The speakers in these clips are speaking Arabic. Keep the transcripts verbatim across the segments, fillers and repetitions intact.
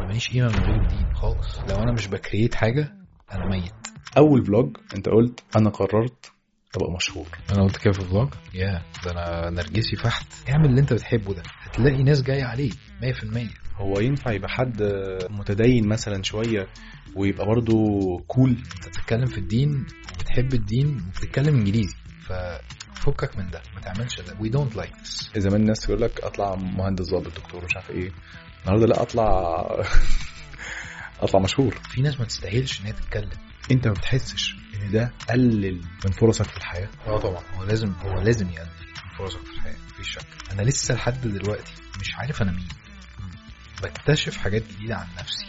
انا ماليش قيمه من غير الدين خالص. لو انا مش بكريت حاجه انا ميت. اول فلوج انت قلت انا قررت ابقى مشهور. انا قلت كده في فلوج يا ده انا نرجسي فحت. اعمل اللي انت بتحبه ده هتلاقي ناس جايه عليه مية في المية. هو ينفع يبقى حد متدين مثلا شويه ويبقى برضو كول؟ انت بتتكلم في الدين وبتحب الدين وبتتكلم انجليزي ففكك من ده ما تعملش ده. we don't like this. زمان الناس يقول لك اطلع مهندس ضابط دكتور مش عارف ايه، النهارده لا اطلع اطلع مشهور. في ناس ما تستاهلش ان هي تتكلم. انت ما بتحسش ان ده قلل من فرصك في الحياه؟ اه طبعا هو لازم هو لازم يقلل من فرصك في الحياه مفيش شك. انا لسه لحد دلوقتي مش عارف انا مين، بكتشف حاجات جديده عن نفسي.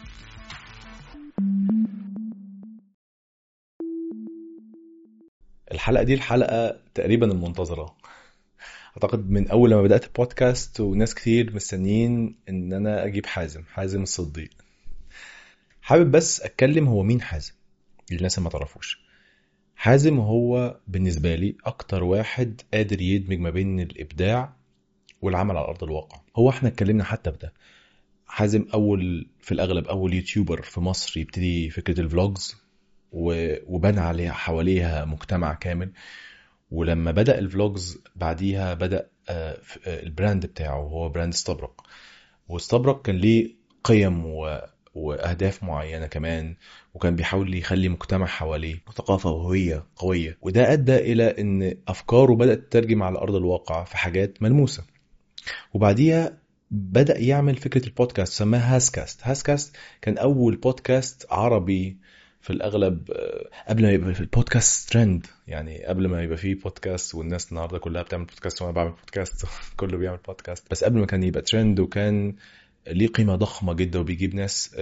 الحلقه دي الحلقه تقريبا المنتظره، اعتقد من اول لما بدات البودكاست وناس كتير مستنيين ان انا اجيب حازم حازم الصديق. حابب بس اتكلم هو مين حازم للناس اللي ما تعرفوش. حازم هو بالنسبه لي اكتر واحد قادر يدمج ما بين الابداع والعمل على ارض الواقع. هو احنا اتكلمنا حتى بده. حازم اول في الاغلب اول يوتيوبر في مصر يبتدي فكره الفلوجز وبنى عليها حواليها مجتمع كامل. ولما بدأ الفلوجز بعديها بدأ البراند بتاعه هو براند استبرق، واستبرق كان ليه قيم و... وأهداف معينة كمان، وكان بيحاول يخلي مجتمع حواليه ثقافة وهوية قوية. وده أدى إلى أن أفكاره بدأت تترجم على أرض الواقع في حاجات ملموسة. وبعديها بدأ يعمل فكرة البودكاست سماها هاسكاست. هاسكاست كان أول بودكاست عربي في الأغلب قبل ما يبقى في البودكاست ترند، يعني قبل ما يبقى فيه بودكاست والناس النهاردة كلها بتعمل بودكاست وأنا بعمل بودكاست كله بيعمل بودكاست. بس قبل ما كان يبقى ترند وكان ليه قيمة ضخمة جدا وبيجيب ناس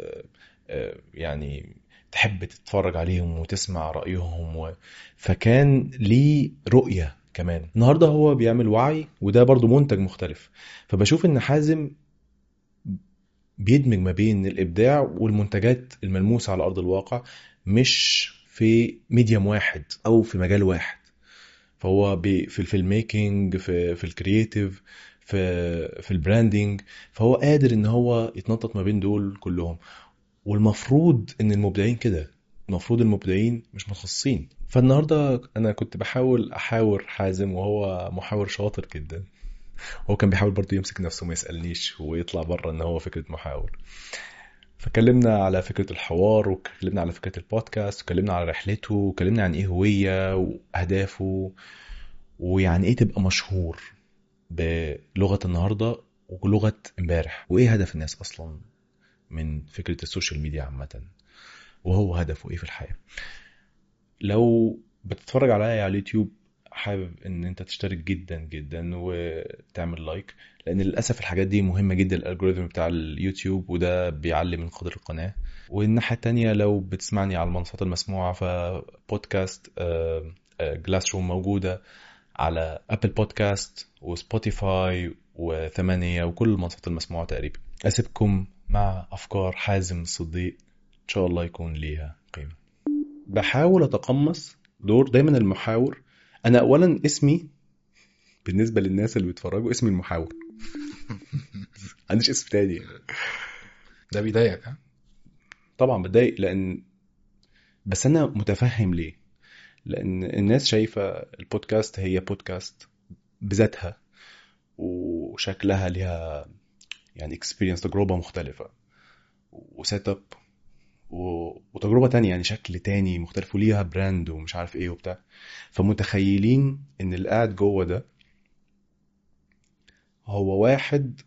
يعني تحب تتفرج عليهم وتسمع رأيهم و... فكان ليه رؤية كمان. النهاردة هو بيعمل وعي وده برضو منتج مختلف. فبشوف ان حازم بيدمج ما بين الابداع والمنتجات الملموسة على ارض الواقع، مش في ميديم واحد او في مجال واحد. فهو بي في الفيلم ميكينج، في في الكرياتيف، في في البراندنج. فهو قادر ان هو يتنطط ما بين دول كلهم. والمفروض ان المبدعين كده، المفروض المبدعين مش متخصصين. فالنهارده انا كنت بحاول احاور حازم وهو محاور شاطر جدا. هو كان بيحاول برضه يمسك نفسه ما يسالنيش ويطلع بره ان هو فكره محاور. فكلمنا على فكره الحوار وكلمنا على فكره البودكاست وكلمنا على رحلته وكلمنا عن ايه هويه واهدافه ويعني ايه تبقى مشهور بلغه النهارده ولغه امبارح، وايه هدف الناس اصلا من فكره السوشيال ميديا عامه، وهو هدفه ايه في الحياه. لو بتتفرج عليا على اليوتيوب حابب ان انت تشترك جدا جدا وتعمل لايك، لان للاسف الحاجات دي مهمه جدا الالجوريثم بتاع اليوتيوب وده بيعلي من قدر القناه. والناحيه التانية لو بتسمعني على المنصات المسموعه فبودكاست جلاس روم موجوده على ابل بودكاست وسبوتيفاي وثمانية وكل المنصات المسموعه تقريبا. اسيبكم مع افكار حازم الصديق ان شاء الله يكون ليها قيمه. بحاول اتقمص دور دايما المحاور. انا اولا اسمي بالنسبه للناس اللي بيتفرجوا اسمي المحاور عنديش اسم تاني. ده بيضايقك؟ ها طبعا بتضايق، لان بس انا متفهم ليه. لان الناس شايفه البودكاست هي بودكاست بذاتها وشكلها ليها يعني اكسبيرينس، تجربه مختلفه وسيت اب وتجربه تانية يعني شكل تاني مختلف وليها براند ومش عارف ايه وبتاع. فمتخيلين ان اللي قاعد جوه ده هو واحد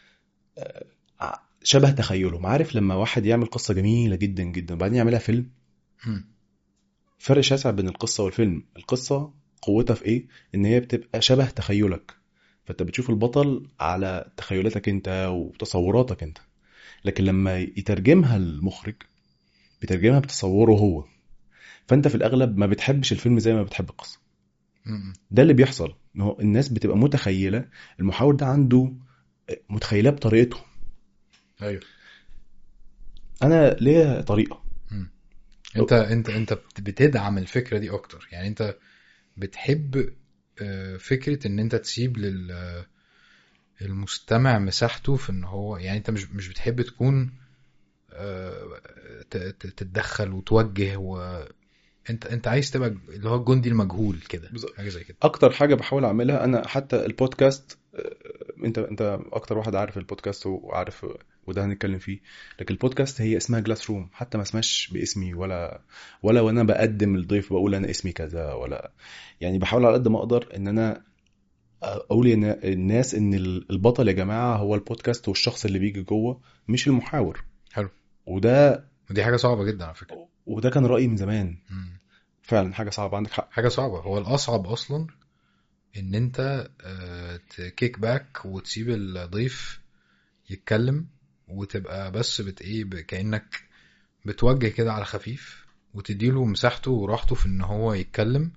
شبه تخيلهم. عارف لما واحد يعمل قصة جميلة جدا جدا وبعدين يعملها فيلم؟ فرق شاسع بين القصة والفيلم. القصة قوتها في ايه؟ ان هي بتبقى شبه تخيلك، فانت بتشوف البطل على تخيلاتك انت وتصوراتك انت. لكن لما يترجمها المخرج بيترجمها بتصوره هو، فانت في الاغلب ما بتحبش الفيلم زي ما بتحب القصة. ده اللي بيحصل، ان هو الناس بتبقى متخيلة المحاور ده عنده متخيلة بطريقته. ايوه انا ليه طريقة. مم. انت انت انت بتدعم الفكره دي اكتر، يعني انت بتحب فكره ان انت تسيب لل المستمع مساحته في ان هو يعني انت مش مش بتحب تكون آه، ت- ت- تتدخل وتوجه، وانت انت عايز تبقى اللي هو الجندي المجهول كده، بالظبط. حاجه زي كده. اكتر حاجه بحاول اعملها انا حتى البودكاست، آه، انت انت اكتر واحد عارف البودكاست وعارف، وده هنتكلم فيه. لكن البودكاست هي اسمها جلاس روم، حتى ما اسمهاش باسمي، ولا ولا وانا بقدم الضيف بقول انا اسمي كذا، ولا يعني بحاول على قد ما اقدر ان انا اقول للناس ان البطل يا جماعه هو البودكاست والشخص اللي بيجي جوه، مش المحاور. حلو. وده ودي حاجه صعبه جدا على فكره. وده كان رايي من زمان، مم. فعلا حاجه صعبه، عندك حق. حاجه صعبه. هو الاصعب اصلا ان انت تكيك باك وتسيب الضيف يتكلم، وتبقى بس بت ايه ب- كانك بتوجه كده على خفيف، وتديله مساحته وراحته في ان هو يتكلم.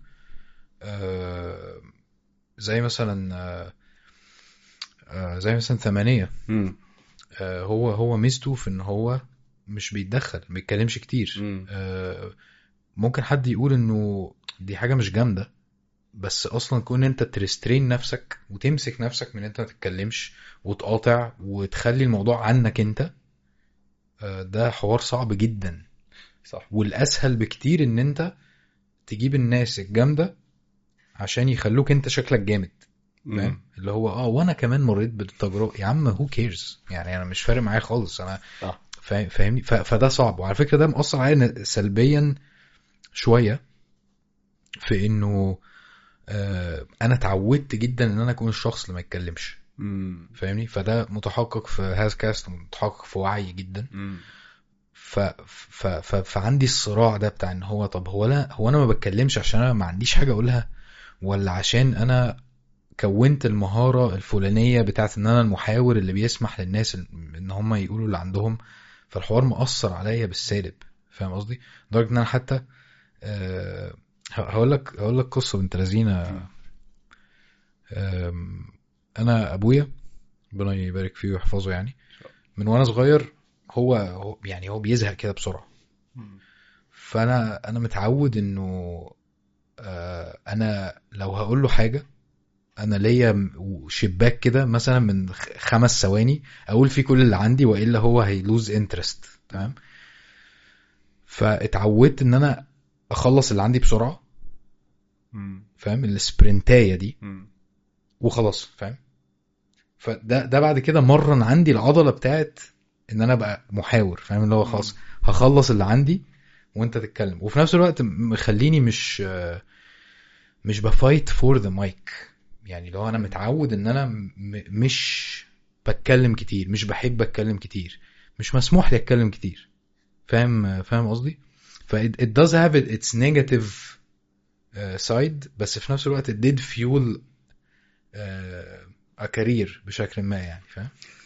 آه، زي مثلا آه، آه، زي مثلا ثمانية. امم آه، هو هو ميزته في ان هو مش بيتدخل، ما بيتكلمش كتير. امم آه، ممكن حد يقول انه دي حاجة مش جامدة، بس اصلا كون انت تريسترين نفسك وتمسك نفسك من انت ما تتكلمش وتقاطع وتخلي الموضوع عنك انت، آه، ده حوار صعب جدا. صح. والاسهل بكتير ان انت تجيب الناس الجامدة عشان يخلوك انت شكلك جامد. فاهم؟ امم اللي هو اه وانا كمان مريت بالتجربة يا عم، هو كيرز يعني، انا مش فارق معايا خالص انا. صح. فاهم- فاهمني؟ ف- فده صعب، وعلى فكرة ده مؤثر عليا سلبيا شوية، في انه آه انا اتعودت جدا ان انا اكون الشخص اللي ما يتكلمش. امم فاهمني؟ فده متحقق في هاز كاست، متحقق في وعي جدا. امم ف... ف... ف... فعندي الصراع ده بتاع ان هو طب هو لا هو انا ما بتكلمش عشان انا ما عنديش حاجة اقولها، ولا عشان انا كونت المهارة الفلانية بتاعت ان انا المحاور اللي بيسمح للناس ان هم يقولوا اللي عندهم. فالحوار مؤثر عليا بالسالب. فاهم قصدي؟ لدرجة ان انا حتى أه هقول لك هقول لك قصة بنت لذينة. آم، انا ابويا ربنا يبارك فيه ويحفظه يعني، من وانا صغير هو هو- يعني هو بيزهق كده بسرعة. فانا انا متعود انه آه، انا لو هقول له حاجة، انا ليا م- شباك كده مثلا من خ- خمس ثواني اقول فيه كل اللي عندي، والا هو هيلوز انترست. تمام؟ فاتعودت ان انا اخلص اللي عندي بسرعة. امم فاهم؟ السبرنتاية دي امم وخلاص. فاهم؟ فده ده بعد كده مرن عندي العضلة بتاعت ان انا بقى محاور. فاهم؟ اللي هو خلاص هخلص اللي عندي وانت تتكلم، وفي نفس الوقت مخليني مش مش بفايت فور ذا مايك. يعني لو انا متعود ان انا م- مش بتكلم كتير، مش بحب اتكلم كتير، مش مسموح لي اتكلم كتير. فاهم؟ فاهم قصدي؟ ف it, it does have it, its negative uh, side، بس في نفس الوقت it did fuel uh, a career بشكل ما يعني. فاهم؟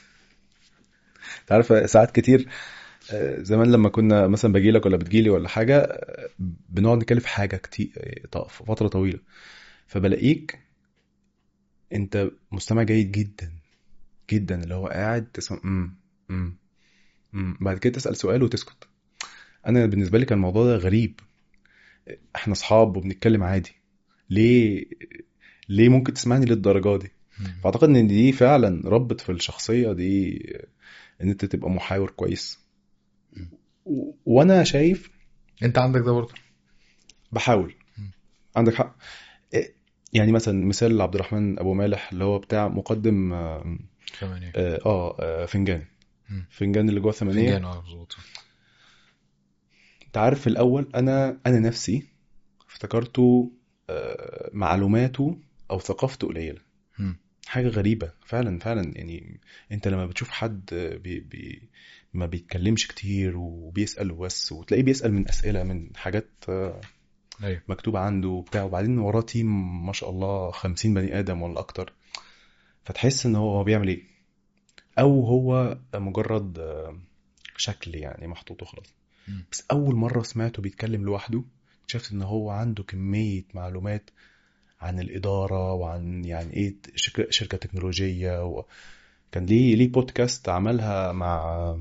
تعرف ساعات كتير، آه، زمان لما كنا مثلا باجي لك ولا بتجيلي ولا حاجه، آه، بنقعد نتكلم في حاجه كتير، آه، فتره طويله، فبلاقيك انت مستمع جيد جدا جدا، اللي هو قاعد تسمع امم امم امم بعد كده تسال سؤال وتسكت. انا بالنسبه لي كان الموضوع ده غريب، احنا اصحاب وبنتكلم عادي، ليه ليه ممكن تسمعني للدرجه دي؟ مم. فاعتقد ان دي فعلا ربط في الشخصيه دي، ان انت تبقى محاور كويس. مم. و... وانا شايف انت عندك ده برضه. بحاول. مم. عندك حق. إيه، يعني مثلا مثال عبد الرحمن ابو مالح اللي هو بتاع مقدم اه, ثمانية. آه آه، فنجان مم. فنجان اللي جوه ثمانية. فنجان، اه مظبوط. انت عارف في الاول انا انا نفسي افتكرته آه معلوماته او ثقافته قليله، مم. حاجه غريبه فعلا فعلا. يعني انت لما بتشوف حد بي بي ما بيتكلمش كتير وبيسال بس، وتلاقيه بيسال من اسئله من حاجات آه، ايوه. مكتوبه عنده وبتاع، وبعدين وراه تيم ما شاء الله خمسين بني ادم ولا اكتر، فتحس ان هو هو بيعمل ايه، او هو مجرد آه، شكل يعني محطوط وخلاص. مم. بس اول مره سمعته بيتكلم لوحده اكتشفت ان هو عنده كميه معلومات عن الاداره وعن يعني ايه شركه, شركة تكنولوجيه. وكان ليه ليه بودكاست عملها مع،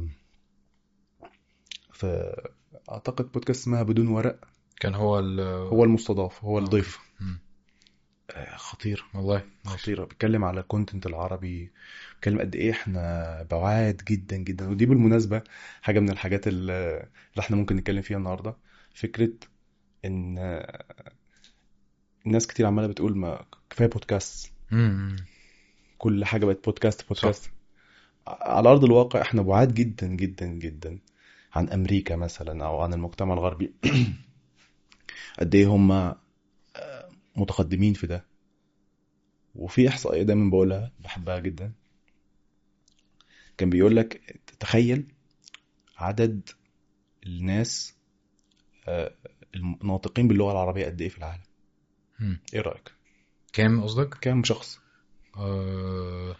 في اعتقد بودكاست اسمها بدون ورق. كان هو ال هو المستضاف، هو آه، اوكي. الضيف. مم. خطير والله خطيرة. بتكلم على الكونتنت العربي، بتكلم قد ايه احنا بعاد جدا جدا. ودي بالمناسبة حاجة من الحاجات اللي احنا ممكن نتكلم فيها النهاردة، فكرة ان الناس كتير عمالة بتقول ما كفاية بودكاست، امم كل حاجة بقت بودكاست بودكاست صح. على أرض الواقع احنا بعاد جدا جدا جدا عن أمريكا مثلا أو عن المجتمع الغربي. قد ايه هم متقدمين في ده. وفي إحصائية دايما بقولها بحبها جدا، كان بيقول لك تخيل عدد الناس آه، الناطقين باللغة العربية قد ايه في العالم. مم. ايه رأيك؟ كام قصدك؟ كام شخص؟ آه،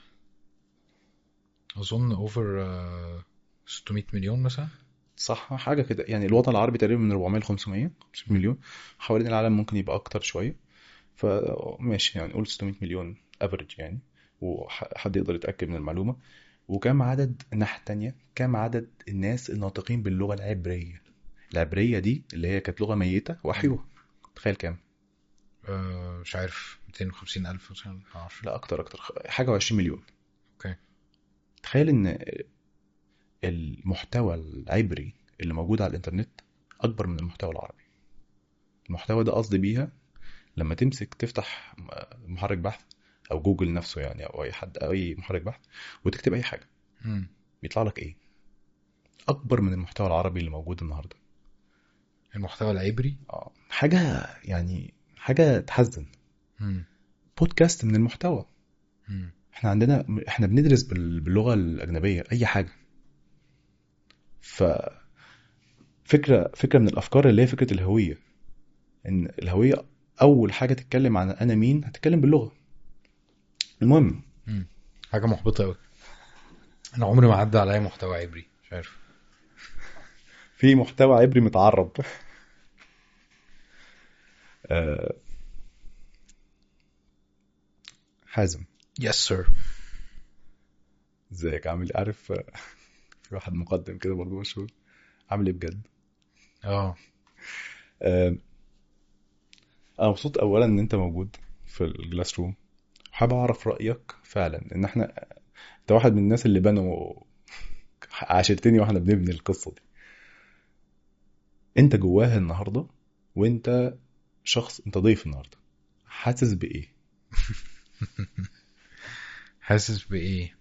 اظن اوفر ستمية مليون مثلا. صح، حاجة كده يعني. الوطن العربي تقريبا من أربعمية ل خمسمية مليون، حوالين العالم ممكن يبقى اكتر شوية، فماشي يعني قول ستمية مليون افريج يعني، وحد يقدر يتأكد من المعلومة. وكم عدد الناحية التانية، كم عدد الناس الناطقين باللغة العبرية؟ العبرية دي اللي هي كانت لغة ميتة وحيوة، تخيل كام؟ آه، مش عارف، مئتين وخمسين الف مثلا، ما اعرفش. لا اكتر اكتر، حاجة وعشرين مليون. اوكي. تخيل ان المحتوى العبري اللي موجود على الانترنت اكبر من المحتوى العربي. المحتوى ده قصدي بيها لما تمسك تفتح محرك بحث او جوجل نفسه يعني، او اي حد او اي محرك بحث، وتكتب اي حاجه، مم. بيطلع لك ايه؟ اكبر من المحتوى العربي اللي موجود النهارده. المحتوى العبري. اه حاجه يعني، حاجه تحزن. مم. بودكاست من المحتوى. مم. احنا عندنا، احنا بندرس بال- باللغه الاجنبيه اي حاجه. ف فكره فكره من الافكار اللي هي فكره الهويه، ان الهويه اول حاجه تتكلم عن انا مين، هتتكلم باللغه. المهم، مم. حاجه محبطه قوي. انا عمري ما عدى عليا محتوى عبري، مش عارف. في محتوى عبري متعرب. آه، حازم، يس سير. ازيك عامل إيه؟ عارف آه، في واحد مقدم كده برضه مشهور، عامل ايه بجد. اه. آه، انا مبسوط اولا ان انت موجود في الجلاس روم، وحابب اعرف رايك فعلا. ان احنا، انت واحد من الناس اللي بنوا عاشرتني واحنا بنبني القصه دي. انت جواها النهارده، وانت شخص، انت ضيف النهارده، حاسس بايه؟ حاسس بايه؟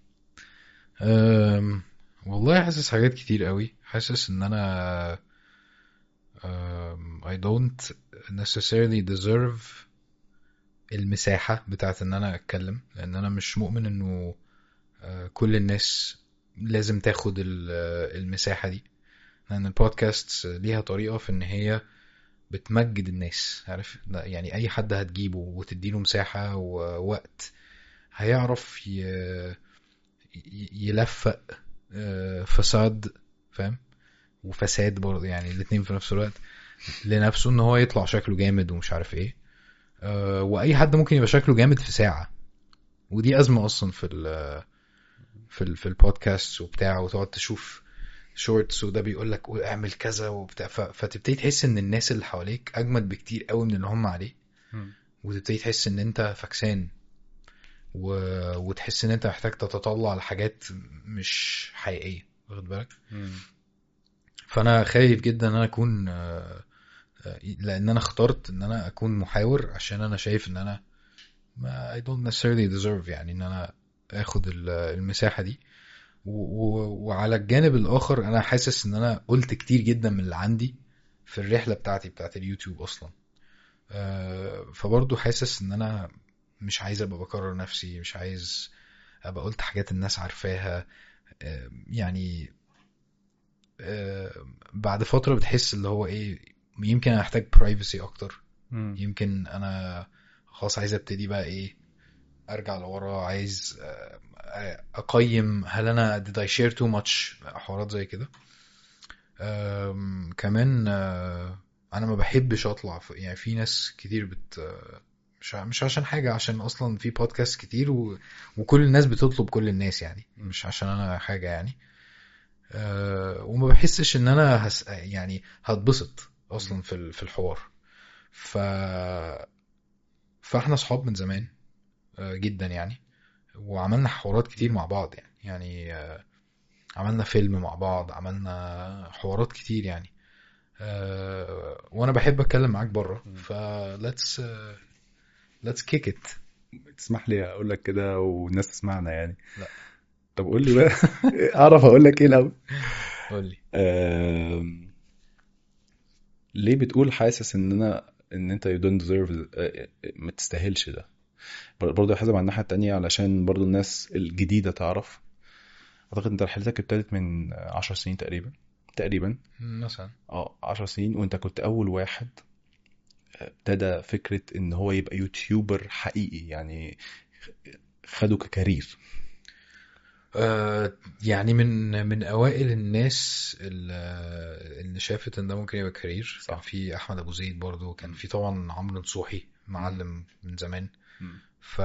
أم... والله حاسس حاجات كتير قوي. حاسس ان انا أم... I don't necessarily deserve المساحة بتاعت ان انا اتكلم، لان انا مش مؤمن انه آه، كل الناس لازم تاخد ال- آه، المساحة دي. لان البودكاست ليها طريقة في ان هي بتمجد الناس، عارف؟ لا، يعني اي حد هتجيبه وتديله مساحة ووقت هيعرف ي- ي- يلفق آه، فساد، فاهم؟ وفساد برضه، يعني الاتنين في نفس الوقت، لنفسه ان هو يطلع شكله جامد ومش عارف ايه. آه، واي حد ممكن يبقى شكله جامد في ساعة. ودي ازمة اصلا في ال في ال في البودكاست وبتاع، وتقعد تشوف شورتس وده بيقول لك اعمل كذا وبتاع، ف- فتبتدي تحس ان الناس اللي حواليك اجمد بكتير قوي من اللي هم عليه، وتبتدي تحس ان انت فكسان و... وتحس ان انت محتاج تتطلع لحاجات مش حقيقية، واخد بالك؟ فانا خايف جدا ان انا اكون آه، آه، لان انا اخترت ان انا اكون محاور عشان انا شايف ان انا ما I don't necessarily deserve يعني ان انا اخد ال- المساحة دي. و... و... وعلى الجانب الاخر انا حاسس ان انا قلت كتير جدا من اللي عندي في الرحلة بتاعتي بتاعت اليوتيوب اصلا. آه، فبرضو حاسس ان انا مش عايز ابقى بكرر نفسي، مش عايز ابقى قلت حاجات الناس عارفاها. آه، يعني آه، بعد فترة بتحس اللي هو ايه، يمكن انا احتاج برايفسي اكتر. مم. يمكن انا خلاص عايز ابتدي بقى ايه، ارجع لورا، عايز آه، اقيم هل انا did I share too much، حوارات زي كده. آم، كمان آه، انا ما بحبش اطلع في، يعني في ناس كتير بت آه، مش ع- مش عشان حاجة، عشان اصلا في بودكاست كتير و... وكل الناس بتطلب كل الناس يعني، مش عشان انا حاجة يعني. أه، وما بحسش ان انا هس... يعني هتبسط اصلا في ال- في الحوار. ف فاحنا صحاب من زمان آه، جدا يعني، وعملنا حوارات كتير مع بعض يعني يعني آه، عملنا فيلم مع بعض، عملنا حوارات كتير يعني. آه، وانا بحب اتكلم معاك بره، ف let's uh, let's kick it. تسمح لي اقول لك كده والناس تسمعنا يعني؟ لا طب قول لي بقى. اعرف اقول لك ايه الاول؟ قول لي. آم، ليه بتقول حاسس ان انا ان انت you don't deserve ال- آه، آه، ما تستاهلش ده؟ برضه حسب على الناحية التانية علشان برضه الناس الجديدة تعرف. اعتقد انت رحلتك ابتدت من عشر سنين تقريبا تقريبا مثلا اه عشر سنين، وانت كنت اول واحد ابتدى فكرة ان هو يبقى يوتيوبر حقيقي يعني، خده ككارير. آه، يعني من من اوائل الناس اللي اللي شافت ان ده ممكن يبقى كارير. صح. كان في احمد ابو زيد برضو، كان مم. في طبعا عمرو نصوحي معلم من زمان. مم. ف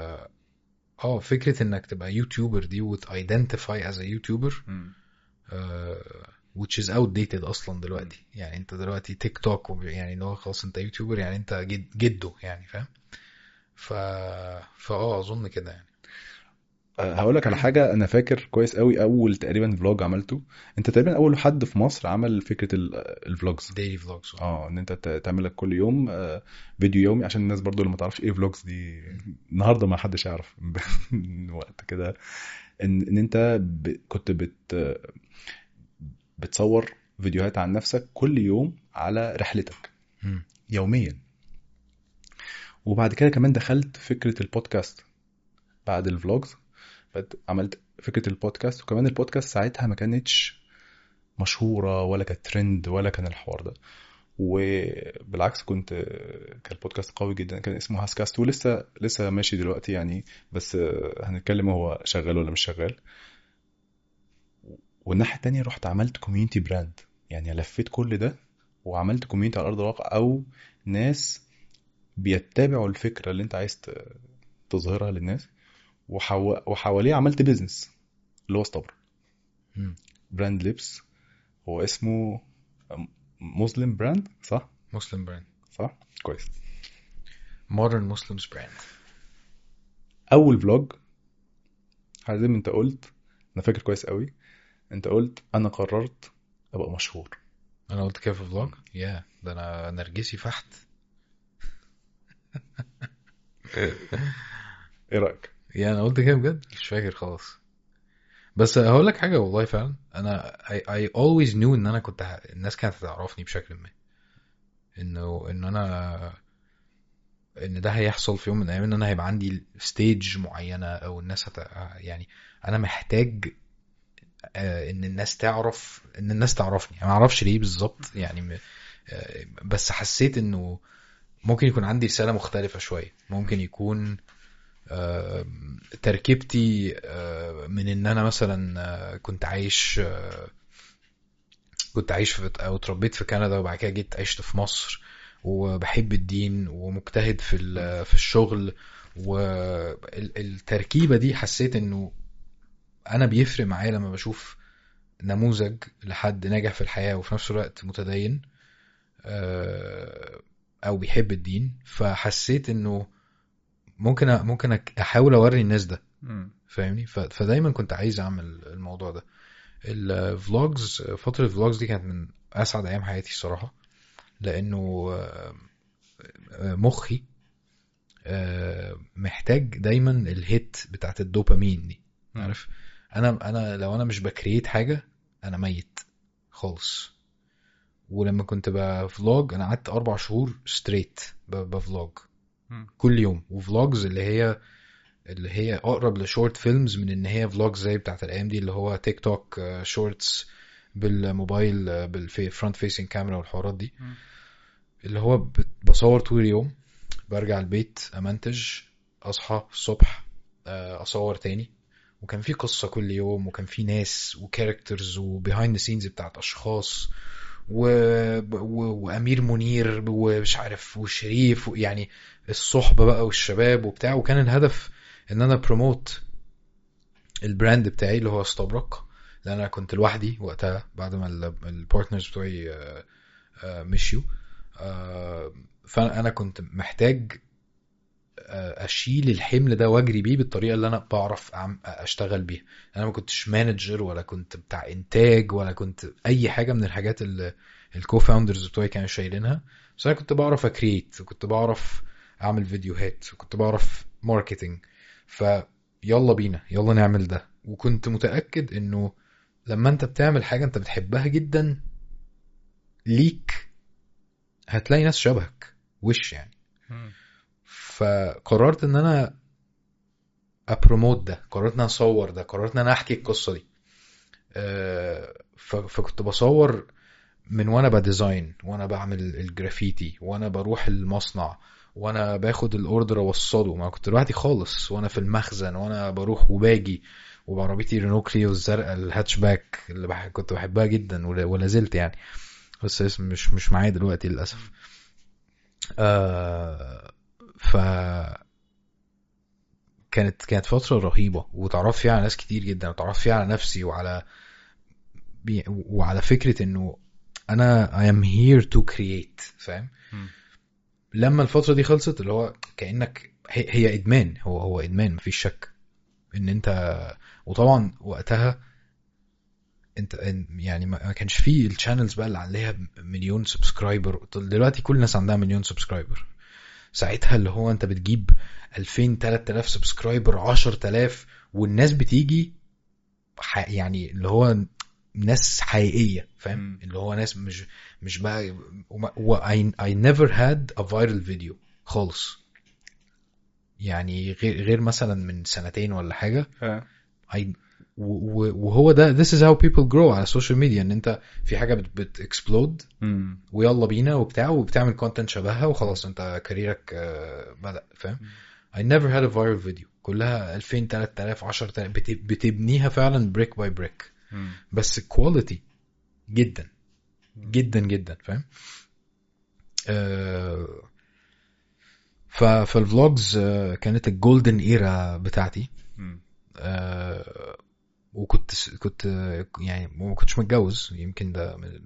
اه فكرة انك تبقى يوتيوبر دي وتايدنتيفاي از يوتيوبر مم. which is outdated اصلا مم. دلوقتي. يعني انت دلوقتي تيك توك وب- يعني اللي هو خلاص انت يوتيوبر، يعني انت جد جده يعني، فاهم؟ ف فاه اظن كده يعني. هقول لك على حاجه، انا فاكر كويس قوي اول تقريبا فلوج عملته. انت تقريبا اول حد في مصر عمل فكره ال- الفلوجز. ديلي فلوجز. اه ان انت ت- تعمل لك كل يوم آه، فيديو يومي، عشان الناس برضو اللي ما تعرفش ايه فلوجز دي النهارده ما حدش يعرف. من وقت كده ان ان انت ب... كنت بت بتصور فيديوهات عن نفسك كل يوم على رحلتك يوميا. وبعد كده كمان دخلت فكره البودكاست بعد الفلوجز. عملت فكره البودكاست، وكمان البودكاست ساعتها ما كانتش مشهوره ولا كانت ترند ولا كان الحوار ده. وبالعكس كنت كان البودكاست قوي جدا، كان اسمه هاسكاست ولسه لسه ماشي دلوقتي يعني، بس هنتكلم هو شغال ولا مش شغال. والناحيه التانية رحت عملت كوميونتي براند، يعني لفيت كل ده وعملت كوميونتي على ارض الواقع، او ناس بيتبعوا الفكره اللي انت عايز ت- تظهرها للناس. وحو... وحواليه عملت بيزنس اللي هو استبر مم. براند لبس. هو اسمه مسلم براند، صح؟ مسلم براند. صح كويس. مودرن مسلمز براند. اول فلوج حازم انت قلت، انا فاكر كويس قوي، انت قلت انا قررت ابقى مشهور. انا قلت كده في فلوج؟ يا ده انا نرجسي فحت. ايه رايك؟ يعني انا قلت كده بجد، مش فاكر خلاص. بس هقول لك حاجه والله فعلا، انا I, I always knew ان انا كنت ه... الناس كانت هتعرفني بشكل ما، انه ان انا ان ده هيحصل في يوم من الايام، ان انا هيبقى عندي ستيج معينه او الناس هت... يعني انا محتاج آه، ان الناس تعرف ان الناس تعرفني. انا ما اعرفش ليه بالظبط يعني م- آه، بس حسيت انه ممكن يكون عندي رساله مختلفه شويه. ممكن يكون آه، تركيبتي آه، من ان انا مثلا آه، كنت عايش آه، كنت عايش في او اتربيت في كندا، وبعد كده جيت عشت في مصر، وبحب الدين ومجتهد في ال- في الشغل. والتركيبه دي حسيت انه انا بيفرق معايا لما بشوف نموذج لحد ناجح في الحياه وفي نفس الوقت متدين آه، او بيحب الدين. فحسيت انه ممكن أ- ممكن أك- احاول اوري الناس ده، مم. فاهمني؟ ف- فدايما كنت عايز اعمل الموضوع ده. الفلوجز، فترة الفلوجز دي كانت من اسعد ايام حياتي الصراحة، لانه آه، آه، مخي آه، محتاج دايما الهيت بتاعت الدوبامين دي، مم. عارف؟ انا انا لو انا مش بكريت حاجة انا ميت خالص. ولما كنت بفلوج انا قعدت اربع شهور ستريت بفلوج مم. كل يوم، وفلوجز اللي هي اللي هي اقرب لشورت فيلمز من ان هي فلوجز زي بتاعت الايام دي اللي هو تيك توك شورتس بالموبايل بالفرونت فيسنج كاميرا والحوارات دي. مم. اللي هو بت- بصور طول اليوم، برجع البيت امنتج، اصحى الصبح آه، اصور تاني. وكان في قصة كل يوم، وكان في ناس وكاركترز وبيهايند سينز بتاعت اشخاص و... و... وامير منير ومش عارف وشريف، يعني الصحبة بقى والشباب وبتاع. وكان الهدف ان انا بروموت البراند بتاعي اللي هو استبرق، لان انا كنت لوحدي وقتها بعد ما البارتنرز بتوعي آه، آه، مشيوا. آه، فانا كنت محتاج اشيل الحمل ده واجري بيه بالطريقه اللي انا بعرف اشتغل بيها. انا ما كنتش مانجر ولا كنت بتاع انتاج ولا كنت اي حاجه من الحاجات اللي الكو فاوندرز بتوعي كانوا شايلينها، بس انا كنت بعرف اكريت وكنت بعرف اعمل فيديوهات وكنت بعرف ماركتينج. فيلا بينا يلا نعمل ده. وكنت متاكد انه لما انت بتعمل حاجه انت بتحبها جدا ليك هتلاقي ناس شبهك وش يعني. فقررت ان انا ابروموت ده، قررت ان انا اصور ده، قررت ان انا احكي القصه دي. فكنت بصور من وانا بديزاين وانا بعمل الجرافيتي وانا بروح المصنع وانا باخد الاوردر اوصله، ما كنت لوحدي خالص، وانا في المخزن وانا بروح وباجي وبعربيتي رينو كليو الزرقاء الهاتشباك اللي بح... كنت بحبها جدا ولا زلت يعني، بس اسم مش مش معايا دلوقتي للاسف. آه ف كانت كانت فتره رهيبه وتعرف فيها على ناس كتير جدا وتعرف فيها على نفسي وعلى بي... وعلى فكره انه انا I am here to create فاهم. لما الفتره دي خلصت اللي هو كانك هي, هي ادمان، هو هو ادمان مفيش شك ان انت. وطبعا وقتها انت يعني ما كانش فيه الشانلز بقى اللي عليها مليون سبسكرايبر، دلوقتي كل الناس عندها مليون سبسكرايبر. ساعتها اللي هو انت بتجيب ألفين تلاتة آلاف سبسكرايبر عشرة آلاف والناس بتيجي يعني اللي هو ناس حقيقية فاهم، اللي هو ناس مش مش بقى و I, I never had a viral video خالص يعني غير غير مثلا من سنتين ولا حاجة. I وهو ده this is how people grow على السوشيال ميديا، ان انت في حاجة بت, بت explode ويلا بينا وبتاع وبتعمل content شبهها وخلاص انت كاريرك بدأ فاهم. I never had a viral video، كلها ألفين تلاتة آلاف عشرة آلاف بتبنيها فعلا brick by brick بس quality جدا جدا جدا فاهم. آه فالفلوجز كانت الجولدن ايرا بتاعتي. آه وكنت كنت يعني ما كنتش متجوز يمكن ده من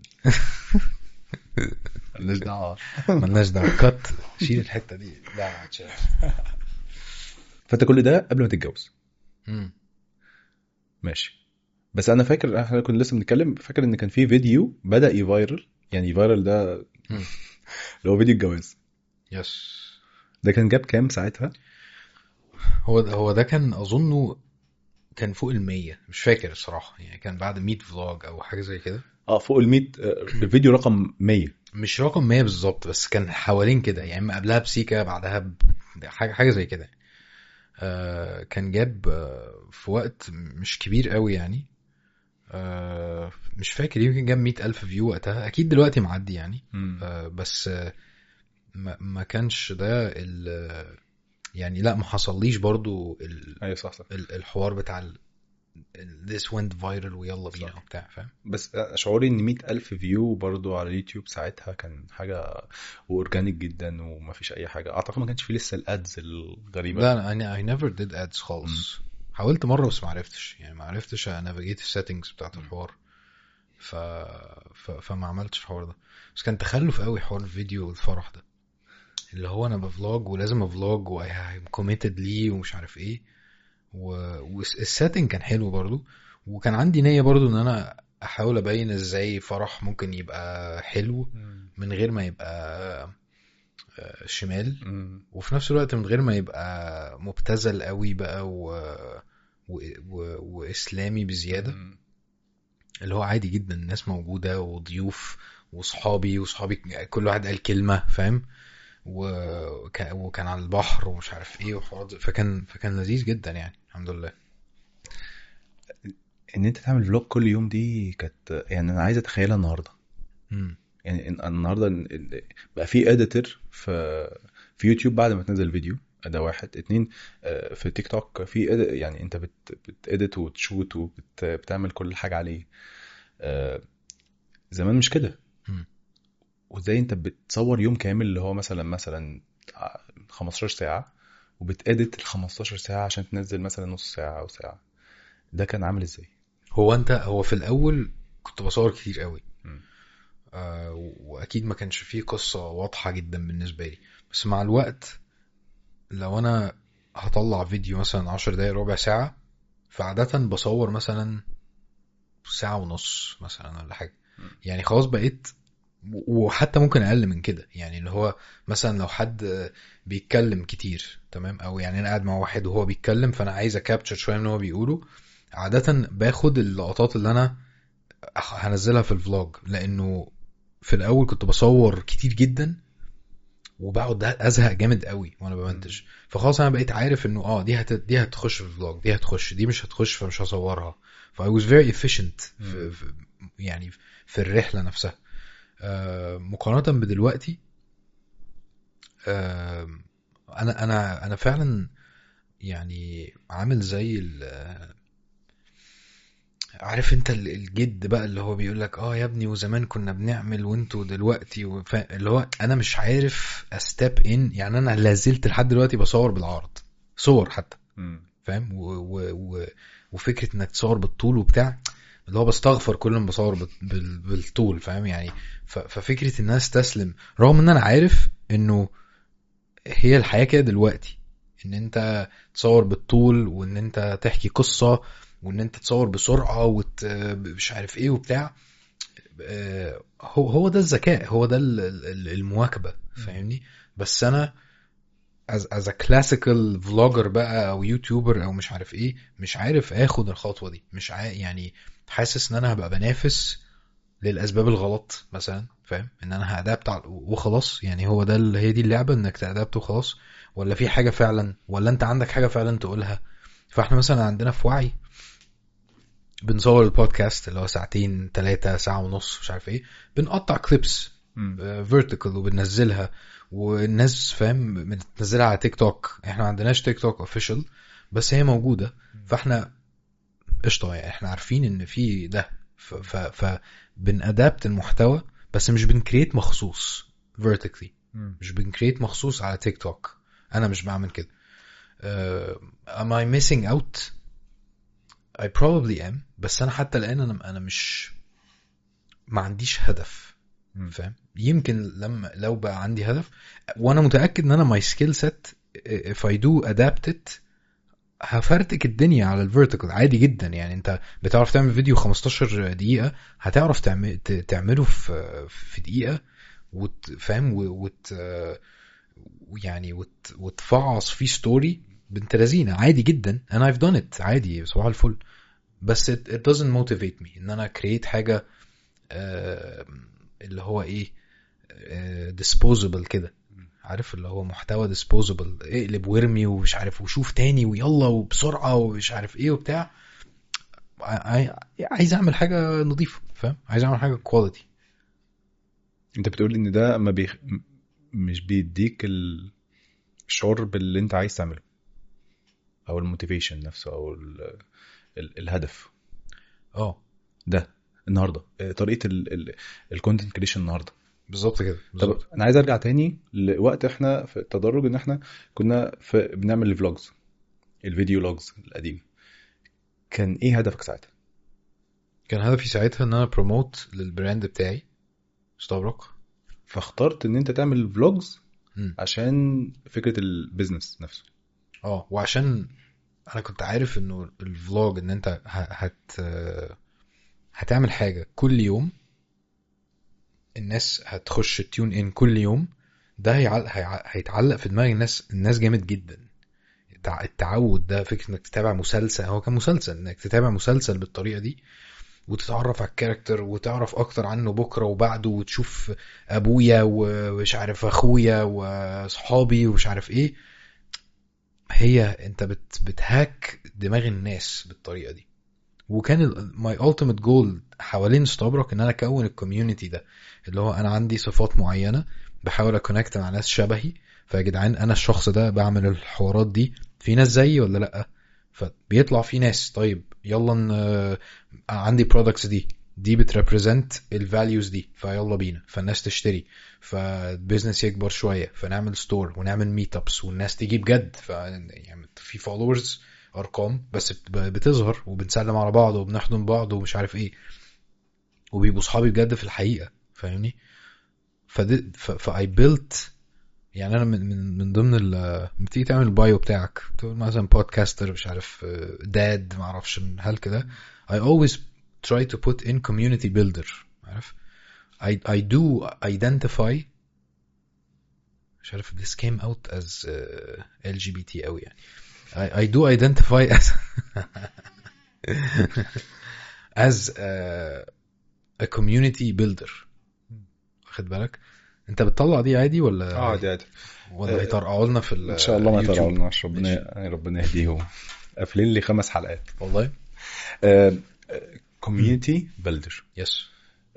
مالناش دعوه مالناش دعوه كات شيل الحته دي لا ما تشيل. فانت كل ده قبل ما تتجوز. امم ماشي. بس انا فاكر احنا كنا لسه بنتكلم، فاكر ان كان في فيديو بدا يفايرل، يعني يفايرل ده اللي هو فيديو الجواز. يس ده كان جاب كام ساعتها؟ هو ده هو ده كان اظنه كان فوق المية، مش فاكر الصراحه يعني كان بعد مية فلوج او حاجه زي كده. اه فوق المية. الفيديو رقم مية، مش رقم مية بالظبط بس كان حوالين كده يعني، ما قبلها بسيكا بعدها ب... حاجه حاجه زي كده. آه كان جاب آه في وقت مش كبير قوي يعني. آه مش فاكر يمكن جاب مئة ألف فيو وقتها، أكيد دلوقتي معدي يعني. آه بس آه ما, ما كانش ده ال يعني لا ما حصليش برضو ال ايوه صح صح الحوار بتاع ال this went viral ويلا بينا وبتاع فاهم. بس شعوري ان مئة ألف فيو برضو على اليوتيوب ساعتها كان حاجة وأورجانيك جدا وما فيش أي حاجة. أعتقد ما كانش فيه لسه الأدز الغريبة. لا أنا I never did ads خالص. م. حاولت مرة بس ما عرفتش يعني ما عرفتش navigate السيتنجز بتاعت الحوار ف... ف... فما عملتش الحوار ده. بس كان تخلف قوي حوار الفيديو والفرح ده اللي هو انا بفلوج ولازم افلوج و I'm committed ليه ومش عارف ايه و... والسيتنج كان حلو برضو، وكان عندي نية برضو ان انا احاول ابين ازاي فرح ممكن يبقى حلو من غير ما يبقى شمال وفي نفس الوقت من غير ما يبقى مبتذل قوي بقى و... و... و... واسلامي بزيادة. اللي هو عادي جدا الناس موجودة وضيوف وصحابي وصحابي كل واحد قال كلمة فاهم، وكان على البحر ومش عارف ايه وحوار، فكان فكان لذيذ جدا يعني الحمد لله. ان انت تعمل فلوج كل يوم دي كانت يعني انا عايز اتخيلها النهارده. امم يعني النهارده بقى في اديتور في في يوتيوب بعد ما تنزل فيديو، ده واحد. اتنين في تيك توك في يعني انت بت بتedit وتشوت وبتعمل كل حاجه عليه. زمان مش كده. وازاي انت بتصور يوم كامل اللي هو مثلا مثلا خمستاشر ساعه وبتedit ال خمستاشر ساعه عشان تنزل مثلا نص ساعه او ساعه؟ ده كان عامل ازاي؟ هو انت هو في الاول كنت بصور كتير قوي آه واكيد ما كانش فيه قصه واضحه جدا بالنسبه لي، بس مع الوقت لو انا هطلع فيديو مثلا عشر دقايق ربع ساعة، فعادة بصور مثلا ساعة ونص مثلا ولا حاجة. يعني خلاص بقيت، وحتى ممكن اقل من كده. يعني اللي هو مثلا لو حد بيتكلم كتير تمام، او يعني انا قاعد مع واحد وهو بيتكلم فانا عايز اكابتشر شويه من هو بيقوله، عاده باخد اللقطات اللي انا هنزلها في الفلوج. لانه في الاول كنت بصور كتير جدا وبقعد ازهق جامد قوي وانا بمنتج. فخلاص انا بقيت عارف انه اه دي هت... دي هتخش في الفلوج، دي هتخش، دي مش هتخش فمش هصورها. ف I was very efficient في... في يعني في الرحله نفسها. آه مقارنه بدلوقتي، آه انا انا انا فعلا يعني عامل زي ال- عارف انت ال- الجد بقى اللي هو بيقولك اه يا ابني وزمان كنا بنعمل وانتوا دلوقتي وف... اللي هو انا مش عارف استاب ان. يعني انا لازلت لحد دلوقتي بصور بالعرض، صور حتى فاهم، و... و... و... وفكرة انك تصور بالطول وبتاع، اللي هو بستغفر كل ما بصور بال... بال... بالطول فاهم يعني. ف... ففكرة ان انا استسلم رغم ان انا عارف انه هي الحياة كده دلوقتي، ان انت تصور بالطول وان انت تحكي قصة وان انت تصور بسرعة وت... مش عارف ايه وبتاع. آه، هو هو ده الذكاء، هو ده ال- ال- المواكبة فاهمني. بس انا as, as a classical vlogger بقى او يوتيوبر او مش عارف ايه، مش عارف اخد الخطوة دي. مش عارف يعني، حاسس ان انا هبقى بنافس للاسباب الغلط مثلا فاهم، ان انا هادابت وخلاص. يعني هو ده ال- هي دي اللعبة، انك تادابت وخلاص، ولا في حاجة فعلا، ولا انت عندك حاجة فعلا تقولها. فاحنا مثلا عندنا في وعي بنصور البودكاست اللي هو ساعتين ثلاثة ساعة ونص مش عارف ايه، بنقطع كليبس فيرتيكال وبننزلها، والناس فاهم بتنزلها على تيك توك. احنا ما عندناش تيك توك اوفيشال بس هي موجودة. فاحنا قشطة يعني احنا عارفين ان في ده، ف ف ف بنادابت المحتوى بس مش بنكريت مخصوص vertically، مش بنكريت مخصوص على تيك توك. انا مش بعمل كده. uh, am I missing out؟ I probably am. بس انا حتى الان انا انا مش ما عنديش هدف فاهم. يمكن لما لو بقى عندي هدف، وانا متاكد ان انا my skill set if I do adapt it هفرتك الدنيا على الفيرتيكال عادي جدا. يعني انت بتعرف تعمل فيديو خمستاشر دقيقة، هتعرف تعمل تعمله في في دقيقة وتفهم وت يعني وت وتفعص فيه ستوري بنت لذينه عادي جدا. انا I've done it عادي صباح الفل. بس it, it doesn't motivate me ان انا create حاجة آه اللي هو ايه آه disposable كده. عارف اللي هو محتوى disposable، اقلب وارمي ومش عارف وشوف تاني ويلا وبسرعة ومش عارف ايه وبتاع. عايز اعمل حاجة نظيفة فاهم، عايز اعمل حاجة quality. انت بتقول ان ده ما بيخ... مش بيديك الشعور باللي انت عايز تعمله او الموتيفيشن نفسه او ال... ال... الهدف. اه ده النهارده طريقة الكونتنت كريشن النهارده بالظبط كده. طب انا عايز ارجع تاني لوقت احنا في التدرج، ان احنا كنا في بنعمل الفلوجز، الفيديو لوجز القديم. كان ايه هدفك ساعتها؟ كان هدفي ساعتها ان انا بروموت للبراند بتاعي ستابروك. فاخترت ان انت تعمل فلوجز عشان فكرة البيزنس نفسه. اه وعشان انا كنت عارف انه الفلوج ان انت هت هتعمل حاجة كل يوم، الناس هتخش تيون ان كل يوم، ده هيعلق هيتعلق في دماغ الناس الناس جامد جدا. التعود ده، فكرة انك تتابع مسلسل، هو كان مسلسل، انك تتابع مسلسل بالطريقة دي وتتعرف على الكاركتر وتعرف اكتر عنه بكرة وبعده، وتشوف ابويا ومش عارف اخويا وصحابي ومش عارف ايه. هي انت بت بتهاك دماغ الناس بالطريقة دي. وكان my ultimate goal حوالين ستابروك ان انا اكون الكوميونتي ده، اللي هو انا عندي صفات معينة بحاول اكونكت مع ناس شبهي. فيا جدعان انا الشخص ده بعمل الحوارات دي، في ناس زيي ولا لا؟ فبيطلع في ناس، طيب يلا ن... عندي products دي دي بتريبريزنت الفاليوز دي، فيلا بينا، فالناس تشتري، فالبيزنس يكبر شوية، فنعمل ستور ونعمل ميت ابس والناس تيجي بجد، ف يعني في فولورز ارقام بس بتظهر وبنسلم على بعض وبنحضن بعض ومش عارف ايه، وبيبقوا صحابي بجد في الحقيقة فاهمني. ف ف I built يعني انا من من من ضمن ال لما تيجي تعمل البايو بتاعك تقول مثلا بودكاستر مش عارف داد ما اعرفش هل كده I always try to put in community builder عارف I I do identify مش عارف this came out as uh, إل جي بي تي أوي يعني I, I do identify as as uh, a community builder واخد بالك انت بتطلع دي عادي ولا اه عادي عادي ولا هيطرقعوا لنا في ان شاء الله ما اليوتيوب؟ يطلعوا لنا ربنا ربنا يهديهم قافلين لي خمس حلقات والله كوميونتي بيلدر يس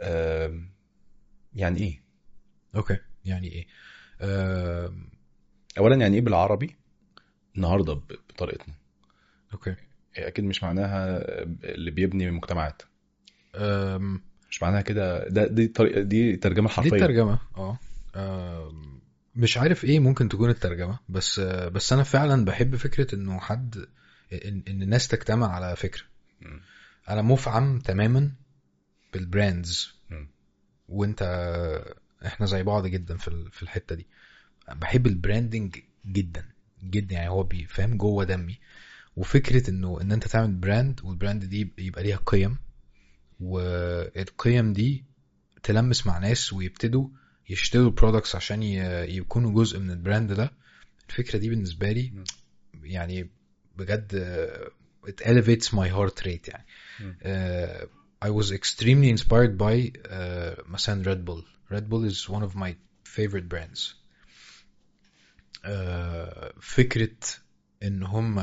يعني ايه اوكي يعني ايه أه... اولا يعني ايه بالعربي النهارده بطريقتنا اوكي اكيد مش معناها اللي بيبني مجتمعات أم... مش معناها كده ده دي طريقه دي ترجمه حرفيه دي الترجمه اه أم... مش عارف ايه ممكن تكون الترجمة بس بس انا فعلا بحب فكرة انه حد ان, إن الناس تجتمع على فكرة. م. انا مفعم تماما بالبراندز م. وانت احنا زي بعض جدا في في الحتة دي. بحب البراندنج جدا جدا يعني هو بيفهم جوه دمي. وفكرة انه ان انت تعمل براند والبراند دي يبقى ليها قيم والقيم دي تلمس مع ناس ويبتدوا يشتروا برودكتس عشان يكونوا جزء من البراند ده. الفكرة دي بالنسبة لي يعني بجد it elevates my heart rate يعني. uh, I was extremely inspired by uh, مثلا Red Bull. Red Bull is one of my favorite brands. uh, فكرة ان هم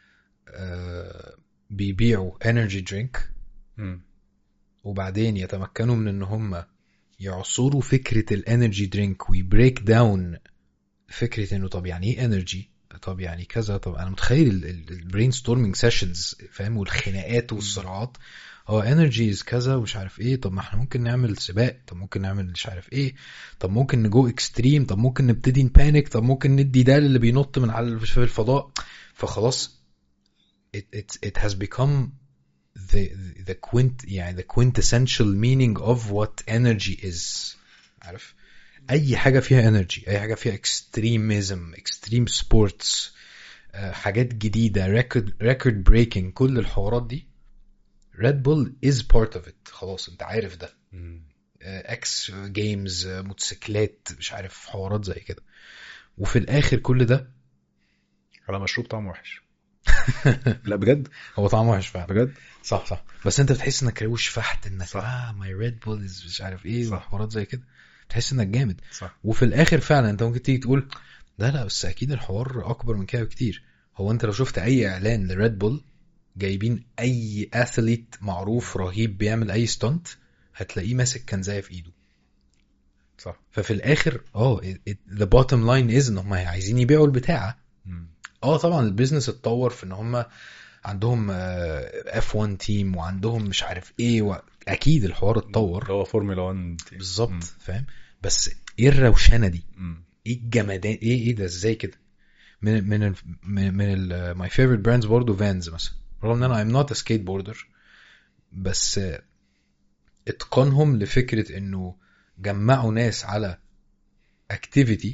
uh, بيبيعوا energy drink م. وبعدين يتمكنوا من ان هم يعصروا فكرة الانرجي درينك ويبريك داون فكرة انه طب يعني ايه انرجي طب يعني كذا. طب انا متخيل البرين ستورمينج سيشنز فاهم والخناقات والصراعات. هو انرجيز كذا ومش عارف ايه. طب ما احنا ممكن نعمل سباق. طب ممكن نعمل مش عارف ايه. طب ممكن نجو اكستريم. طب ممكن نبتدي نبانيك. طب ممكن ندي ده اللي بينط من على الفضاء. فخلاص it, it, it has become the the quint يعني the quintessential meaning of what energy is. عارف اي حاجه فيها energy اي حاجه فيها extremism extreme sports uh, حاجات جديده record record breaking كل الحوارات دي Red Bull is part of it. خلاص انت عارف ده. اكس uh, جيمز uh, موتوسيكلات مش عارف حوارات زي كده. وفي الاخر كل ده على مشروب طعمه وحش. لا بجد هو طعمه وحش فعلا بجد. صح صح بس انت بتحس انك روش فحت انك صح. اه ماي ريد بول مش عارف ايه وحوارات زي كده تحس انك جامد صح. وفي الاخر فعلا انت ممكن تيجي تقول لا لا بس اكيد الحوار اكبر من كده بكتير. هو انت لو شفت اي اعلان لريد بول جايبين اي اثليت معروف رهيب بيعمل اي ستانت هتلاقيه ماسك كنزايه في ايده صح. ففي الاخر اه the bottom line is ان هم عايزين يبيعوا البتاعه. اه طبعا البيزنس اتطور في ان هم عندهم اف وان تيم وعندهم مش عارف ايه واكيد الحوار اتطور هو فورمولا واحد بالظبط فاهم. بس ايه الروشنه دي م. ايه الجمدان ايه ايه ده ازاي كده. من من ال من, من ال my favorite brands برضو فانز مثلا رغم ان انا I'm not a skateboarder بس اتقانهم لفكره انه جمعوا ناس على activity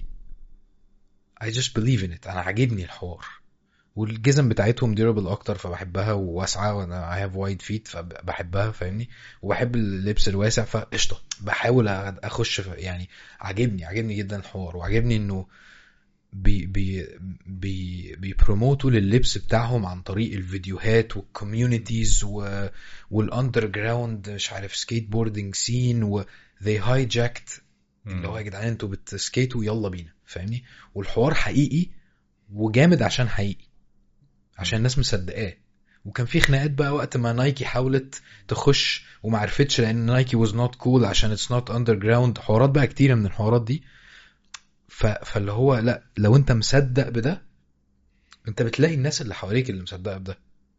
I just believe in it. انا عاجبني الحوار والجزم بتاعتهم ديورابل اكتر فبحبها وواسعه وانا I have wide feet فبحبها فاهمني. وبحب اللبس الواسع فقشطه بحاول اخش يعني عاجبني عاجبني جدا الحوار وعاجبني انه بي بي بي بيبروموتوا لللبس بتاعهم عن طريق الفيديوهات والكوميونيتيز والاندر جراوند مش عارف سكيت بوردنج سين و they hijacked اللي هو يا جدعان انتوا بتسكيتوا يلا بينا فاهمني. والحوار حقيقي وجامد عشان حقيقي عشان الناس مصدقاه. وكان في خناقات بقى وقت ما نايكي حاولت تخش وما عرفتش لان نايكي was not cool عشان it's not underground. حوارات بقى كتيرة من الحوارات دي. فاللي هو لا لو انت مصدق بده انت بتلاقي الناس اللي حواليك اللي مصدقة بده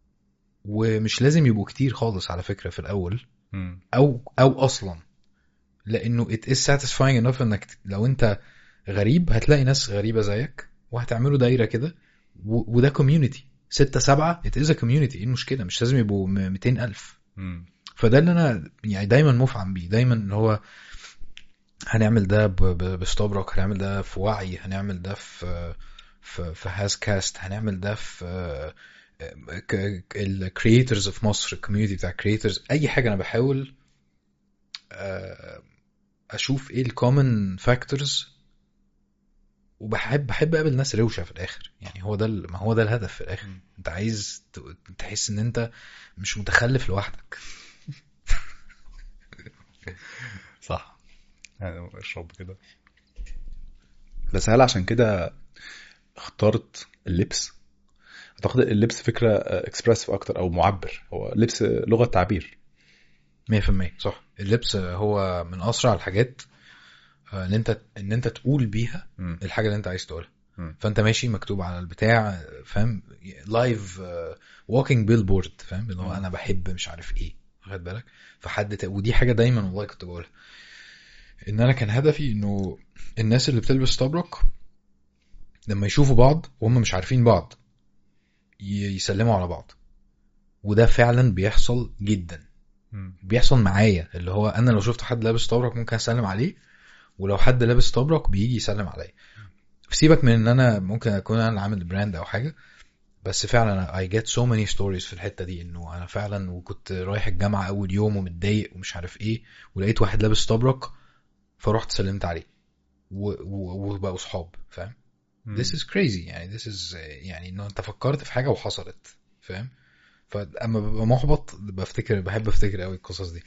ومش لازم يبقوا كتير خالص على فكرة في الاول م. او او اصلا لانه it is satisfying enough انك لو انت غريب هتلاقي ناس غريبة زيك وهتعملوا دايرة كده وده كوميونيتي ستة سبعة it is a community. ايه المشكلة مش لازم يبقوا مئتين ألف. م. فده اللي انا يعني دايما مفعم بيه دايما ان هو هنعمل ده بستوبروك، هنعمل ده في وعي، هنعمل ده في في في هاز كاست، هنعمل ده في الكرييترز في مصر، الكوميونتي بتاع الكرييترز. اي حاجه انا بحاول آه، اشوف ايه الكومن فاكتورز، وبحب بحب اقابل ناس روشه في الاخر. يعني هو ده ال- ما هو ده الهدف في الاخر. انت عايز ت- تحس ان انت مش متخلف لوحدك. صح. يعني اشرب كده. بس هل عشان كده اخترت اللبس؟ اعتقد اللبس فكره اكسبرسيف اكتر او معبر، هو لبس لغه تعبير. مية في المية صح. اللبس هو من اسرع الحاجات آه، ان انت ان انت تقول بيها م. الحاجه اللي انت عايز تقولها. م. فانت ماشي مكتوب على البتاع، فاهم، لايف ووكينج بيلبورد، فاهم، اللي هو م. انا بحب مش عارف ايه، واخد بالك. فحد ت... ودي حاجه دايما والله كنت بقولها، ان انا كان هدفي انه الناس اللي بتلبس طبرق لما يشوفوا بعض وهم مش عارفين بعض ي- يسلموا على بعض. وده فعلا بيحصل جدا، م. بيحصل معايا. اللي هو انا لو شفت حد لابس طبرق ممكن اسلم عليه، ولو حد لابس طبرق بيجي يسلم عليا. سيبك من ان انا ممكن اكون انا اللي عامل براند او حاجه، بس فعلا I get so many stories في الحته دي، انه انا فعلا وكنت رايح الجامعه اول يوم ومتضايق ومش عارف ايه، ولقيت واحد لابس طبرق فروحت سلمت عليه و- و- وبقوا صحاب، فاهم. م. this is crazy يعني. this is يعني انه انت فكرت في حاجه وحصلت، فاهم. فاما ببقى محبط بفتكر، بحب افتكر قوي القصص دي.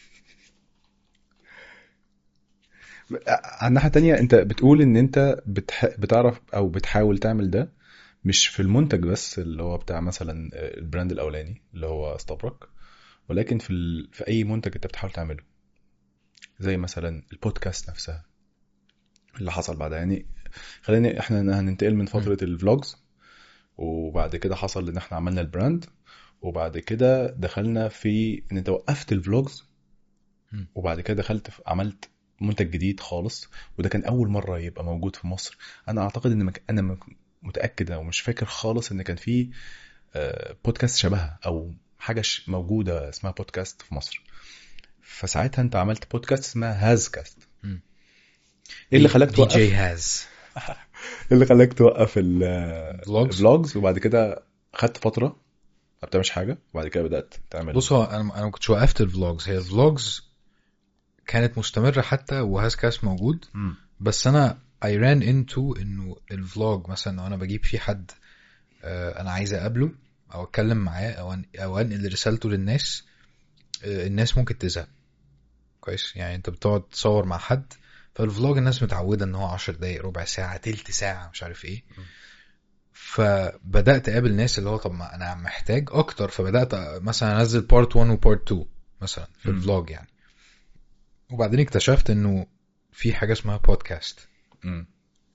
على الناحيه التانية انت بتقول ان انت بتح... بتعرف او بتحاول تعمل ده مش في المنتج بس اللي هو بتاع مثلا البراند الاولاني اللي هو استبرك، ولكن في ال... في اي منتج انت بتحاول تعمله، زي مثلا البودكاست نفسها اللي حصل بعدها. يعني خلينا احنا هننتقل من فتره الفلوجز، وبعد كده حصل ان احنا عملنا البراند، وبعد كده دخلنا في ان انت وقفت الفلوجز، م. وبعد كده دخلت في عملت منتج جديد خالص، وده كان اول مره يبقى موجود في مصر. انا اعتقد ان مك... انا مك- متاكد او مش فاكر خالص ان كان في آه، بودكاست شبهها او حاجه ش- موجوده اسمها بودكاست في مصر. فساعتها انت عملت بودكاست اسمها هاز كاست. م. ايه اللي دي خلاك دي جي توقف؟ هاز ايه اللي خلاك توقف ال- فلوجز. الفلوجز وبعد كده خدت فتره ما بتعملش حاجه وبعد كده بدات تعمل؟ بص هو انا انا ما كنتش وقفت الفلوجز، هي الفلوجز كانت مستمره حتى وهاز كاس موجود. مم. بس انا I ran into انه الفلوج مثلا لو انا بجيب فيه حد آه، انا عايز اقابله او اتكلم معاه او أن- او انقل رسالته للناس، آه، الناس ممكن تزهق. كويس، يعني انت بتقعد تصور مع حد، فالفلوج الناس متعودة ان هو عشر دقايق، ربع ساعة، تلت ساعة، مش عارف ايه. فبدأت اقابل ناس اللي هو طب ما انا محتاج اكتر، فبدأت مثلا انزل بارت واحد وبارت اتنين مثلا في مم. الفلوج يعني. وبعدين اكتشفت انه في حاجة اسمها بودكاست، مم.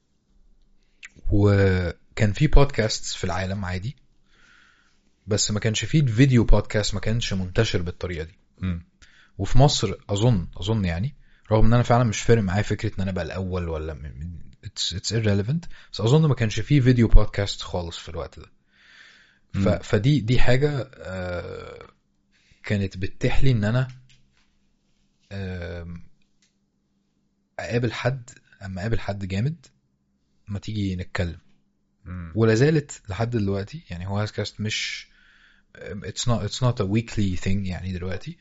وكان في بودكاست في العالم عادي، بس ما كانش فيه الفيديو بودكاست، ما كانش منتشر بالطريقة دي. مم. وفي مصر اظن اظن يعني، رغم ان انا فعلا مش فارق معايا فكره ان انا بقى الاول ولا م- م- it's, it's irrelevant، بس اظن ما كانش فيه فيديو بودكاست خالص في الوقت ده. ف, مم. فدي دي حاجه آه، كانت بتتيح ان انا آم، اقابل حد، اما اقابل حد جامد ما تيجي نتكلم. مم. ولا زالت لحد دلوقتي يعني. هو هاسكاست مش آم، it's not it's not a weekly thing يعني دلوقتي،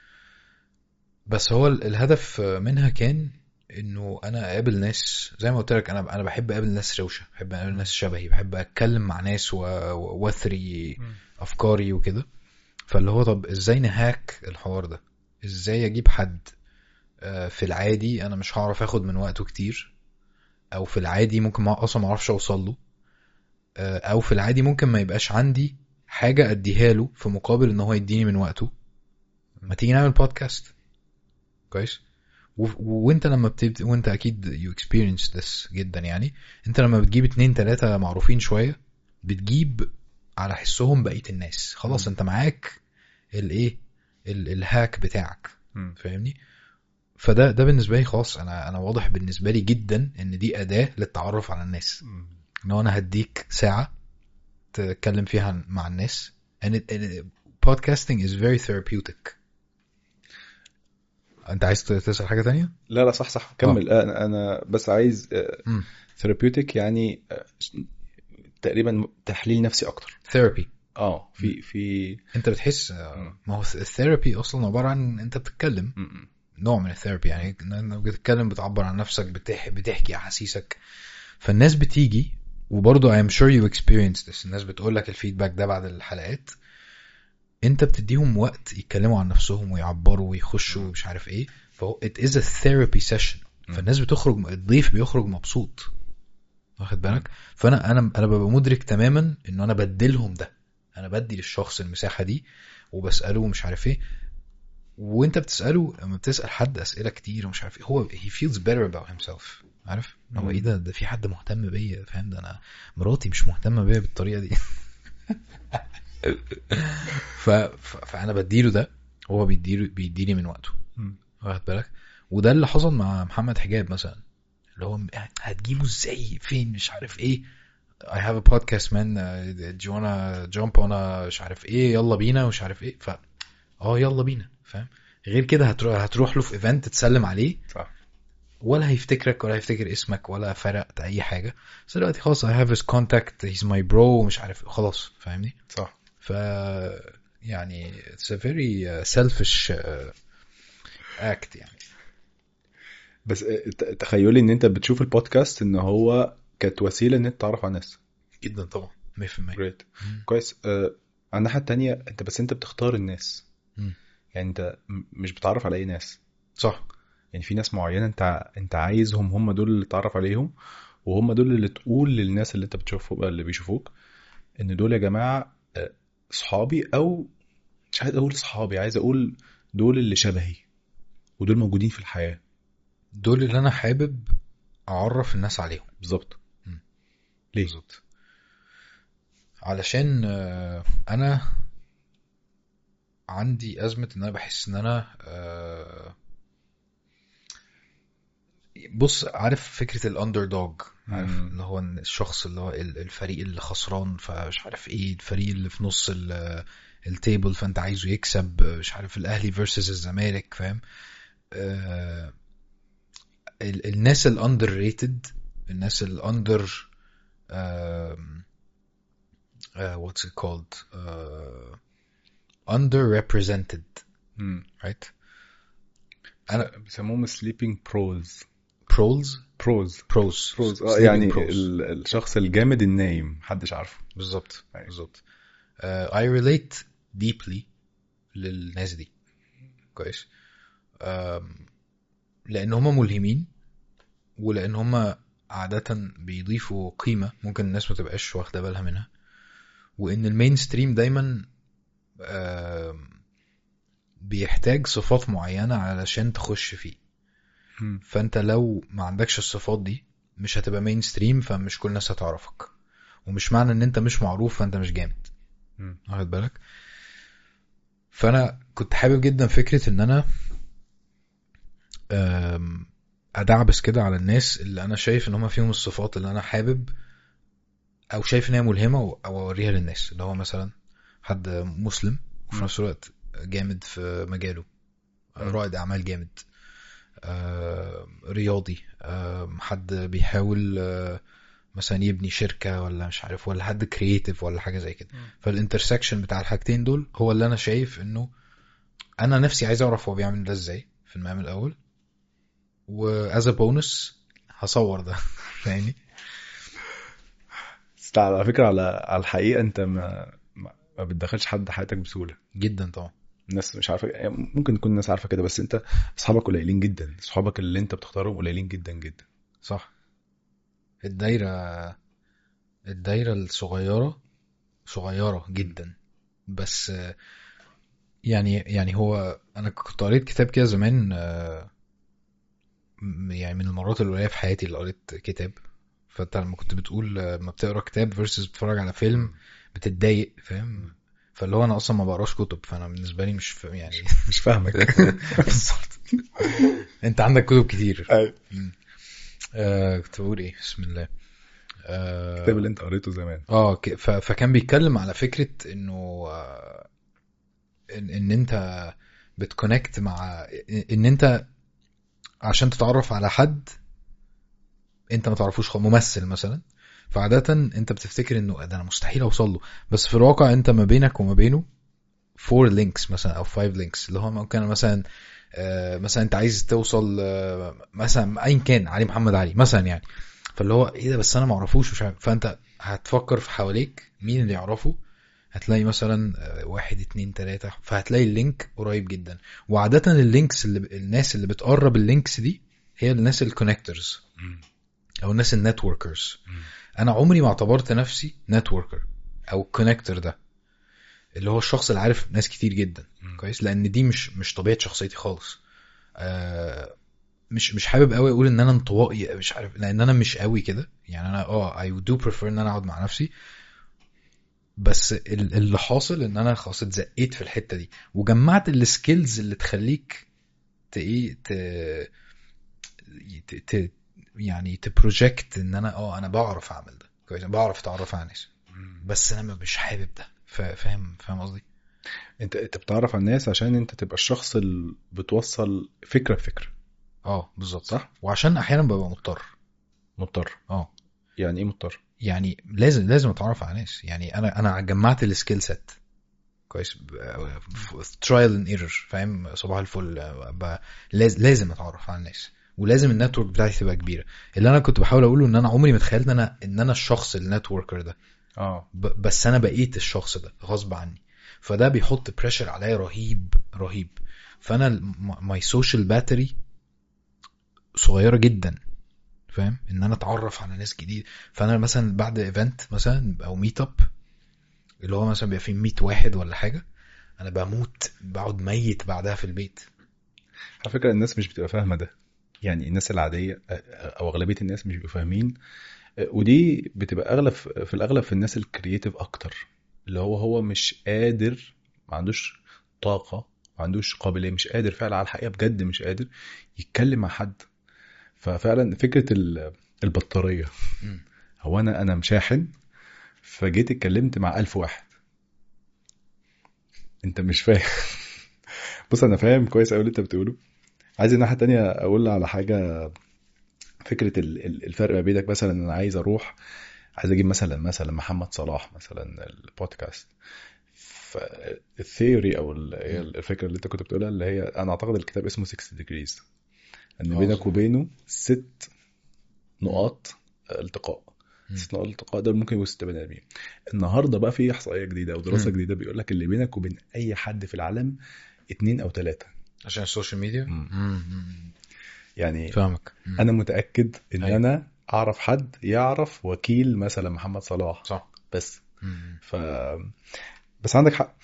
بس هو ال- الهدف منها كان انه انا اقابل ناس زي ما قلت لك. انا انا بحب اقابل ناس روشه، بحب اقابل ناس شبهي، بحب اتكلم مع ناس و- و- واثري مم. افكاري وكده. فاللي هو طب ازاي نهاك الحوار ده؟ ازاي اجيب حد آه، في العادي انا مش هعرف اخد من وقته كتير، او في العادي ممكن ما اصلا ما اعرفش اوصل له، آه، او في العادي ممكن ما يبقاش عندي حاجه اديها له في مقابل ان هو يديني من وقته. ما تيجي نعمل بودكاست. كويس. و... وانت لما بتبت... وانت اكيد you experience this جدا يعني. انت لما بتجيب اتنين تلاتة معروفين شوية، بتجيب على حسهم بقية الناس، خلاص مم. انت معاك الايه ال... الهاك بتاعك، مم. فاهمني. فده ده بالنسبة لي خلاص، انا انا واضح بالنسبة لي جدا ان دي اداة للتعرف على الناس. مم. ان انا هديك ساعة تتكلم فيها مع الناس. and, it... and it... podcasting is very therapeutic. انت عايز تسأل حاجة تانية؟ لا لا صح صح كمل. آه. انا انا بس عايز ثيرابيوتيك يعني آه، تقريبا تحليل نفسي اكتر. ثيرابي. اه في في انت بتحس مم. ما هو الثيرابي اصلا عبارة عن انت بتتكلم، م- نوع من الثيرابي يعني انك بتتكلم بتعبر عن نفسك، بتح... بتحكي احاسيسك. فالناس بتيجي وبرضه I'm sure you experienced this، الناس بتقولك الفيدباك ده بعد الحلقات، انت بتديهم وقت يتكلموا عن نفسهم ويعبروا ويخشوا ومش عارف ايه، فهو it is a therapy session. فالناس بتخرج، الضيف بيخرج مبسوط، واخد بالك؟ فانا انا انا ببقى مدرك تماما انه انا بديلهم ده، انا بدي للشخص المساحة دي وبسأله ومش عارف ايه. وانت بتسأله لما بتسأل حد اسئلة كتير ومش عارف ايه، هو he feels better about himself، عارف هو ايه ده ده في حد مهتم بيا، فاهم؟ ده انا مراتي مش مهتمة بيا بالطريقة دي. ف... ف... فانا بديله ده، هو بيديله بيديني من وقته، واخد بالك؟ وده اللي حصل مع محمد حجاب مثلا، اللي هو هتجيبه ازاي فين مش عارف ايه، I have a podcast man uh, do you wanna jump on a مش عارف ايه، يلا بينا مش عارف ايه. ف اه يلا بينا، فاهم؟ غير كده هتروح هتروح له في ايفنت تسلم عليه صح. ولا هيفتكرك ولا هيفتكر اسمك ولا فرقت اي حاجه. بس دلوقتي خلاص I have his contact he's my bro ومش عارف خلاص، فاهمني؟ صح. ف يعني it's a very uh, selfish uh, act يعني. بس تخيلي ان انت بتشوف البودكاست ان هو كانت وسيله ان انت تعرف على الناس. جدا طبعا مية في المية. جريت كويس. آه، على الناحيه التانية انت بس انت بتختار الناس. مم. يعني انت م- مش بتعرف على اي ناس. صح. يعني في ناس معينه انت انت عايزهم هم دول اللي تعرف عليهم، وهم دول اللي تقول للناس اللي انت بتشوفه اللي بيشوفوك ان دول يا جماعه آه، صحابي، او مش عايز اقول صحابي، عايز اقول دول اللي شبهي ودول موجودين في الحياه. دول اللي انا حابب اعرف الناس عليهم. بالظبط. مم. ليه؟ بالظبط. علشان آه، انا عندي ازمه ان انا بحس ان انا آه، بص عارف فكره الاندر دوج، عارف مم. اللي هو الشخص اللي هو ال- الفريق اللي خسران، فمش عارف ايه الفريق اللي في نص ال- التيبل فانت عايزه يكسب، مش عارف الاهلي فيرسز الزمالك، فاهم؟ آه، ال- الناس الاندر ريتد، الناس الاندر what's it called uh, underrepresented مم. right. انا بيسموهم sleeping pros. pros pros pros pros اه sleeping يعني pros. ال- الشخص الجامد النايم محدش عارفه. بالظبط أيوة. بالظبط. uh, I relate deeply للناس دي كويس، um, لان هم ملهمين، ولان هم عادة بيضيفوا قيمة ممكن الناس ما تبقاش واخدة بالها منها، وان المين ستريم دايما uh, بيحتاج صفات معينة علشان تخش فيه. مم. فانت لو ما عندكش الصفات دي مش هتبقى مين ستريم، فمش كل الناس هتعرفك، ومش معنى ان انت مش معروف فانت مش جامد، مم. واخد بالك؟ فانا كنت حابب جدا فكرة ان انا أم، ادعبس كده على الناس اللي انا شايف ان هم فيهم الصفات اللي انا حابب او شايف ان هي ملهمة او اوريها للناس، اللي هو مثلا حد مسلم وفي مم. نفس الوقت جامد في مجاله، مم. رائد اعمال جامد، آه، رياضي، آه، حد بيحاول آه، مثلا يبني شركة ولا مش عارف، ولا حد كرييتيف ولا حاجة زي كده. فالانترسكشن بتاع الحاجتين دول هو اللي انا شايف انه انا نفسي عايز اعرف هو بيعمل ده ازاي في المقام الاول، واز بونس هصور ده. فاهمني؟ بس على فكرة على على الحقيقة انت ما ما ما بتدخلش حد حياتك بسهولة. جدا طبعا. الناس مش عارفة يعني، ممكن تكون الناس عارفة كده، بس انت اصحابك قليلين جدا، اصحابك اللي انت بتختارهم قليلين جدا جدا. صح. الدايرة الدايرة الصغيرة صغيرة جدا، بس آه، يعني يعني هو انا كنت قريت كتاب كده زمان، آه، م- يعني من المرات القليله في حياتي اللي قريت كتاب. فانت لما كنت بتقول آه، ما بتقرا كتاب فيرسز بتتفرج على فيلم بتتضايق، فاهم؟ فاللي هو انا اصلا ما بقراش كتب، فانا بالنسبه لي مش ف... يعني مش فاهمك. بالظبط. انت عندك كتب كتير. ايوه. آه كنت بقول ايه، بسم الله. الكتاب اللي انت قريته زمان. اه ك- ف... فكان بيتكلم على فكره انه آه، ان, إن انت بتكونكت مع ان انت عشان تتعرف على حد انت ما تعرفوش خالص، ممثل مثلا، فعادة انت بتفتكر انه ده انا مستحيل اوصل له، بس في الواقع انت ما بينك وما بينه فور لينكس مثلا او فايف لينكس، اللي هو ممكن مثلا آه مثلا انت عايز توصل آه مثلا ايا كان علي محمد علي مثلا يعني، فاللي هو ايه ده بس انا ما اعرفوش مش عارف، فانت هتفكر في حواليك مين اللي يعرفه، هتلاقي مثلا آه، واحد اتنين تلاتة، فهتلاقي اللينك قريب جدا. وعادة اللينكس اللي الناس اللي بتقرب اللينكس دي هي الناس الكونكتورز او الناس النتوركرز. انا عمري ما اعتبرت نفسي نتوركر او كونكتور، ده اللي هو الشخص اللي عارف ناس كتير جدا مم. كويس، لان دي مش مش طبيعه شخصيتي خالص. آه مش مش حابب قوي اقول ان انا انطوائي مش عارف، لان انا مش قوي كده يعني. انا اه I do prefer ان انا اقعد مع نفسي، بس ال- اللي حاصل ان انا خلاص اتزقيت في الحته دي وجمعت السكيلز اللي تخليك ت ايه ت ت ت- يعني تبروجكت ان انا اه انا بعرف اعمل ده كويس، بعرف اتعرف على ناس، بس انا مش حابب ده. فا- فاهم فاهم قصدي؟ انت انت بتعرف على الناس عشان انت تبقى الشخص اللي بتوصل فكره بفكره. اه بالظبط صح. وعشان احيانا ببقى مضطر. مضطر. اه يعني ايه مضطر؟ يعني لازم لازم اتعرف على ناس، يعني انا انا جمعت السكيل سيت كويس، ترايل اند ايرور، فاهم؟ صباح الفل ب- لاز- لازم اتعرف على الناس، ولازم النتورك بتاعتي تبقى كبيره. اللي انا كنت بحاول اقوله ان انا عمري ما تخيلت ان انا ان انا الشخص النتوركر ده، اه ب- بس انا بقيت الشخص ده غصب عني، فده بيحط بريشر عليا رهيب رهيب. فانا ماي سوشيال باتري صغيره جدا، فاهم؟ ان انا اتعرف على ناس جديد. فانا مثلا بعد ايفنت مثلا او ميت اب اللي هو مثلا بيبقى فيه مية واحد ولا حاجه، انا بموت بقعد ميت بعدها في البيت. على فكره الناس مش بتبقى فاهمه ده، يعني الناس العاديه او اغلبيه الناس مش بيبقوا فاهمين. ودي بتبقى اغلب في الاغلب في الناس الكرييتيف اكتر، اللي هو هو مش قادر، ما عندوش طاقه، ما عندوش قابليه، مش قادر فعلا على الحقيقه بجد مش قادر يتكلم مع حد. ففعلا فكره ال- البطاريه، مم. هو انا انا مشاحن فجيت اتكلمت مع ألف واحد، انت مش فاهم. بص انا فاهم كويس قوي اللي انت بتقوله. عايز الناحيه التانية اقول على حاجه، فكره ال- ال- الفرق ما بينك مثلا انا عايز اروح، عايز اجيب مثلا مثلا محمد صلاح مثلا البودكاست، فالثيوري او ال- هي مم. الفكره اللي انت كنت بتقولها اللي هي انا اعتقد الكتاب اسمه ستة ديجريز، ان اه بينك اظن. وبينه ست مم. نقاط التقاء. مم. ست نقاط التقاء دول ممكن يبقوا ست بني ادمين. النهارده بقى في احصائيه جديده او دراسه مم. جديده بيقول لك اللي بينك وبين اي حد في العالم اتنين او تلاتة. عشان السوشيال ميديا. مم. مم. مم. يعني فاهمك. مم. انا متاكد ان ايوه انا اعرف حد يعرف وكيل مثلا محمد صلاح صح. بس. مم. ف بس عندك حق،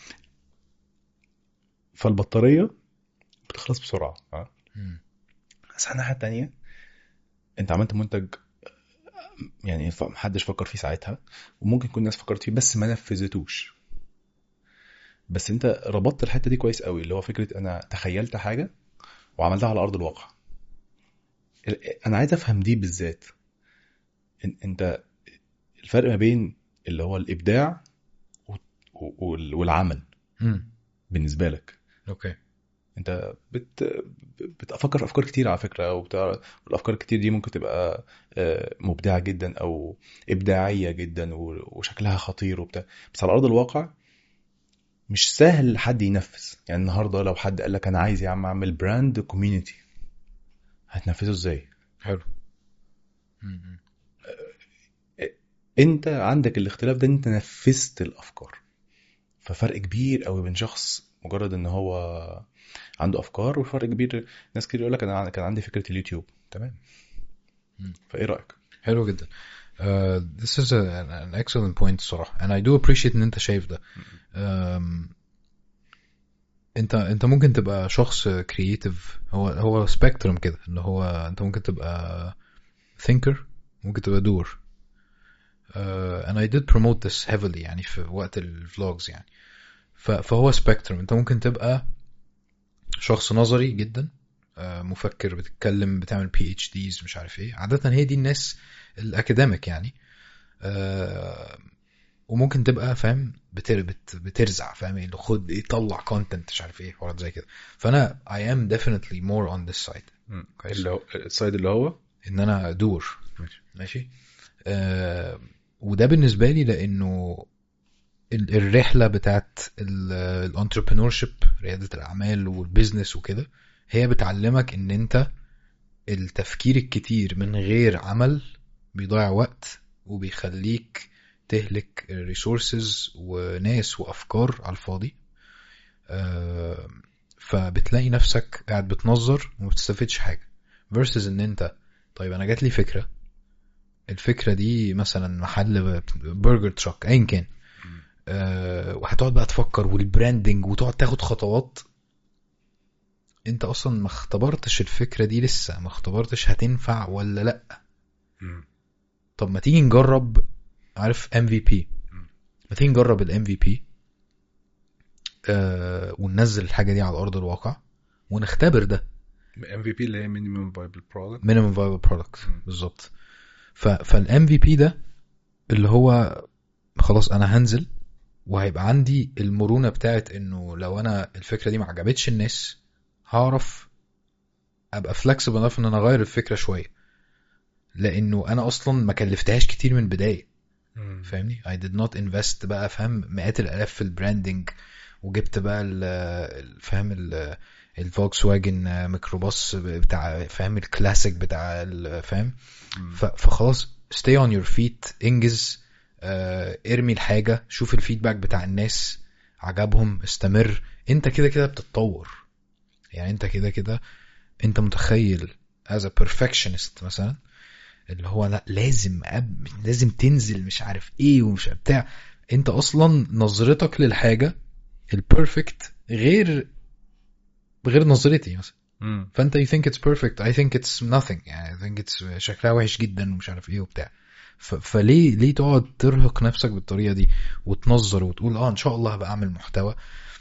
فالبطاريه بتخلص بسرعه ها. مم. بس على الناحيه التانيه انت عملت منتج يعني ف- محدش فكر فيه ساعتها، وممكن يكون الناس فكرت فيه بس ما نفذتوش. بس انت ربطت الحته دي كويس قوي، اللي هو فكره انا تخيلت حاجه وعملتها على ارض الواقع. ال- انا عايز افهم دي بالذات. إن- انت الفرق ما بين اللي هو الابداع و- و- والعمل مم. بالنسبه لك. اوكي. انت بت بتفكر في افكار كتير على فكره، وبتاع الافكار الكتير دي ممكن تبقى آه، مبدعه جدا او ابداعيه جدا و- وشكلها خطير وبتاع، بس على ارض الواقع مش سهل حد ينفذ. يعني النهارده لو حد قال لك انا عايز يا عم اعمل براند كوميونتي، هتنفذه ازاي؟ حلو. مم. انت عندك الاختلاف ده، انت نفذت الافكار. ففرق كبير قوي بين شخص مجرد ان هو عنده افكار، وفرق كبير ناس كتير يقول لك انا كان عندي فكره اليوتيوب تمام. مم. فايه رايك؟ حلو جدا. Uh, this is a, an, an excellent point صراحة and I do appreciate ان انت شايف ده. um, انت انت ممكن تبقى شخص كرييتيف، هو هو سبيكتروم كده، ان هو انت ممكن تبقى thinker، ممكن تبقى doer. uh, and I did promote this heavily يعني في وقت الفلوجز يعني. ف- فهو سبيكتروم، انت ممكن تبقى شخص نظري جدا، آه، مفكر، بتتكلم، بتعمل بي اتش ديز مش عارف ايه، عادة هي دي الناس الاكاديميك يعني. آه، وممكن تبقى فاهم بتر بت بترزع فاهم اللي خد يطلع كونتنت مش عارف ايه حوارات زي كده. فانا I am definitely more on this side. مم. كويس. اللي هو السايد اللي هو ان انا ادور ماشي. ماشي. آه وده بالنسبه لي لانه ال- الرحله بتاعت الانتربرينور شيب رياده الاعمال والبيزنس وكده هي بتعلمك ان انت التفكير الكتير من غير عمل بيضيع وقت وبيخليك تهلك ريسورسز وناس وافكار على الفاضي. آه، فبتلاقي نفسك قاعد بتنظر وما بتستفدش حاجه versus ان انت طيب انا جات لي فكره، الفكره دي مثلا محل برجر تراك ايا كان، أه وهتقعد بقى تفكر والبراندنج وتقعد تاخد خطوات. انت اصلا ما اختبرتش الفكره دي لسه، ما اختبرتش هتنفع ولا لا. مم. طب ما تيجي نجرب، عارف ام في بي، ما تيجي نجرب الام في بي وننزل الحاجه دي على ارض الواقع ونختبر ده. ام في بي اللي هي مينيمم فايبل برودكت. مينيمم فايبل برودكت بالظبط. فالام في بي ده اللي هو خلاص انا هنزل وهيبقى عندي المرونة بتاعت انه لو انا الفكرة دي ما عجبتش الناس هعرف ابقى flexible enough ان انا اغير الفكرة شوية، لانه انا اصلا ما كلفتهاش كتير من بداية. فاهمني I did not invest بقى فهم مئات الالاف في البراندنج، وجبت بقى ال فاهم الفولكس واجن ميكروباص بتاع فاهم الكلاسيك بتاع فاهم. فخلاص stay on your feet، انجز، اه ارمي الحاجة، شوف الفيدباك بتاع الناس عجبهم استمر. انت كده كده بتتطور، يعني انت كده كده انت متخيل as a perfectionist مثلا اللي هو لا لازم أب... لازم تنزل مش عارف ايه ومش بتاع. انت اصلا نظرتك للحاجة البرفكت غير غير نظرتي مثلا. مم. فانت you think it's perfect I think it's nothing، يعني I think it's شكلها وحش جدا ومش عارف ايه وبتاع. ف... فليه ليه تقعد ترهق نفسك بالطريقة دي وتنظر وتقول اه ان شاء الله هبقى اعمل محتوى؟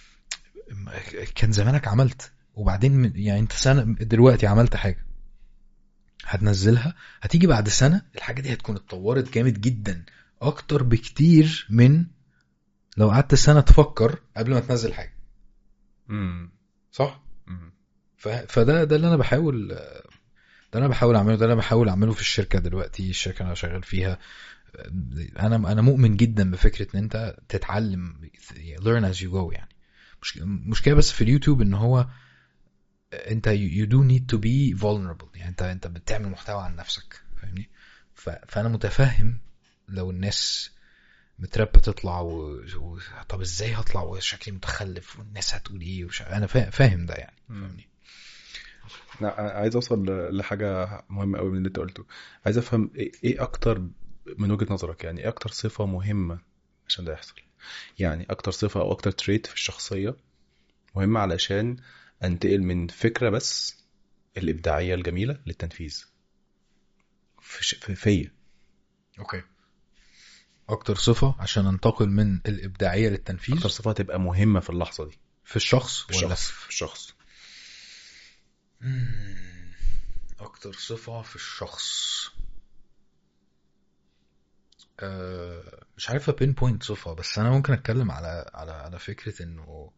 كان زمانك عملت، وبعدين يعني انت سنة دلوقتي عملت حاجة هتنزلها، هتيجي بعد سنة الحاجة دي هتكون اتطورت جامد جدا اكتر بكتير من لو قعدت سنة تفكر قبل ما تنزل حاجة. مم. صح؟ مم. ف... فده ده اللي انا بحاول ده انا بحاول اعمله، ده انا بحاول اعمله في الشركة دلوقتي، الشركة انا شغال فيها. انا انا مؤمن جدا بفكرة ان انت تتعلم learn as you go. يعني مش مشكلة بس في اليوتيوب ان هو انت you do need to be vulnerable، يعني انت انت بتعمل محتوى عن نفسك فاهمني. ف... فانا متفهم لو الناس متربة تطلع و... و... طب ازاي هطلع وشكلي متخلف والناس هتقول ايه وش... انا فا... فاهم ده يعني فاهمني. لا عايز اوصل لحاجه مهمه قوي من اللي انت قلته. عايز افهم ايه إيه اكتر من وجهه نظرك، يعني ايه اكتر صفه مهمه عشان ده يحصل؟ يعني اكتر صفه او اكتر تريت في الشخصيه مهمه علشان انتقل من فكره بس الابداعيه الجميله للتنفيذ في ش- في فيا. اوكي، اكتر صفة عشان انتقل من الابداعية للتنفيذ، اكتر صفه تبقى مهمه في اللحظه دي في الشخص في ولا الشخص في في الشخص مم. اكتر صفة في الشخص أه مش عارفة بين بوينت صفة، بس انا ممكن اتكلم على على على فكرة انه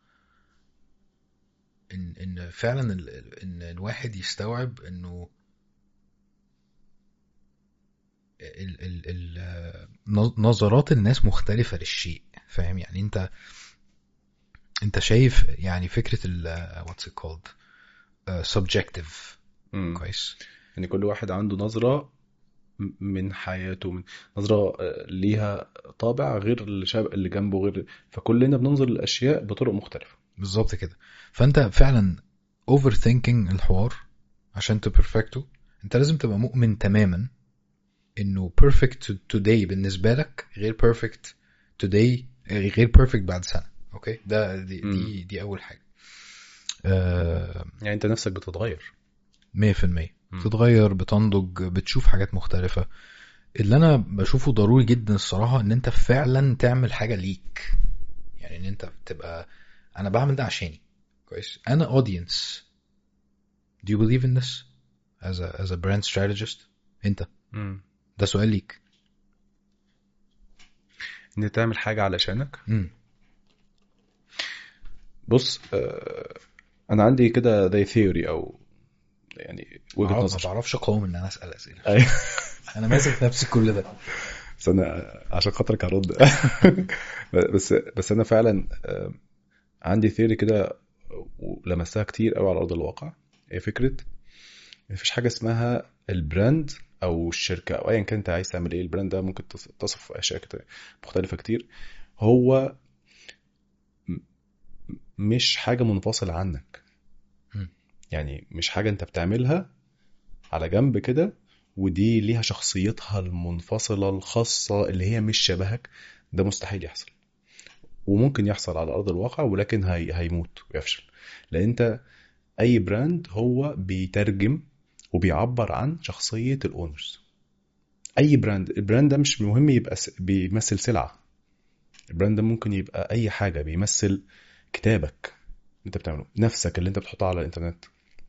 ان ان فعلا ال... ان الواحد يستوعب انه ال ال ال نظرات الناس مختلفة للشيء. فاهم يعني انت انت شايف يعني فكرة ال what's it called uh, subjective. مم. كويس. يعني كل واحد عنده نظرة م- من حياته، من نظرة آه، ليها طابع غير اللي شاب اللي جنبه غير، فكلنا بننظر للأشياء بطرق مختلفة. بالظبط كده. فانت فعلا overthinking الحوار عشان تبرفكته انت لازم تبقى مؤمن تماما انه perfect today بالنسبة لك غير perfect today غير perfect بعد سنة. اوكي ده دي مم. دي, دي اول حاجة. آه يعني انت نفسك بتتغير مية في المية مم. تتغير، بتنضج، بتشوف حاجات مختلفة. اللي انا بشوفه ضروري جدا الصراحة ان انت فعلا تعمل حاجة ليك، يعني ان انت تبقى انا بعمل ده عشاني. كويس. انا audience. Do you believe in this as a as a brand strategist؟ انت مم. ده سؤال ليك. ان تعمل حاجه علشانك. امم بص آه، انا عندي كده زي ثيوري او يعني وجهه ما نظر. بعرفش اقاوم ان انا اسال اسئله. أيوة. انا ماسك نفسي كل ده. بس انا عشان خاطرك هرد. بس بس انا فعلا آه، عندي ثيوري كده ولمستها كتير قوي على ارض الواقع. هي فكره مفيش حاجه اسمها البراند او الشركه او ايا كان انت عايز تعمل ايه. البراند ده ممكن تص- تصف اشياء كتير مختلفه كتير. هو م- مش حاجه منفصله عنك. مم. يعني مش حاجه انت بتعملها على جنب كده ودي ليها شخصيتها المنفصله الخاصه اللي هي مش شبهك. ده مستحيل يحصل، وممكن يحصل على ارض الواقع ولكن هي هيموت ويفشل. لان انت اي براند هو بيترجم وبيعبر عن شخصيه الاونرز. اي براند، البراند ده مش مهم يبقى س- بيمثل سلعه. البراند ده ممكن يبقى اي حاجه، بيمثل كتابك انت بتعمله، نفسك اللي انت بتحطها على الانترنت.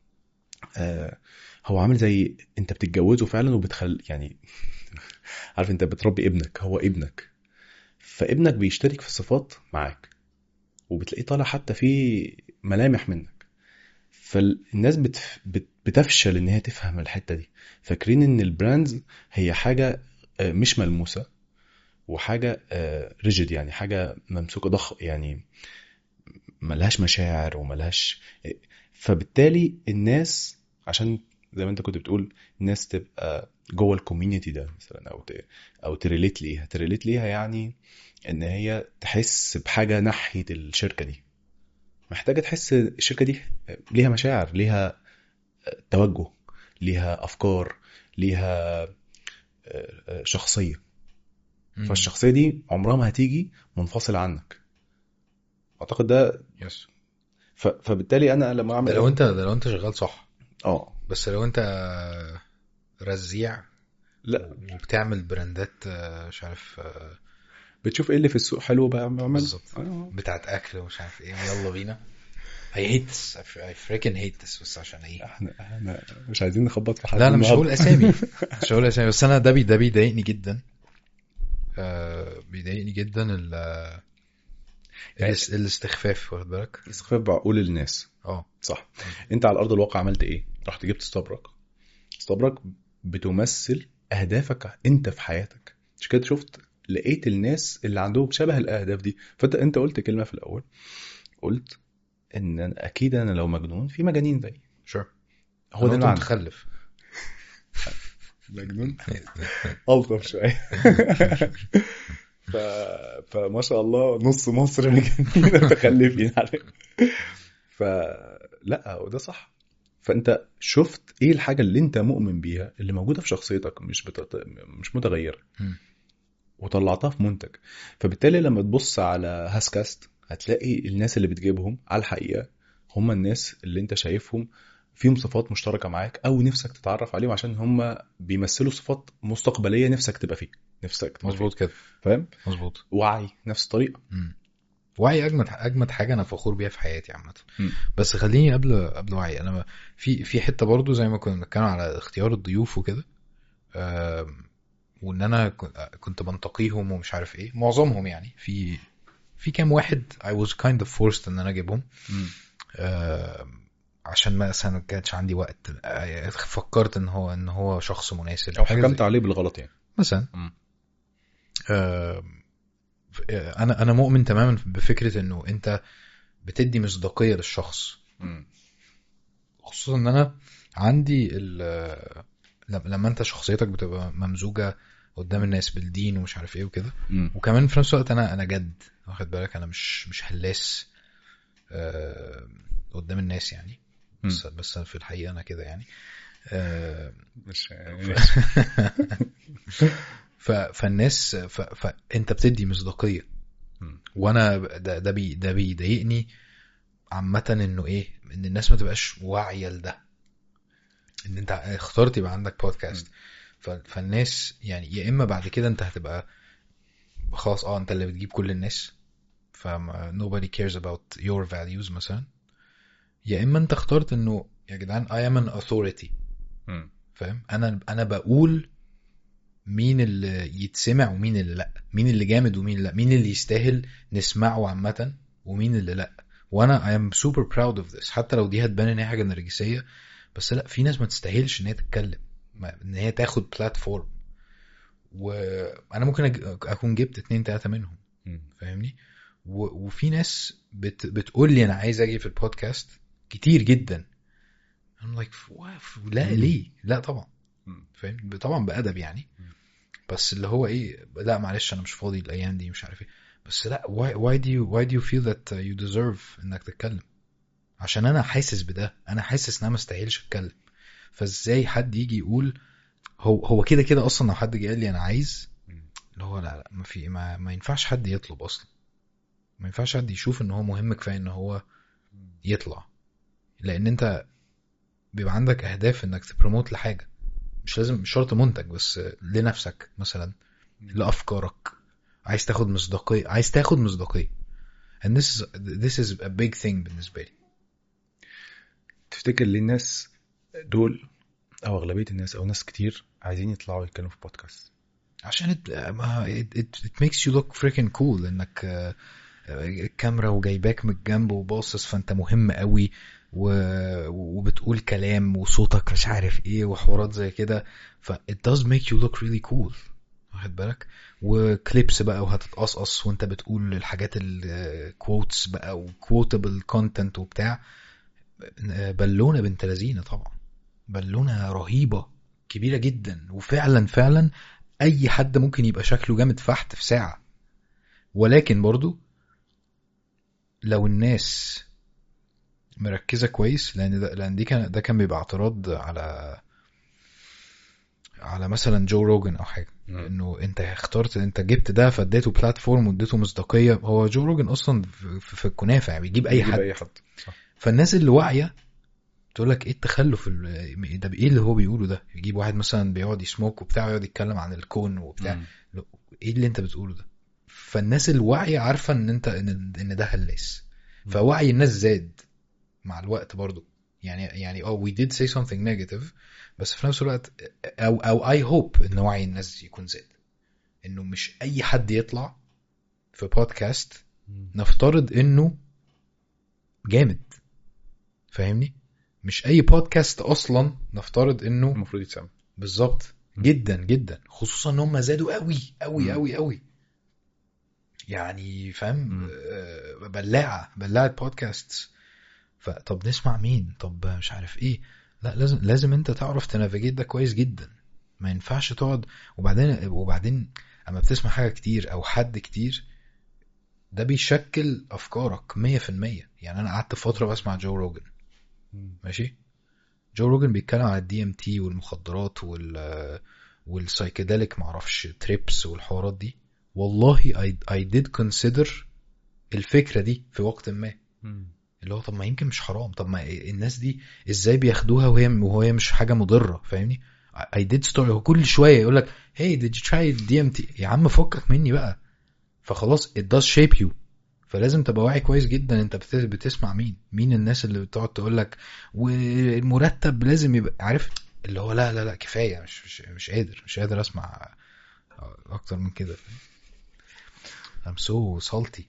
آه هو عامل زي انت بتتجوزه فعلا وبتخل يعني عارف انت بتربي ابنك، هو ابنك، فابنك بيشترك في الصفات معاك وبتلاقيه طالع حتى في ملامح منك. فالناس بتف... بت... بتفشل ان هي تفهم الحته دي، فاكرين ان البراندز هي حاجه آه، مش ملموسه وحاجه ريجيد، يعني حاجه ممسوكه ضخ، يعني ملهاش مشاعر وملهاش. فبالتالي الناس عشان زي ما انت كنت بتقول الناس تبقى جوه الكوميونتي ده مثلا او ت... او تريليت ليها تريليت ليها يعني ان هي تحس بحاجه ناحيه الشركه دي. محتاجه تحس الشركه دي ليها مشاعر، ليها توجه، ليها افكار، ليها شخصيه. مم. فالشخصيه دي عمرها ما هتيجي منفصله عنك. اعتقد ده. يس. ف... فبالتالي انا لما اعمل ده لو انت ده لو انت شغال صح. اه بس لو انت رزيع لا وبتعمل براندات آه، مش عارف آه، بتشوف ايه اللي في السوق حلو بقى بعمله. بالظبط آه. بتاعت اكل ومش عارف ايه يلا بينا. I hate this. I I freaking hate this. بس عشان ايه؟ احنا احنا مش عايزين نخبط في حد. لا انا مش هقول النهاردة. اسامي. مش هقول اسامي بس انا ده بي ده بيضايقني جدا. آه بيضايقني جدا ال يعني الاس- الاستخفاف، واخد بالك؟ استخفاف بعقول الناس. اه صح. انت على ارض الواقع عملت ايه؟ رحت جبت استبرق. استبرق بتمثل اهدافك انت في حياتك. مش كده؟ شفت لقيت الناس اللي عندهم شبه الاهداف دي. فانت انت قلت كلمه في الاول، قلت ان أنا اكيد انا لو مجنون في مجانين زيي. شور. هو ده انت المعنى. متخلف. مجنون الطف شويه. ف... فما شاء الله نص مصر مجانين متخلفين عليك. فلا وده صح. فانت شفت ايه الحاجه اللي انت مؤمن بيها اللي موجوده في شخصيتك مش بتط... مش متغيره مم. وطلعتها في منتج. فبالتالي لما تبص على هاسكاست هتلاقي الناس اللي بتجيبهم على الحقيقه هم الناس اللي انت شايفهم فيهم صفات مشتركه معاك او نفسك تتعرف عليهم عشان هم بيمثلوا صفات مستقبليه نفسك تبقى فيه، نفسك تبقى مظبوط فيه. كده. فاهم؟ مظبوط. وعي نفس الطريقه. مم. وعي اجمد اجمد حاجه انا فخور بيها في حياتي عامه. مم. بس خليني قبل قبل وعي انا في في حته برضو زي ما كنا بنتكلم على اختيار الضيوف وكده. آم، وان انا ك- كنت بنتقيهم ومش عارف ايه معظمهم يعني في في كام واحد I was kind of forced ان انا اجيبهم. مم. آم، عشان مثلا ما كانش عندي وقت. آه، فكرت ان هو ان هو شخص مناسب او حاجة زي- حكمت عليه بالغلط يعني. مثلا. مم. آم، ف- آه، انا انا مؤمن تماما بفكره انه انت بتدي مصداقيه للشخص. مم. خصوصا ان انا عندي ال- لما لما انت شخصيتك بتبقى ممزوجه قدام الناس بالدين ومش عارف ايه وكده. مم. وكمان في نفس الوقت انا انا جد، واخد بالك؟ انا مش مش هلاس آه، قدام الناس يعني. بس بس في الحقيقه انا كده يعني. آه، مش ف فالناس ف فانت بتدي مصداقيه. مم. وانا ده ده بي ده بيضايقني عامه انه ايه، ان الناس ما تبقاش واعيه لده، ان انت اخترت يبقى عندك بودكاست. ف- فالناس يعني يا اما بعد كده انت هتبقى خلاص اه انت اللي بتجيب كل الناس ف nobody cares about your values مثلا، يا اما انت اخترت انه يا جدعان I am an authority. مم. فاهم؟ انا انا بقول مين اللي يتسمع ومين اللي لا، مين اللي جامد ومين اللي لا، مين اللي يستاهل نسمعه عامة ومين اللي لا. وانا I am super proud of this، حتى لو دي هتبان ان هي حاجة نرجسية، بس لا، في ناس ما تستاهلش ان هي تتكلم، ما- ان هي تاخد بلاتفورم، وانا ممكن أج- اكون جبت اتنين تلاتة منهم، مم. فاهمني. و... وفي ناس بت... بتقول لي انا عايز اجي في البودكاست كتير جدا. I'm like wow، لا مم. ليه؟ لا طبعا، مم. فاهم، طبعا بأدب يعني، مم. بس اللي هو ايه، لا معلش انا مش فاضي الايام دي، مش عارف ايه، بس لا why, why do you why do you feel that you deserve انك تتكلم؟ عشان انا حاسس بده، انا حاسس ان انا مستاهلش اتكلم. فازاي حد يجي يقول هو هو كده كده اصلا؟ لو حد جه قال لي انا عايز، مم. اللي هو لا لا، ما في ما, ما ينفعش حد يطلب اصلا، ما ينفعش حد يشوف ان هو مهم كفايه ان هو يطلع، لان انت بيبقى عندك اهداف انك تبروموت لحاجه، مش لازم مش شرط منتج، بس لنفسك مثلا، لافكارك، عايز تاخد مصداقيه، عايز تاخد مصداقيه and this is this is a big thing بالنسبه لي. تفتكر ليه الناس دول او اغلبيه الناس او ناس كتير عايزين يطلعوا يتكلموا في بودكاست؟ عشان it, ما- it, it, it makes you look freaking cool، انك آه، آه، الكاميرا وجايباك من الجنب وباصص، فانت مهم قوي، و... وبتقول كلام وصوتك مش عارف ايه وحوارات زي كده، ف it does make you look really cool، واخد بالك، وكليبس بقى وهتتقصقص وانت بتقول الحاجات الكوتس بقى وكوتابل كونتنت وبتاع. بالونة بنت لذينة طبعا، بالونة رهيبة كبيرة جدا، وفعلا فعلا اي حد ممكن يبقى شكله جامد فحت في ساعة. ولكن برضو لو الناس مركزة كويس، لان ده لان دي كان ده كان بيبقى اعتراض على على مثلا جو روجن او حاجة، مم. انه انت اخترت، انت جبت ده فاديته بلاتفورم واديته مصداقية. هو جو روجن اصلا في, في الكنافة يعني بيجيب اي بيجيب حد. اي حد صح. فالناس اللي واعية تقول لك ايه التخلف ال- ده، ايه اللي هو بيقوله ده؟ يجيب واحد مثلا بيقعد يسموك وبتاع ويقعد يتكلم عن الكون وبتاع، مم. لا، ايه اللي انت بتقوله ده؟ فالناس الواعية عارفة ان انت ان, إن ده هلاس، فوعي الناس زاد مع الوقت برضو. يعني يعني اه we did say something negative، بس في نفس الوقت او او I hope ان وعي الناس يكون زاد، انه مش اي حد يطلع في بودكاست مم. نفترض انه جامد، فاهمني؟ مش اي بودكاست اصلا نفترض انه المفروض يتسمع. بالظبط، جدا جدا، خصوصا ان هم زادوا قوي قوي مم. قوي قوي، يعني فاهم، مم. آه، بلاعه بلاعه بودكاست. فطب نسمع مين؟ طب مش عارف ايه. لا، لازم لازم انت تعرف تنافيجيت ده كويس جدا، ما ينفعش تقعد. وبعدين وبعدين اما بتسمع حاجه كتير او حد كتير، ده بيشكل افكارك مية في المية. يعني انا قعدت فتره بسمع جو روجن، مم. ماشي، جو روجن بيتكلم على الدي ام تي والمخدرات وال والسايكيديليك معرفش تريبس والحوارات دي. والله I, I did consider الفكرة دي في وقت ما، مم. اللي هو طب ما يمكن مش حرام، طب ما الناس دي ازاي بياخدوها وهي وهي مش حاجة مضرة، فاهمني. I did story، هو كل شوية يقولك hey did you try دي ام تي؟ يا عم فكك مني بقى. فخلاص it does shape you، فلازم تبقى واعي كويس جدا انت بت- بتسمع مين مين الناس اللي بتقعد تقولك والمرتب لازم يبقى عارف، اللي هو لا لا لا كفاية، مش مش, مش قادر مش قادر اسمع اكتر من كده. I'm so salty.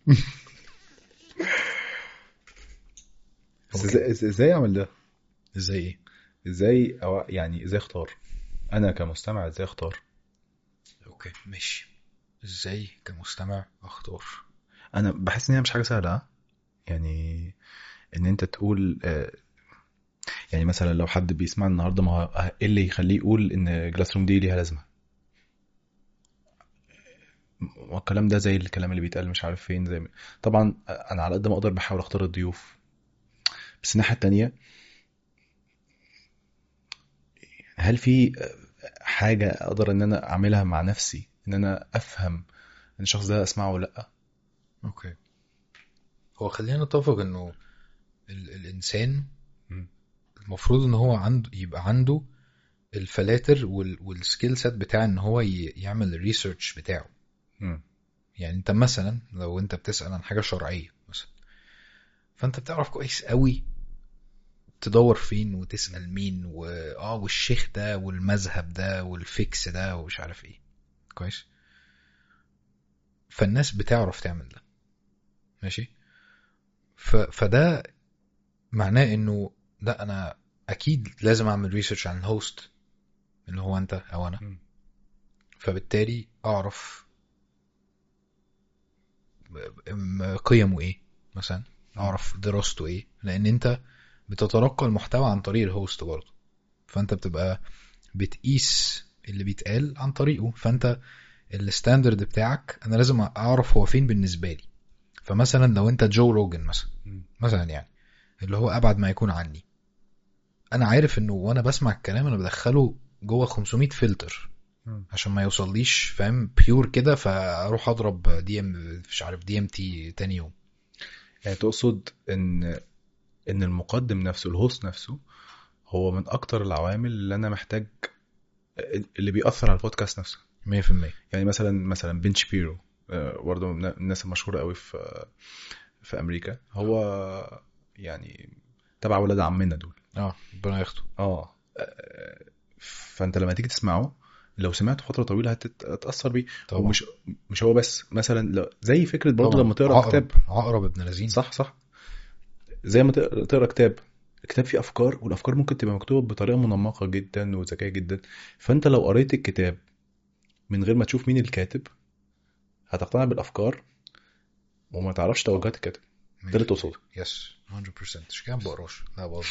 بس اوكي. ازاي ازاي اعمل ده؟ ازاي ايه؟ ازاي أو يعني ازاي اختار؟ انا كمستمع ازاي اختار؟ اوكي ماشي. ازاي كمستمع اختار؟ انا بحس ان هي مش حاجه سهله، ها؟ يعني ان انت تقول آه، يعني مثلا لو حد بيسمع النهارده، ما هو ايه اللي يخليه يقول ان جلاس روم دي ليها لازمه؟ والكلام ده زي الكلام اللي بيتقال مش عارف فين، زي ما... طبعا انا على قد ما اقدر بحاول اختار الضيوف، بس الناحيه التانية هل في حاجه اقدر ان انا اعملها مع نفسي ان انا افهم ان الشخص ده اسمعه ولا لا؟ اوكي. هو خلينا نتفق انه ال الانسان م. المفروض ان هو عنده يبقى عنده الفلاتر وال والسكيل سيت بتاع ان هو ي- يعمل الريسيرش بتاعه. م. يعني انت مثلا لو انت بتسأل عن حاجة شرعية مثلا، فانت بتعرف كويس قوي تدور فين وتسأل مين، واه والشيخ ده والمذهب ده والفيكس ده ومش عارف ايه. كويس. فالناس بتعرف تعمل ده ماشي. ف... فده معناه انه لا انا اكيد لازم اعمل ريسيرش عن الهوست اللي هو انت او انا. م. فبالتالي اعرف قيمه ايه مثلا، اعرف دراسته ايه، لان انت بتتلقى المحتوى عن طريق الهوست برضه. فانت بتبقى بتقيس اللي بيتقال عن طريقه. فانت الستاندرد بتاعك انا لازم اعرف هو فين بالنسبه لي. فمثلا لو انت جو روجن مثلا مثلا يعني اللي هو ابعد ما يكون عني، انا عارف انه وانا بسمع الكلام انا بدخله جوه خمسمية فلتر عشان ما يوصليش فاهم بيور كده فاروح اضرب دي ام مش عارف دي ام تي تاني يوم. يعني تقصد ان ان المقدم نفسه الهوست نفسه هو من اكتر العوامل اللي انا محتاج اللي بيأثر على البودكاست نفسه مية في المية. يعني مثلا مثلا بن شابيرو برضه من الناس المشهوره قوي في في امريكا. هو يعني تبع ولاد عمنا دول. اه ربنا ياخده. اه فانت لما تيجي تسمعه لو سمعته فتره طويله هتتاثر بيه. ومش مش هو بس مثلا لو زي فكره برضه لما تقرا عقرب. كتاب عقرب ابن لذين. صح صح زي ما تقرا كتاب الكتاب فيه افكار والافكار ممكن تبقى مكتوبه بطريقه منمقه جدا وذكيه جدا. فانت لو قريت الكتاب من غير ما تشوف مين الكاتب هتقتنع بالافكار وما تعرفش توجهات الكاتب. ده اللي تقصده. يس مية بالمية. مش كام بقراش لا بقى.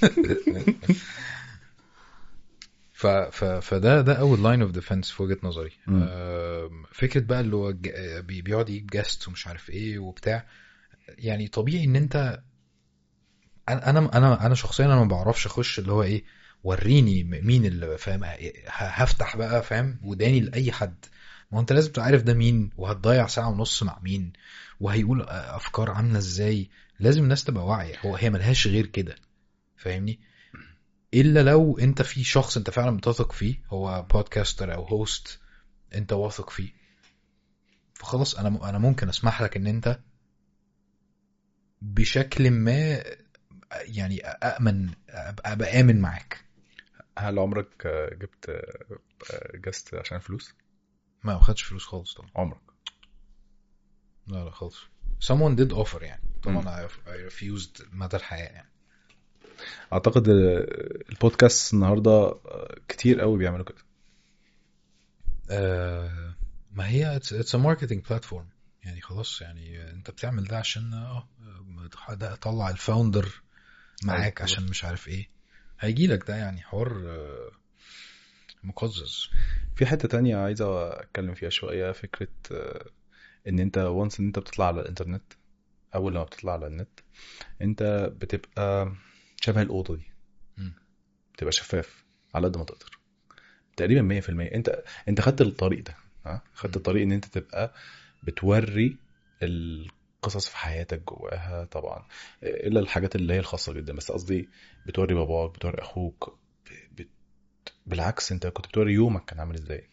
ف ف فده ده اول لاين اوف ديفنس في وجهه نظري. فكره بقى اللي هو بيقعد يجيب جاست ومش عارف ايه وبتاع. يعني طبيعي ان انت انا انا انا شخصيا انا ما بعرفش اخش اللي هو ايه وريني مين اللي فاهم هفتح بقى فاهم وداني لاي حد. ما انت لازم تعرف ده مين وهتضيع ساعه ونص مع مين وهيقول افكار عامله ازاي. لازم الناس تبقى واعيه. هو هي ملهاش غير كده فاهمني. الا لو انت في شخص انت فعلا بتثق فيه هو بودكاستر او هوست انت واثق فيه فخلاص انا انا ممكن اسمح لك ان انت بشكل ما يعني أأمن أبقى آمن معاك. هل عمرك جبت جاست عشان فلوس؟ ما ما خدش فلوس خالص طبعا. عمرك؟ لا لا خالص. someone did offer يعني طبعا I refused مدى الحياة يعني. أعتقد البودكاست النهاردة كتير قوي بيعملوا كده. أه ما هي it's, it's a marketing platform يعني خلاص. يعني انت بتعمل ده عشان اه ده اطلع الفاوندر معاك عشان مش عارف ايه هيجي لك ده. يعني حوار مقزز. في حتة تانية عايزة اتكلم فيها شوية. فكرة ان انت وانس ان انت بتطلع على الانترنت اول لما بتطلع على النت انت بتبقى شبه الأوضة دي م. بتبقى شفاف على قد ما تقدر تقريبا مية في المية. انت انت خدت الطريق ده ها خدت الطريق ان انت تبقى بتوري القصص في حياتك جواها طبعا الا الحاجات اللي هي الخاصة جدا. بس قصدي بتوري باباك بتوري اخوك بت... بالعكس انت كنت بتوري يومك كان عامل ازاي.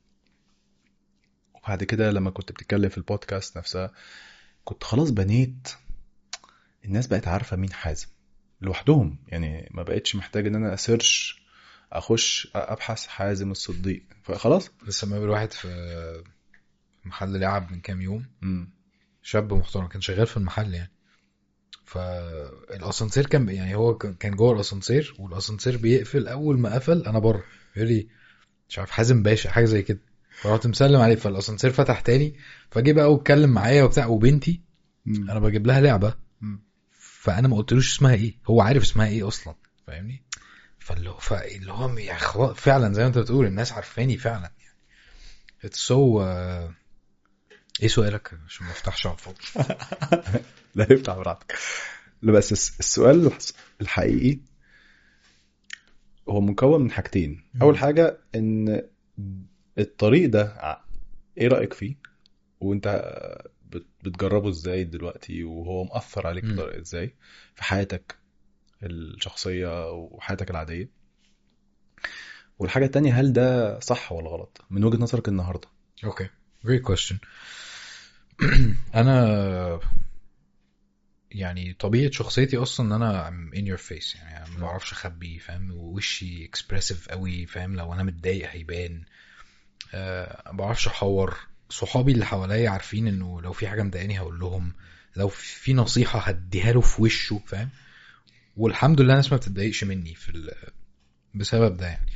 وبعد كده لما كنت بتتكلم في البودكاست نفسها كنت خلاص بنيت الناس بقت عارفة مين حازم لوحدهم. يعني ما بقتش محتاج ان انا اسيرش اخش ابحث حازم الصديق فخلاص. لسه ما الواحد في محل لعب من كام يوم م. شاب محترم كان شغال في المحل يعني. فالاسانسير كان يعني هو كان جوه الاسانسير والاسانسير بيقفل اول ما قفل انا بره يقول لي مش عارف حازم باشا حاجه زي كده. فرحت مسلم عليه فالاسانسير فتح تاني فجي بقى واتكلم معايا وبتاع. وبنتي م. انا بجيب لها لعبه م. فانا ما قلتلوش اسمها ايه هو عارف اسمها ايه اصلا فاهمني. فاللي هو فاللي هو يعني خلاص فعلا زي ما انت بتقول الناس عارفاني فعلا يعني. it's so uh... ايه سؤالك عشان ما افتحش على الفاضي. لا يفتح براحتك. لا بس السؤال الحقيقي هو مكون من حاجتين. اول حاجه ان الطريق ده ايه رايك فيه وانت بتجربه ازاي دلوقتي وهو مؤثر عليك بطريقه ازاي في حياتك الشخصيه وحياتك العاديه. والحاجه التانية هل ده صح ولا غلط من وجهه نظرك النهارده. اوكي great question. انا يعني طبيعه شخصيتي اصلا ان انا I'm in your face يعني ما بعرفش اخبي فاهم. ووشي expressive قوي فاهم. لو انا متضايق هيبان أه ما بعرفش احور. صحابي اللي حواليا عارفين انه لو في حاجه مضايقاني هقول لهم، لو في نصيحه هديها له في وشه، فاهم؟ والحمد لله الناس ما بتتضايقش مني في ال... بسبب ده يعني.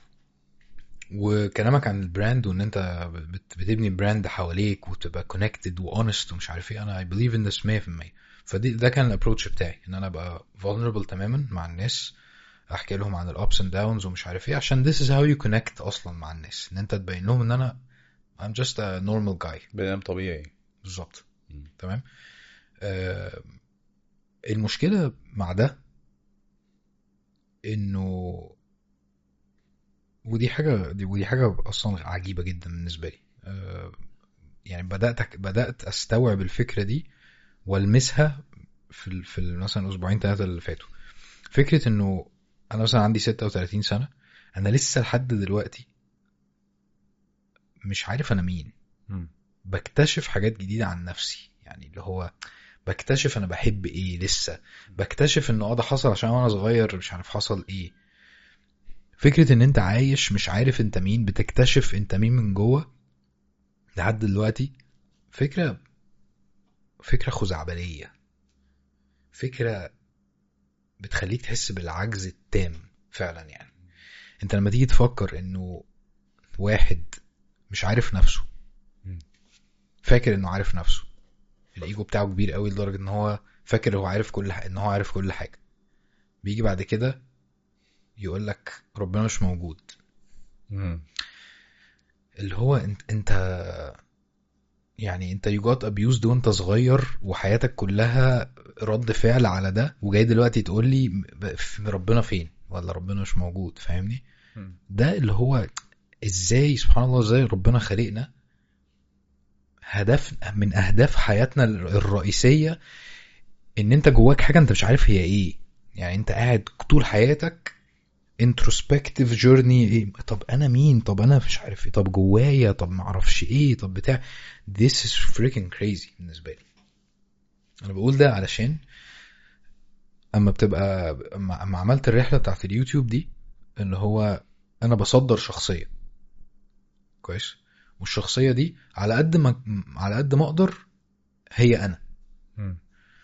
وكلامك عن البراند وان انت بت- بتبني براند حواليك وتبقى كونكتد وانست ومش عارف ايه، انا I believe in this مية في المية. فدي ده كان الابروتش بتاعي، ان انا ابقى vulnerable تماما مع الناس، احكي لهم عن الابس اند داونز ومش عارف ايه، عشان this is how you connect اصلا مع الناس، ان انت تبين لهم ان انا I'm just a normal guy. بني ادم طبيعي. بالظبط. مم. تمام. آه المشكلة مع ده انه، ودي حاجة دي ودي حاجة اصلا عجيبة جدا بالنسبة لي. آه يعني بدأت بدأت استوعب الفكرة دي والمسها في ال- في ال- مثلا اسبوعين ثلاثة اللي فاتوا. فكرة انه انا مثلا عندي ستة وثلاثين سنة، انا لسه لحد دلوقتي مش عارف انا مين. مم. بكتشف حاجات جديدة عن نفسي، يعني اللي هو بكتشف انا بحب ايه، لسه بكتشف انه اه ده حصل عشان وانا صغير مش عارف حصل ايه. فكرة ان انت عايش مش عارف انت مين، بتكتشف انت مين من جوه لحد دلوقتي. فكرة فكرة خزعبلية، فكرة بتخليك تحس بالعجز التام فعلا. يعني انت لما تيجي تفكر انه واحد مش عارف نفسه، مم. فاكر انه عارف نفسه، الايجو بتاعه كبير قوي لدرجة ان هو فاكر هو عارف كل حاجة، ان هو عارف كل حاجة. بيجي بعد كده يقولك ربنا مش موجود. مم. اللي هو انت انت يعني انت you got abused وانت صغير وحياتك كلها رد فعل على ده، وجاي دلوقتي تقول لي ربنا فين ولا ربنا مش موجود، فاهمني؟ مم. ده اللي هو ازاي سبحان الله، ازاي ربنا خلقنا هدف من اهداف حياتنا الرئيسية ان انت جواك حاجة انت مش عارف هي ايه. يعني انت قاعد طول حياتك introspective journey، ايه طب انا مين، طب انا مش عارف ايه، طب جوايا، طب معرفش ايه، طب بتاع. this is freaking crazy بالنسبة لي. انا بقول ده علشان اما بتبقى اما اما عملت الرحلة بتاعت اليوتيوب دي، ان هو انا بصدر شخصية كويس، والشخصية دي على قد ما على قد ما اقدر هي انا. مم.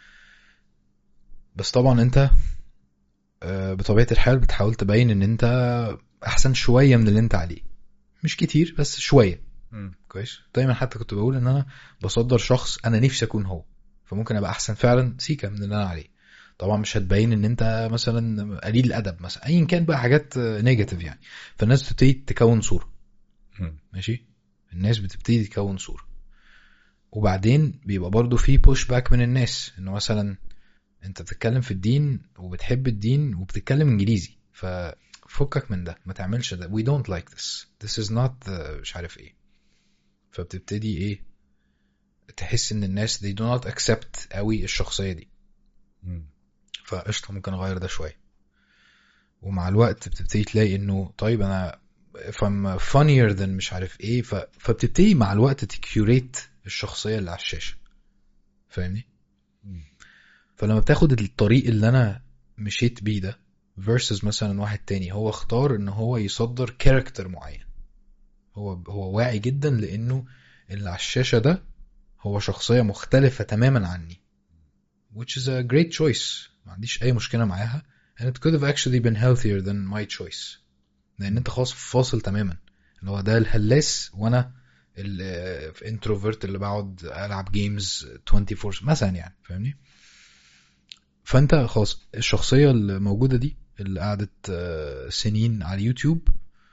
بس طبعا انت آه، بطبيعة الحال بتحاول تبين ان انت احسن شوية من اللي انت عليه، مش كتير بس شوية. مم. كويس. دايما حتى كنت بقول ان انا بصدر شخص انا نفسي اكون هو، فممكن ابقى احسن فعلا سيكا من اللي انا عليه. طبعا مش هتبين ان انت مثلا قليل الادب مثلا، ايا كان بقى حاجات نيجاتيف يعني. فالناس بتبتدي تكون صورة. مم. ماشي. الناس بتبتدي تكون صورة، وبعدين بيبقى برضو في بوش باك من الناس، انه مثلا انت بتتكلم في الدين وبتحب الدين وبتتكلم انجليزي، ففكك من ده، ما تعملش ده. we don't like this this is not the مش عارف ايه. فبتبتدي ايه، تحس ان الناس they do not accept قوي الشخصية دي. مم. فقشطة ممكن اغير ده شوية. ومع الوقت بتبتدي تلاقي انه طيب انا if I'm funnier than مش عارف ايه، ف... فبتبتدي مع الوقت تكيوريت الشخصية اللي على الشاشة، فاهمني؟ مم. فلما بتاخد الطريق اللي انا مشيت بيه ده versus مثلا واحد تاني هو اختار ان هو يصدر كاركتر معين، هو هو واعي جدا لانه اللي على الشاشة ده هو شخصية مختلفة تماما عني، which is a great choice، ما عنديش اي مشكلة معاها. and it could have actually been healthier than my choice، لان انت خلاص فاصل تماما، اللي هو ده الهلاس وانا الانتروفيرت اللي بقعد العب جيمز أربعة وعشرين مثلا يعني، فاهمني؟ فانت خلاص الشخصية الموجودة دي اللي قعدت سنين على اليوتيوب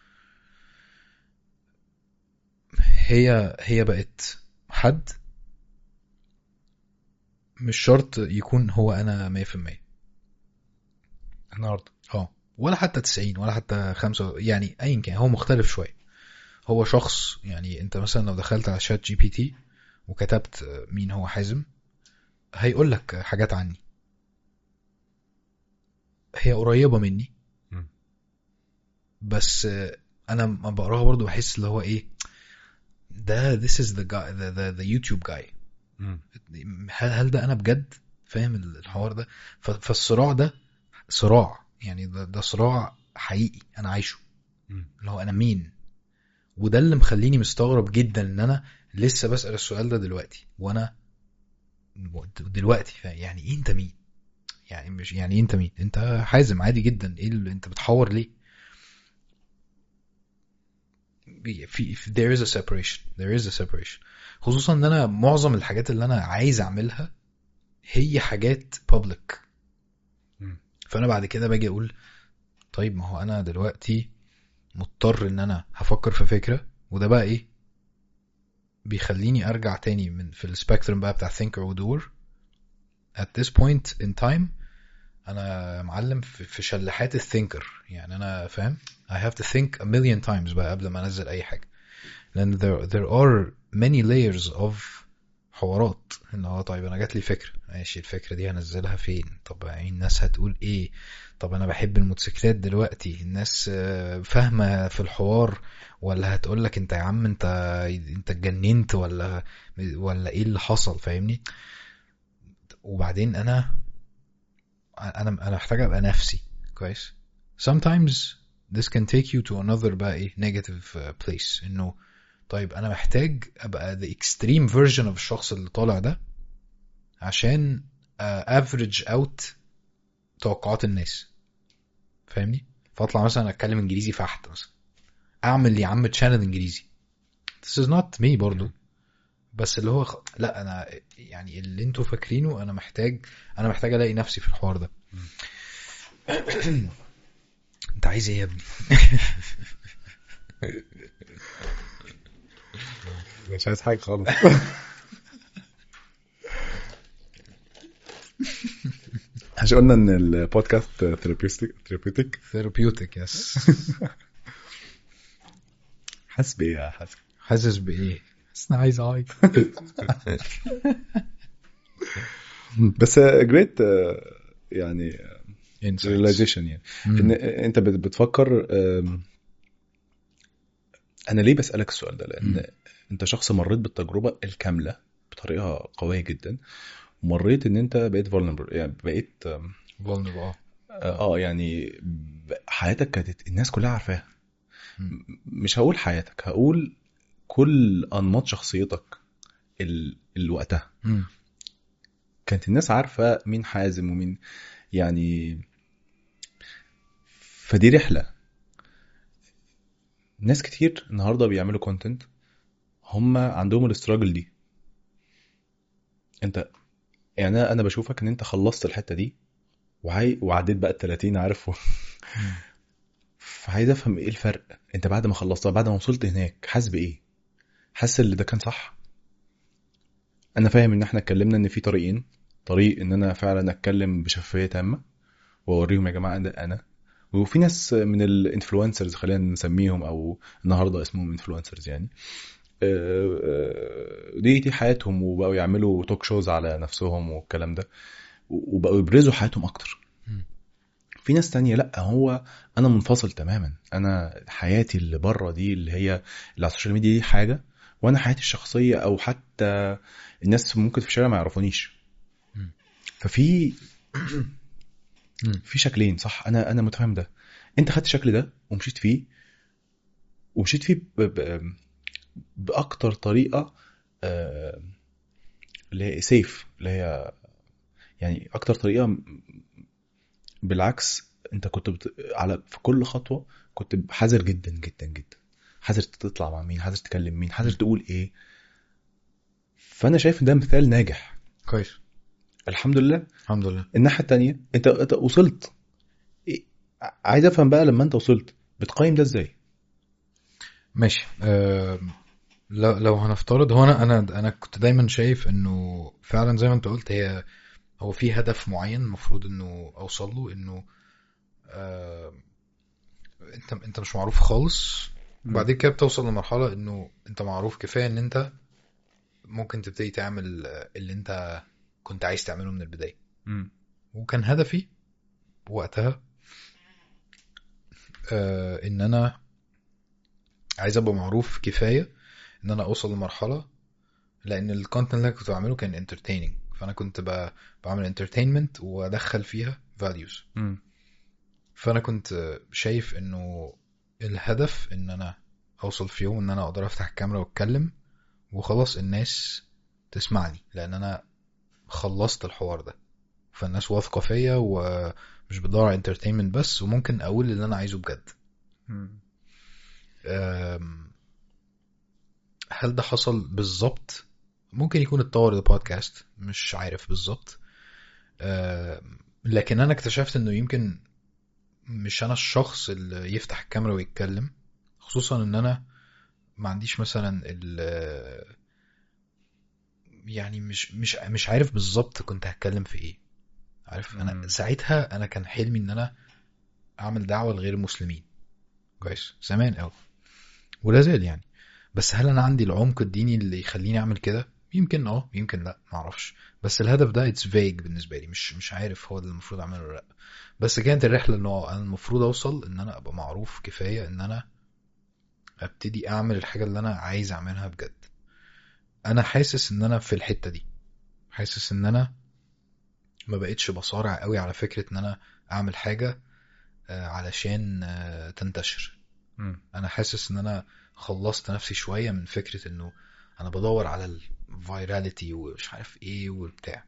هي هي بقت حد مش شرط يكون هو انا مية في المية النهارده اه، ولا حتى تسعين ولا حتى خمسة، يعني ايا كان هو مختلف شوية. هو شخص، يعني انت مثلا لو دخلت على شات جي بي تي وكتبت مين هو حازم، هيقول لك حاجات عني هي قريبة مني، مم. بس انا ما بقراها برضو بحس اللي هو ايه ده this is the guy the, the, the YouTube guy. مم. هل, هل ده انا بجد فاهم الحوار ده؟ ف- فالصراع ده صراع، يعني ده, ده صراع حقيقي انا عايشه، مم. اللي هو انا مين وده اللي مخليني مستغرب جدا ان انا لسه بسأل السؤال ده دلوقتي، وانا دلوقتي يعني ايه انت مين؟ يعني مش يعني ايه انت مين؟ انت حازم عادي جدا، ايه اللي انت بتحور ليه؟ في there is a separation there is a separation خصوصا ان انا معظم الحاجات اللي انا عايز اعملها هي حاجات public. فانا بعد كده باجي اقول طيب ما هو انا دلوقتي مضطر ان انا هفكر في فكرة، وده بقى ايه بيخليني ارجع تاني من في السبيكترم بقى بتاع thinker و doer. at this point in time انا معلم في, في شلحات الثينكر، يعني انا فاهم I have to think a million times بقى قبل ما انزل اي حاجة، لان there, there are many layers of حوارات. ان هو طيب انا جات لي فكرة، ماشي الفكرة دي هنزلها فين؟ طب يعني الناس هتقول ايه؟ طب انا بحب الموتوسيكلات دلوقتي، الناس فاهمة في الحوار ولا هتقول لك انت يا عم انت انت اتجننت ولا ولا ايه اللي حصل؟ فاهمني؟ وبعدين انا انا انا محتاج ابقى نفسي كويس. sometimes this can take you to another بقى ايه negative place، انه طيب انا محتاج ابقى the extreme version of الشخص اللي طالع ده عشان uh, average out توقعات الناس، فاهمني؟ فاطلع مثلا اتكلم انجليزي فحت مثلا، اعمل لي عم تشانل انجليزي، this is not me برضو، بس اللي هو خ... لا انا يعني اللي انتوا فاكرينه انا محتاج انا محتاج الاقي نفسي في الحوار ده. انت عايز ايه يا ابني؟ مش عايز حاجه خالص. مش قلنا ان البودكاست ثيرابيوتيك ثيرابيوتيك ثيرابيوتيك يس. حاسس بايه يا حسن؟ حاسس بايه؟ بس انا عايز اعيط. بس جريت يعني realization يعني ان انت بتفكر. انا ليه بسألك السؤال ده؟ لان م. انت شخص مريت بالتجربة الكاملة بطريقة قوية جدا، ومريت ان انت بقيت vulnerable، يعني بقيت vulnerable اه يعني حياتك كانت الناس كلها عارفاها. مش هقول حياتك، هقول كل انماط شخصيتك ال... الوقتها م. كانت الناس عارفة مين حازم ومين يعني. فدي رحلة. ناس كتير النهاردة بيعملوا كونتنت هم عندهم الاستراجل دي. انت يعني انا بشوفك ان انت خلصت الحتة دي وعي... وعديت بقى التلاتين عارف. فعايز افهم ايه الفرق انت بعد ما خلصتها، بعد ما وصلت هناك حاسس بايه؟ حاسس اللي ده كان صح؟ انا فاهم ان احنا اتكلمنا ان في طريقين، طريق ان انا فعلا اتكلم بشفافية تامة واوريهم يا جماعة ده انا، وفي ناس من الانفلونسرز خلينا نسميهم او النهارده اسمهم انفلونسرز يعني دي دي حياتهم وبقوا يعملوا توك شوز على نفسهم والكلام ده وبقوا يبرزوا حياتهم اكتر. في ناس تانية لا، هو انا منفصل تماما، انا حياتي اللي بره دي اللي هي اللي على السوشيال ميديا دي حاجة، وانا حياتي الشخصية او حتى الناس ممكن في الشارع ما يعرفونيش. ففي في شكلين صح، انا انا متفهم ده. انت خدت الشكل ده ومشيت فيه ومشيت فيه ب... ب... باكتر طريقه آه... اللي هي سيف، اللي هي يعني اكتر طريقه. بالعكس انت كنت بت... على في كل خطوه كنت حذر جدا جدا جدا، حذر تطلع مع مين، حذر تكلم مين، حذر تقول ايه. فانا شايف ده مثال ناجح كويس الحمد لله. الحمد لله. الناحيه التانية انت... انت وصلت إيه؟ عايز افهم بقى لما انت وصلت بتقيم ده ازاي؟ ماشي أه... لو لو هنفترض هو انا انا انا كنت دايما شايف انه فعلا زي ما انت قلت هي هو في هدف معين المفروض انه اوصل له، انه أه... انت انت مش معروف خالص، وبعد كده بتوصل لمرحله انه انت معروف كفايه ان انت ممكن تبتدي تعمل اللي انت كنت عايز تعمله من البدايه. م. وكان هدفي وقتها أه... ان انا عايز ابقى معروف كفايه ان انا اوصل لمرحله، لان الكونتنت اللي كنت بعمله كان انترتيننج، فانا كنت ب... بعمل انترتينمنت وادخل فيها فاليوز. فانا كنت شايف انه الهدف ان انا اوصل في يوم ان انا اقدر افتح الكاميرا واتكلم وخلاص الناس تسمعني، لان انا خلصت الحوار ده، فالناس واثقه فيا ومش بدور على انترتينمنت بس، وممكن اقول اللي انا عايزه بجد. أم، هل ده حصل بالظبط؟ ممكن يكون اتطور البودكاست، مش عارف بالظبط. أم، لكن انا اكتشفت انه يمكن مش انا الشخص اللي يفتح الكاميرا ويتكلم، خصوصا ان انا ما عنديش مثلا ال يعني مش مش مش عارف بالظبط كنت هتكلم في ايه. عارف انا مم. ساعتها انا كان حلمي ان انا اعمل دعوة لغير المسلمين كويس زمان قوي، ولا زال يعني. بس هل انا عندي العمق الديني اللي يخليني اعمل كده؟ يمكن اه يمكن لا، ما اعرفش. بس الهدف ده اتس فيج بالنسبه لي، مش مش عارف هو اللي المفروض اعمله ولا لا. بس كانت الرحله انه انا المفروض اوصل ان انا ابقى معروف كفايه ان انا ابتدي اعمل الحاجه اللي انا عايز اعملها بجد. انا حاسس ان انا في الحته دي، حاسس ان انا ما بقتش بصارع قوي على فكره ان انا اعمل حاجه آه، علشان آه، تنتشر. مم. انا حاسس ان انا خلصت نفسي شويه من فكره انه انا بدور على الفايراليتي ومش عارف ايه والبتاع.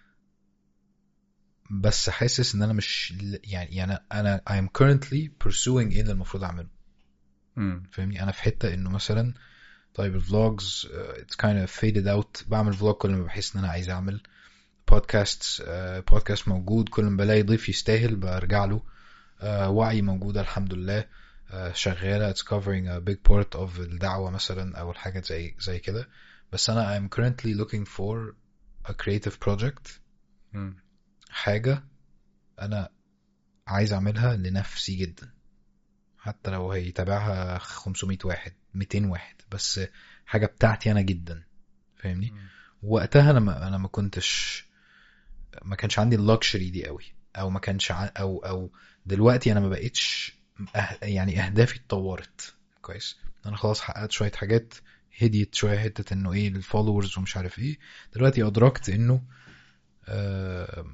بس حاسس ان انا مش يعني يعني انا I am currently pursuing ايه اللي المفروض اعمله. مم. فاهمني؟ انا في حته انه مثلا طيب الفلوجز uh, it's kind of faded out، بعمل فلوج كل ما بحس ان انا عايز اعمل بودكاست. بودكاست موجود كل ما بلاقي ضيف يستاهل برجع له. uh, وعي موجودة الحمد لله، uh, شغالة it's covering a big part of الدعوة مثلا او الحاجة زي زي كده. بس انا I'm currently looking for a creative project، مم. حاجة انا عايز اعملها لنفسي جدا، حتى لو هيتابعها خمسمية واحد ميتين واحد، بس حاجة بتاعتي انا جدا. فاهمني؟ مم. وقتها انا ما انا ما كنتش ما كانش عندي اللكشري دي قوي، او ما كانش ع... او او دلوقتي انا ما بقتش أه... يعني اهدافي اتطورت كويس. انا خلاص حققت شويه حاجات، هديت شويه حته انه ايه الفولورز ومش عارف ايه. دلوقتي ادركت انه آه...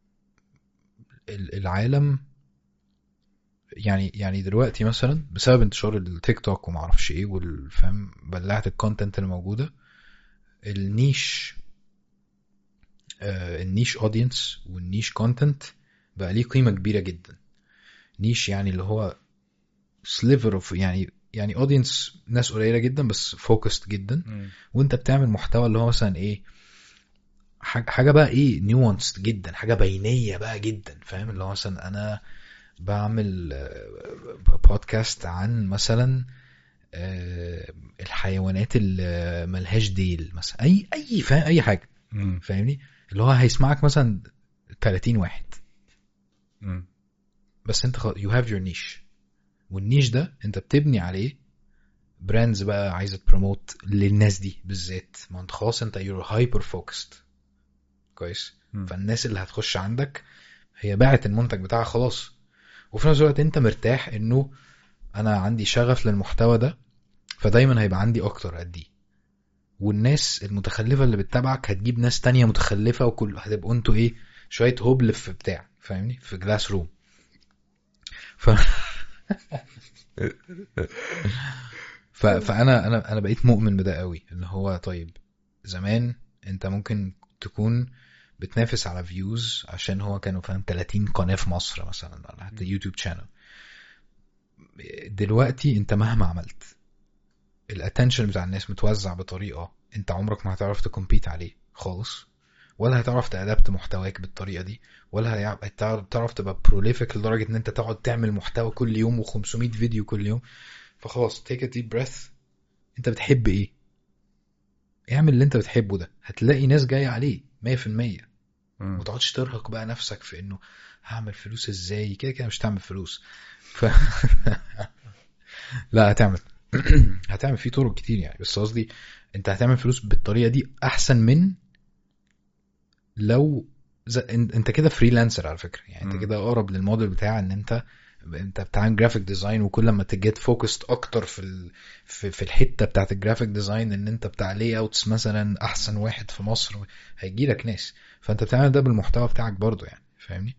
العالم يعني يعني دلوقتي مثلا بسبب انتشار التيك توك وما اعرفش ايه والفهم بلعه الكونتنت اللي موجوده، النيش آه... النيش اودينس والنيش كونتنت بقى ليه قيمه كبيره جدا. نيش يعني اللي هو سليفر اوف يعني يعني اودينس ناس قليله جدا بس فوكست جدا. مم. وانت بتعمل محتوى اللي هو مثلا ايه حاجه حاجه بقى ايه نيوانس جدا، حاجه بينيه بقى جدا. فاهم؟ اللي هو مثلا انا بعمل آه، بودكاست عن مثلا آه، الحيوانات اللي ملهاش ديل مثلا، اي اي فاهم اي حاجه. مم. فاهمني؟ اللي هو هيسمعك مثلا تلاتين واحد، مم. بس انت you have your niche، والنيش ده انت بتبني عليه براندز بقى عايزه تبروموت للناس دي بالذات. ما انت خلاص انت you're hyper focused كويس. مم. فالناس اللي هتخش عندك هي باعت المنتج بتاعها خلاص، وفي نفس الوقت انت مرتاح انه انا عندي شغف للمحتوى ده، فدايما هيبقى عندي اكتر اديه. والناس المتخلفه اللي بتتابعك هتجيب ناس تانية متخلفه، وكل هتبقوا انتوا ايه شويه هبل في بتاع. فاهمني؟ في جلاس روم. ف... ف... فانا انا انا بقيت مؤمن بده قوي، ان هو طيب زمان انت ممكن تكون بتنافس على فيوز عشان هو كانوا فاهم تلاتين قناه في مصر مثلا ولا حتى يوتيوب شانل. دلوقتي انت مهما عملت الاتنشن بتاع الناس متوزع بطريقه انت عمرك ما هتعرف تكمبيت عليه خالص، ولا هتعرف تأدبت محتواك بالطريقه دي، ولا هتعرف تبقى بروليفيك لدرجه ان انت تقعد تعمل محتوى كل يوم وخمسمية فيديو كل يوم. فخلاص take a deep breath. انت بتحب ايه؟ اعمل اللي انت بتحبه ده، هتلاقي ناس جايه عليه مية في المية. مم. وتقعدش ترهق بقى نفسك في انه هعمل فلوس ازاي، كده كده مش تعمل فلوس. ف... لا هتعمل هتعمل فيه طرق كتير يعني، بس قصدي انت هتعمل فلوس بالطريقه دي احسن من لو ز... انت كده فريلانسر على فكره. يعني انت مم. كده اقرب للموديل بتاع ان انت انت بتعمل جرافيك ديزاين، وكل ما تجيت فوكست اكتر في ال... في في الحته بتاعه الجرافيك ديزاين، ان انت بتاع لي اوتس مثلا احسن واحد في مصر، هيجي لك ناس. فانت بتعمل ده بالمحتوى بتاعك برضو يعني. فاهمني؟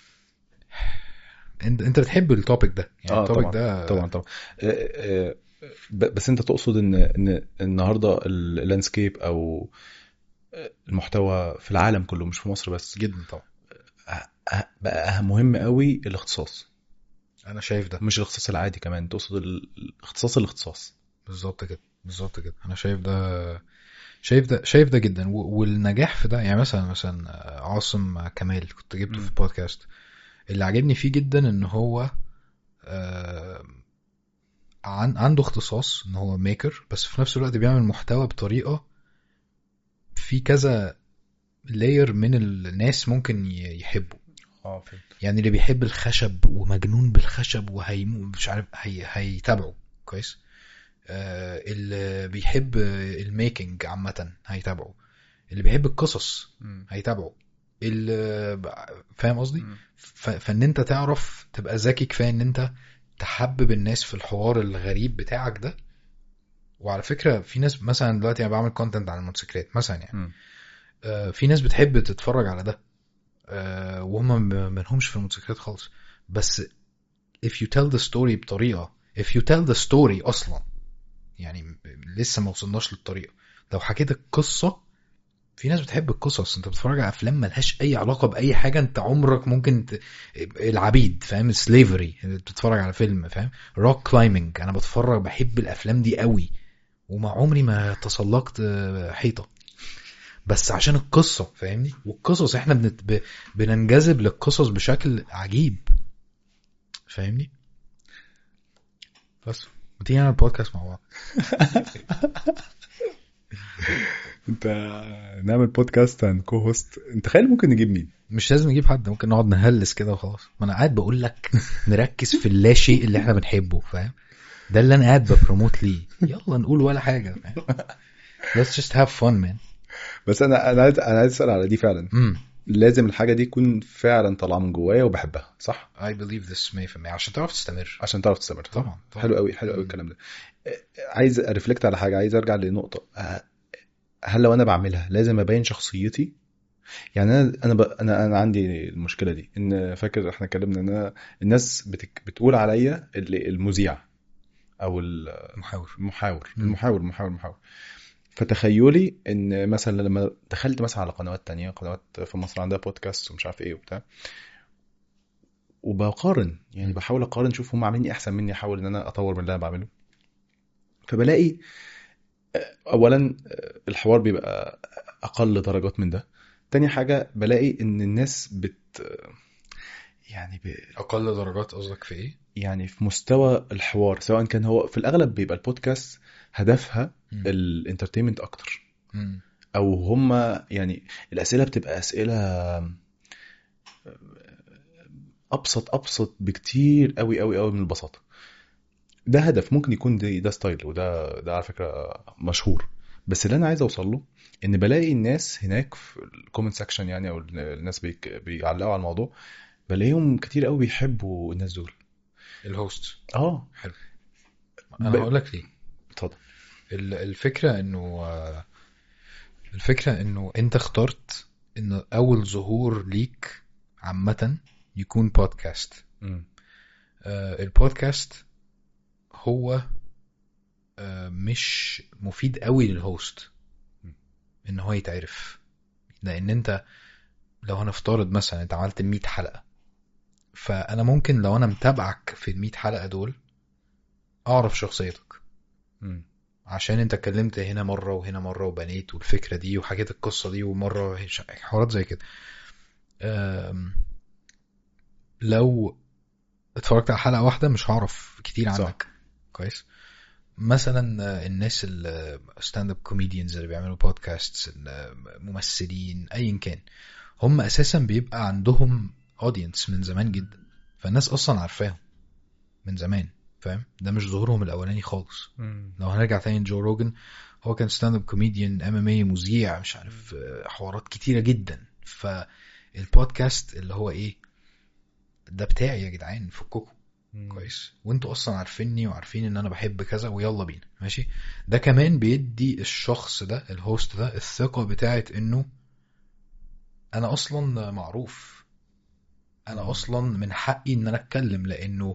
انت انت بتحب التوبيك ده يعني؟ اه التوبيك طبعا ده طبعا طبعا. آه، آه، ب- بس انت تقصد ان ان النهارده اللاندسكيب او المحتوى في العالم كله مش في مصر بس جدا طبعا. أه- أه- بقى اهم مهم قوي الاختصاص، انا شايف ده مش الاختصاص العادي كمان، تقصد ال- الاختصاص الاختصاص. بالظبط كده، بالظبط كده. انا شايف ده شايف ده شايف ده جدا. و- والنجاح في ده، يعني مثلا مثلا آه، عاصم كمال كنت جبته في مم. البودكاست، اللي عجبني فيه جدا ان هو آه، عن عنده اختصاص ان هو ميكر، بس في نفس الوقت بيعمل محتوى بطريقة في كذا لاير من الناس ممكن ي- يحبوا. اه فهمت. يعني اللي بيحب الخشب ومجنون بالخشب وهيمو مش عارف هي هيتابعه كويس. آه، اللي بيحب الميكنج عامة هيتابعه. اللي بيحب القصص مم. هيتابعه. اللي فاهم قصدي. مم. ف- فان انت تعرف تبقى ذكي كفايه ان انت تحبب الناس في الحوار الغريب بتاعك ده. وعلى فكره في ناس مثلا دلوقتي انا بعمل كونتنت عن الموتوسيكلات مثلا يعني، مم. آه، في ناس بتحب تتفرج على ده، آه، وهم م- منهمش في الموتوسيكلات خالص. بس if you tell the story بطريقه، if you tell the story اصلا، يعني م- لسه ما وصلناش للطريقه. لو حكيت القصه، في ناس بتحب القصص. انت بتتفرج على افلام ملهاش اي علاقه باي حاجه، انت عمرك ممكن ت... العبيد فاهم، سليفري بتتفرج على فيلم فاهم. روك كلايمنج انا بتفرج بحب الافلام دي قوي، وما عمري ما تسلقت حيطه، بس عشان القصه فاهمني. والقصص احنا بنت... ب... بننجذب للقصص بشكل عجيب فاهمني. بس ما تيجي نعمل بودكاست مع بعض. انت نعمل بودكاست عن كو هوست، انت تخيل ممكن نجيب مين؟ مش لازم نجيب حد، ممكن نقعد نهلس كده وخلاص. ما انا قاعد بقول لك نركز في اللا شيء اللي احنا بنحبه فاهم. ده اللي انا قاعد ببروموت ليه. يلا نقول ولا حاجه فاهم. let's just have fun man. بس انا انا عايز انا عايز اسال على دي فعلا. امم لازم الحاجه دي تكون فعلا طالعه من جوايا وبحبها صح I believe this مية في المية عشان تعرف تستمر. عشان تعرف تستمر. طبعا, طبعا. حلو قوي، حلو قوي مم. الكلام ده. عايز ارفلكت على حاجه، عايز ارجع لنقطه. هل لو انا بعملها لازم ابين شخصيتي؟ يعني انا انا ب... انا انا عندي المشكله دي، ان فاكر احنا اتكلمنا ان أنا الناس بتك... بتقول عليا اللي المذيع او محاور المحاور مم. المحاور المحاور المحاور فتخيلي ان مثلا لما دخلت مثلا على قنوات تانية، قنوات في مصر عندها بودكاست ومش عارف ايه وبتاع، وبقارن يعني مم. بحاول اقارن شوف هم عاملين ايه احسن مني، احاول ان انا اطور من اللي انا بعمله. فبلاقي اولا الحوار بيبقى اقل درجات من ده. تاني حاجة بلاقي ان الناس بت يعني ب... اقل درجات قصدك في ايه؟ يعني في مستوى الحوار، سواء كان هو في الاغلب بيبقى البودكاست هدفها مم. الانترتينمنت اكتر، مم. او هم يعني الاسئله بتبقى اسئله ابسط ابسط بكتير قوي قوي قوي من البساطه. ده هدف ممكن يكون ده, ده ستايل، وده ده على فكره مشهور. بس اللي انا عايز اوصل له ان بلاقي الناس هناك في الكومنت سيكشن يعني، او الناس بيك بيعلقوا على الموضوع، بلاقيهم كتير قوي بيحبوا الناس دول الهوست. اه حلو. انا ب... هقول لك ليه. اتفضل. ال- الفكره انه آه، الفكره انه انت اخترت ان اول ظهور ليك عامه يكون بودكاست. مم. آه، البودكاست هو آه، مش مفيد قوي للهوست ان هو يتعرف. لان انت لو هنفترض مثلا انت عملت مية حلقة، فانا ممكن لو انا متابعك في المية حلقة دول اعرف شخصيتك، مم. عشان انت اتكلمت هنا مرة وهنا مرة وبنيت والفكرة دي وحكيت القصة دي ومرة حوارات زي كده. آم، لو اتفرجت على حلقة واحدة مش هعرف كتير صح. عنك كويس. مثلا آه، الناس الستاند اب كوميديانز اللي بيعملوا بودكاست، الممثلين ايا كان، هم اساسا بيبقى عندهم اودينس من زمان جدا، فالناس اصلا عارفاهم من زمان فاهم. ده مش ظهورهم الاولاني خالص. مم. لو هنرجع تاني جو روجن، هو كان ستاند اب كوميديان، ام ام اي، مذيع، مش عارف آه، حوارات كتيره جدا. فالبودكاست اللي هو ايه ده بتاعي يا جدعان فككم مم. كويس، وانتوا اصلا عارفيني وعارفين ان انا بحب كذا ويلا بينا ماشي. ده كمان بيدي الشخص ده الهوست ده الثقة بتاعت انه انا اصلا معروف، انا مم. اصلا من حقي ان انا اتكلم، لانه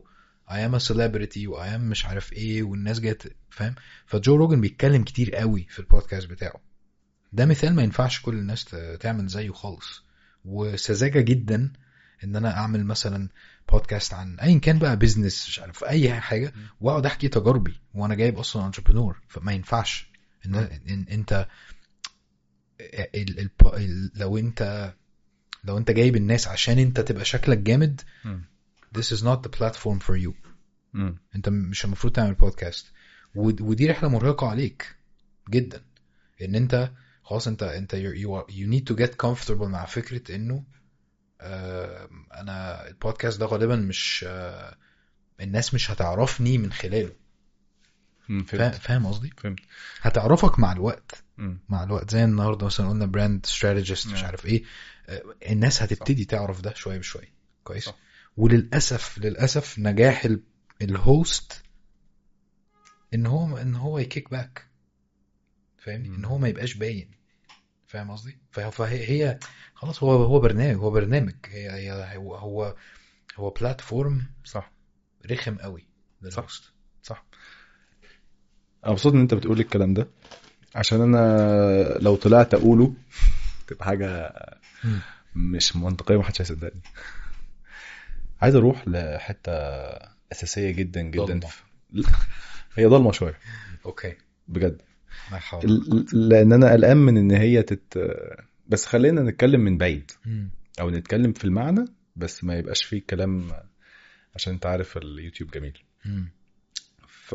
I am a celebrity و I am مش عارف ايه والناس جات فاهم. فجو روجن بيتكلم كتير قوي في البودكاست بتاعه. ده مثال ما ينفعش كل الناس تعمل زيه خالص. وسذاجة جدا ان انا اعمل مثلا بودكاست عن ايا كان بقى بيزنس مش عارف اي حاجة واقعد احكي تجاربي وانا جايب اصلا انتربرنور. فما ينفعش ان, إن انت ال ال ال لو انت لو انت جايب الناس عشان انت تبقى شكلك جامد this is not the platform for you. مم. انت مش المفروض تعمل بودكاست. ودي رحلة مرهقة عليك جدا ان انت خلاص انت انت you, are, you need to get comfortable مع فكرة انه آه انا البودكاست ده غالبا مش آه الناس مش هتعرفني من خلاله. فاهم قصدي؟ فهمت. هتعرفك مع الوقت. م. مع الوقت زي النهارده مثلا قلنا براند ستراتيجيست مش عارف ايه. آه الناس هتبتدي صح. تعرف ده شويه بشويه كويس صح. وللاسف للاسف نجاح الهوست ان هو ان هو يكيك باك فاهمني ان هو ما يبقاش باين. فاهم قصدي؟ فهي هي خلاص هو هو برنامج هو برنامج هي هي هو هو هو بلاتفورم صح رخم قوي صح صح. انا مبسوط ان انت بتقول الكلام ده عشان انا لو طلعت اقوله تبقى حاجه مش منطقيه ومحدش هيصدقني. عايز اروح لحته اساسيه جدا جدا في... هي ضلمه شويه اوكي بجد لان انا قلقان من ان هي تت... بس خلينا نتكلم من بعيد او نتكلم في المعنى بس ما يبقاش فيه كلام عشان انت عارف اليوتيوب جميل. ف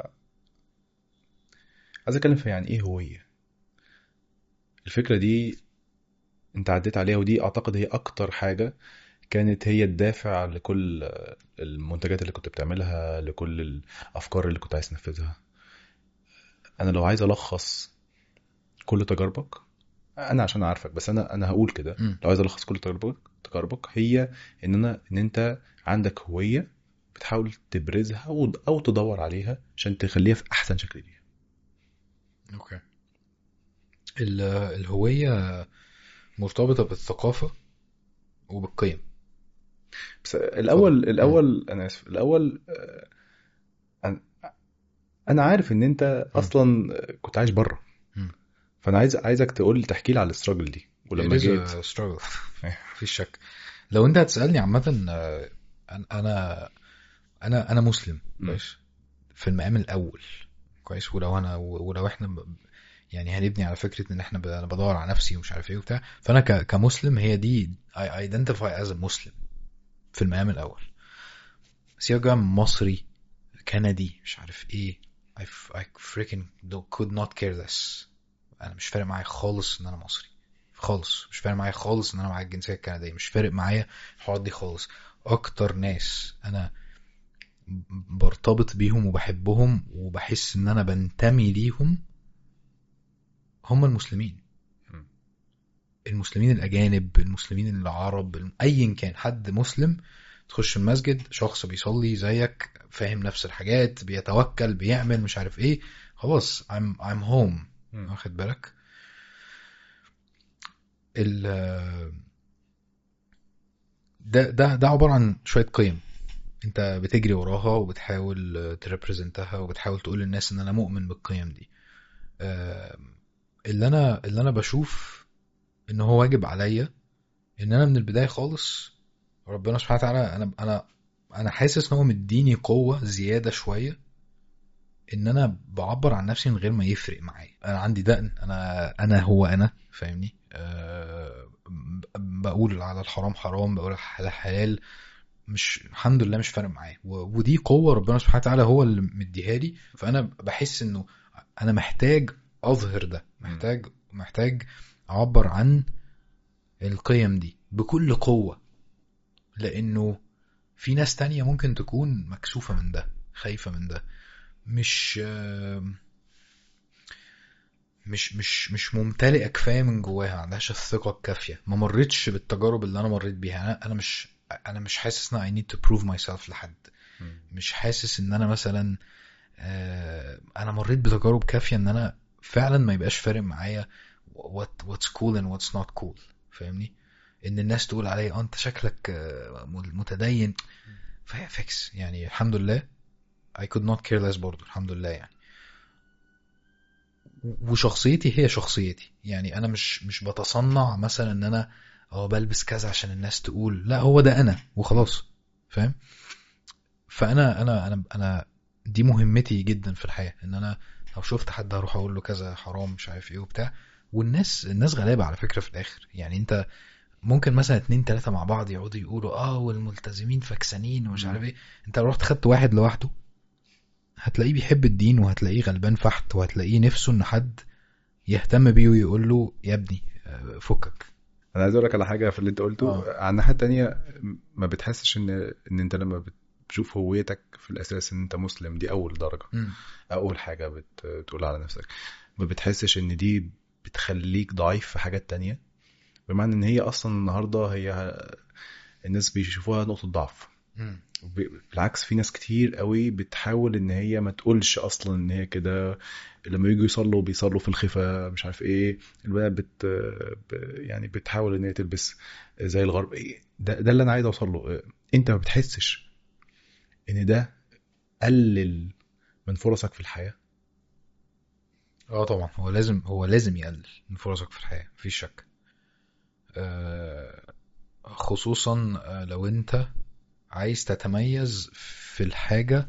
عايز اتكلم في يعني ايه هوية. الفكرة دي انت عديت عليها ودي اعتقد هي اكتر حاجة كانت هي الدافع لكل المنتجات اللي كنت بتعملها لكل الافكار اللي كنت عايز تنفذها. انا لو عايز الخص كل تجاربك انا عشان اعرفك بس انا انا هقول كده لو عايز الخص كل تجاربك تجاربك هي ان انا ان انت عندك هوية بتحاول تبرزها او تدور عليها عشان تخليها في احسن شكل ليها. اوكي. الهوية مرتبطة بالثقافة وبالقيم. بس الاول طبعا. الاول انا اسف الاول انا عارف ان انت اصلا كنت عايش بره فانا عايز عايزك تقول لي تحكي لي على الاستراجل دي ولما جيت استراجل في شك. لو انت هتسالني عامه انا انا انا مسلم كويس في المقام الاول كويس. ولو انا ولو احنا يعني هنبني على فكره ان احنا انا بدور على نفسي ومش عارف ايه وبتاع فانا كمسلم هي دي I identify as a Muslim في المقام الاول. سياجة مصري كندي مش عارف ايه I, I freaking could not care less. انا مش فارق معايا خالص ان انا مصري خالص. مش فارق معايا خالص ان انا معايا الجنسيه الكنديه. مش فارق معايا الحوارات دي خالص. اكتر ناس انا برتبط بيهم وبحبهم وبحس ان انا بنتمي ليهم هم المسلمين. المسلمين الاجانب المسلمين العرب ايا كان حد مسلم تخش المسجد شخص بيصلي زيك فاهم نفس الحاجات بيتوكل بيعمل مش عارف ايه خلاص I'm, I'm home. واخد بالك ال ده ده ده عبارة عن شوية قيم انت بتجري وراها وبتحاول تريبريزنتها وبتحاول تقول للناس ان انا مؤمن بالقيم دي. اللي انا اللي انا بشوف ان هو واجب عليا ان انا من البداية خالص ربنا سبحانه وتعالى انا انا انا حاسس ان هو مديني قوة زيادة شوية ان انا بعبر عن نفسي من غير ما يفرق معايا. انا عندي دقن انا انا هو انا فاهمني. أه بقول على الحرام حرام بقول على حلال مش الحمد لله مش فارق معايا. ودي قوة ربنا سبحانه وتعالى هو اللي مديها لي. فانا بحس انه انا محتاج اظهر ده محتاج محتاج اعبر عن القيم دي بكل قوة لانه في ناس تانية ممكن تكون مكسوفة من ده خايفة من ده مش مش مش مش ممتلئة كفاية من جواها عندهاش الثقة الكافية ما مرتش بالتجارب اللي انا مريت بيها. انا انا مش انا مش حاسس ان I need to prove myself لحد. مش حاسس ان انا مثلا انا مريت بتجارب كافية ان انا فعلا ما يبقاش فارق معايا what what's cool and what's not cool. فاهمني ان الناس تقول عليا انت شكلك متدين فهي فيكس يعني الحمد لله. I could not care less برضو الحمد لله يعني. وشخصيتي هي شخصيتي يعني انا مش مش بتصنع مثلا ان انا اه بلبس كذا عشان الناس تقول لا هو ده انا وخلاص فاهم. فانا انا انا انا دي مهمتي جدا في الحياه ان انا لو شفت حد هروح اقول له كذا حرام مش عارف ايه وبتاع. والناس الناس غلابه على فكره في الاخر يعني انت ممكن مثلا اتنين تلاته مع بعض يقعدوا يقولوا اه والملتزمين فكسانين ومش عارف ايه. انت لو رحت خدت واحد لوحده هتلاقيه بيحب الدين وهتلاقيه غلبان فحت وهتلاقيه نفسه ان حد يهتم بيه ويقول له يا ابني آه، فكك. انا عايز اقول لك على حاجه في اللي انت قلته. اه على الناحيه التانية ما بتحسش ان ان انت لما بتشوف هويتك في الاساس ان انت مسلم، دي اول درجه، مم. اول حاجه بت- بتقول على نفسك. ما بتحسش ان دي بتخليك ضعيف في حاجات تانية، بمعنى ان هي اصلا النهارده هي الناس بيشوفوها نقطه ضعف. مم. ب- بالعكس في ناس كتير قوي بتحاول ان هي ما تقولش اصلا ان هي كده. لما يجوا يصلوا بيصلوا في الخفا مش عارف ايه. البنات بت ب- يعني بتحاول ان هي تلبس زي الغرب. إيه ده, ده اللي انا عايز اوصل له. انت ما بتحسش ان ده قلل من فرصك في الحياة؟ اه طبعا هو لازم هو لازم يقلل من فرصك في الحياة مفيش شك. آه، خصوصا آه، لو انت عايز تتميز في الحاجة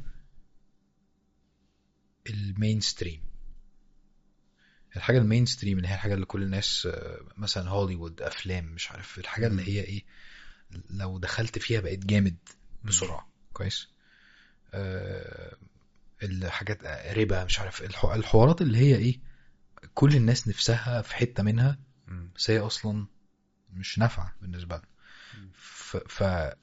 المين ستريم. الحاجة المين ستريم اللي هي الحاجة اللي كل الناس آه، مثلا هوليوود افلام مش عارف الحاجة اللي مم. هي ايه لو دخلت فيها بقيت جامد مم. بسرعة كويس. آه، الحاجات آه، ربا مش عارف الح- الحوارات اللي هي ايه كل الناس نفسها في حتة منها مم. بس هي اصلا مش نافعة بالنسبة لنا. ف, ف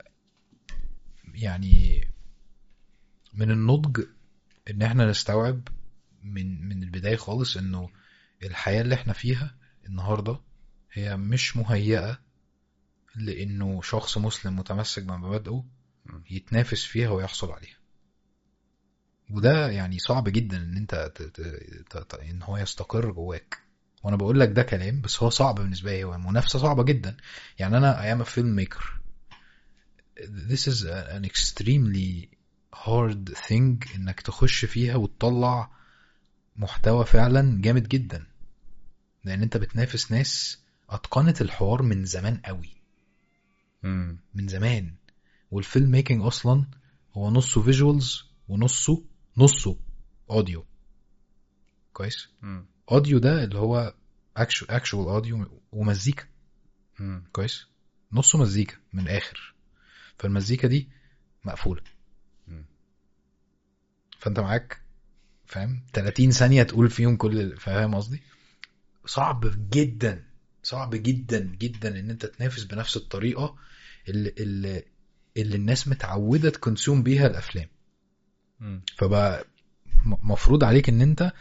يعني من النضج ان احنا نستوعب من من البداية خالص انه الحياة اللي احنا فيها النهاردة هي مش مهيئة لانه شخص مسلم متمسك بمبادئه مم. يتنافس فيها ويحصل عليها. وده يعني صعب جدا ان انت ت... ت... ت... ت... ان هو يستقر جواك. وانا بقول لك ده كلام بس هو صعب بالنسبة لي هو المنافسة صعبة جدا. يعني انا I am a filmmaker. This is an extremely hard thing انك تخش فيها وتطلع محتوى فعلا جامد جدا لان انت بتنافس ناس اتقنت الحوار من زمان قوي مم. من زمان. والفيلم ميكنج اصلا هو نصه فيجوالز ونصه نصه اوديو كويس. مم. اوديو ده اللي هو اكشوال اوديو ومزيكا مم. كويس. نصه مزيكا من الاخر. فالمزيكا دي مقفولة مم. فانت معاك فاهم تلاتين ثانية تقول فيهم كل ال- فاهم قصدي. صعب جدا صعب جدا جدا ان انت تنافس بنفس الطريقة اللي, اللي, اللي الناس متعودة تكونسوم بيها الافلام. مم. فبقى م- مفروض عليك ان انت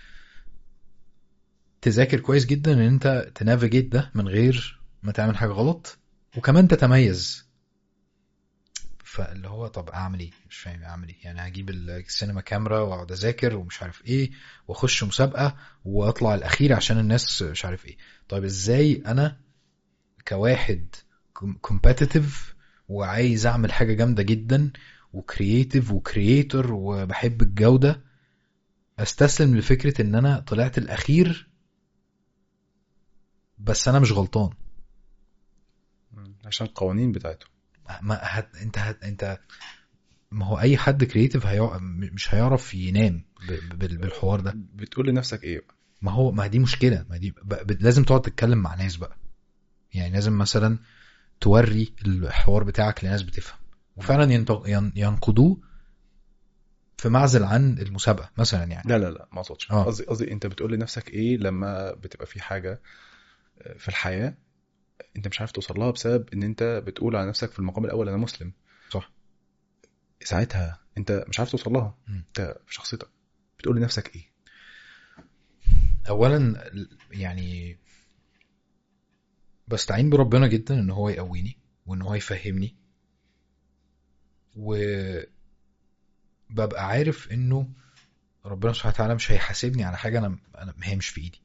تذاكر كويس جدا ان انت تنافيجيت ده من غير ما تعمل حاجة غلط وكمان تتميز. فاللي هو طب اعمل ايه مش فاهم اعمل ايه يعني هجيب السينما كاميرا واقعد اذاكر ومش عارف ايه واخش مسابقة واطلع الاخير عشان الناس مش عارف ايه. طيب ازاي انا كواحد كومباتيتيف وعايز اعمل حاجة جامدة جدا وكرييتيف وكرييتور وبحب الجودة استسلم لفكرة ان انا طلعت الاخير بس انا مش غلطان. مم. عشان القوانين بتاعته. ما هت... انت هت... انت ما هو اي حد كرييتيف هيع... مش هيعرف ينام ب... ب... بالحوار ده. بتقول لنفسك ايه؟ ما هو ما دي مشكلة ما دي ب... ب... لازم تقعد تتكلم مع ناس بقى. يعني لازم مثلا توري الحوار بتاعك لناس بتفهم وفعلا ينت... ين... ينقضوه في معزل عن المسابقة مثلا يعني. لا لا لا ما اقصدش. اه قصدي قصدي انت بتقول لنفسك ايه لما بتبقى في حاجه في الحياه انت مش عارف توصل لها بسبب ان انت بتقول على نفسك في المقام الاول انا مسلم. صح. ساعتها انت مش عارف توصل لها. م. انت في شخصيتك بتقول لنفسك ايه؟ اولا يعني بستعين بربنا جدا ان هو يقويني وان هو يفهمني وببقى عارف انه ربنا سبحانه وتعالى مش هيحاسبني على حاجة انا انا هي مش في ايدي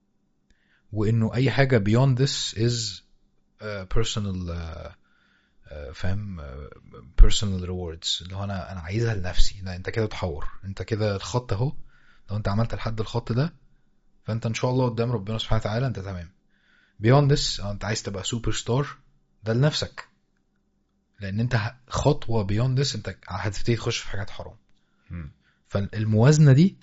وانه اي حاجة beyond this is uh, personal uh, فاهم personal rewards اللي هو انا انا عايزها لنفسي. لا انت كده تحور، انت كده الخط اهو، لو انت عملت لحد الخط ده فانت ان شاء الله قدام ربنا سبحانه وتعالى انت تمام. beyond this انت عايز تبقى سوبر ستار ده لنفسك، لان انت خطوه beyond this انت هتبتدي تخش في حاجات حرام. م. فالموازنه دي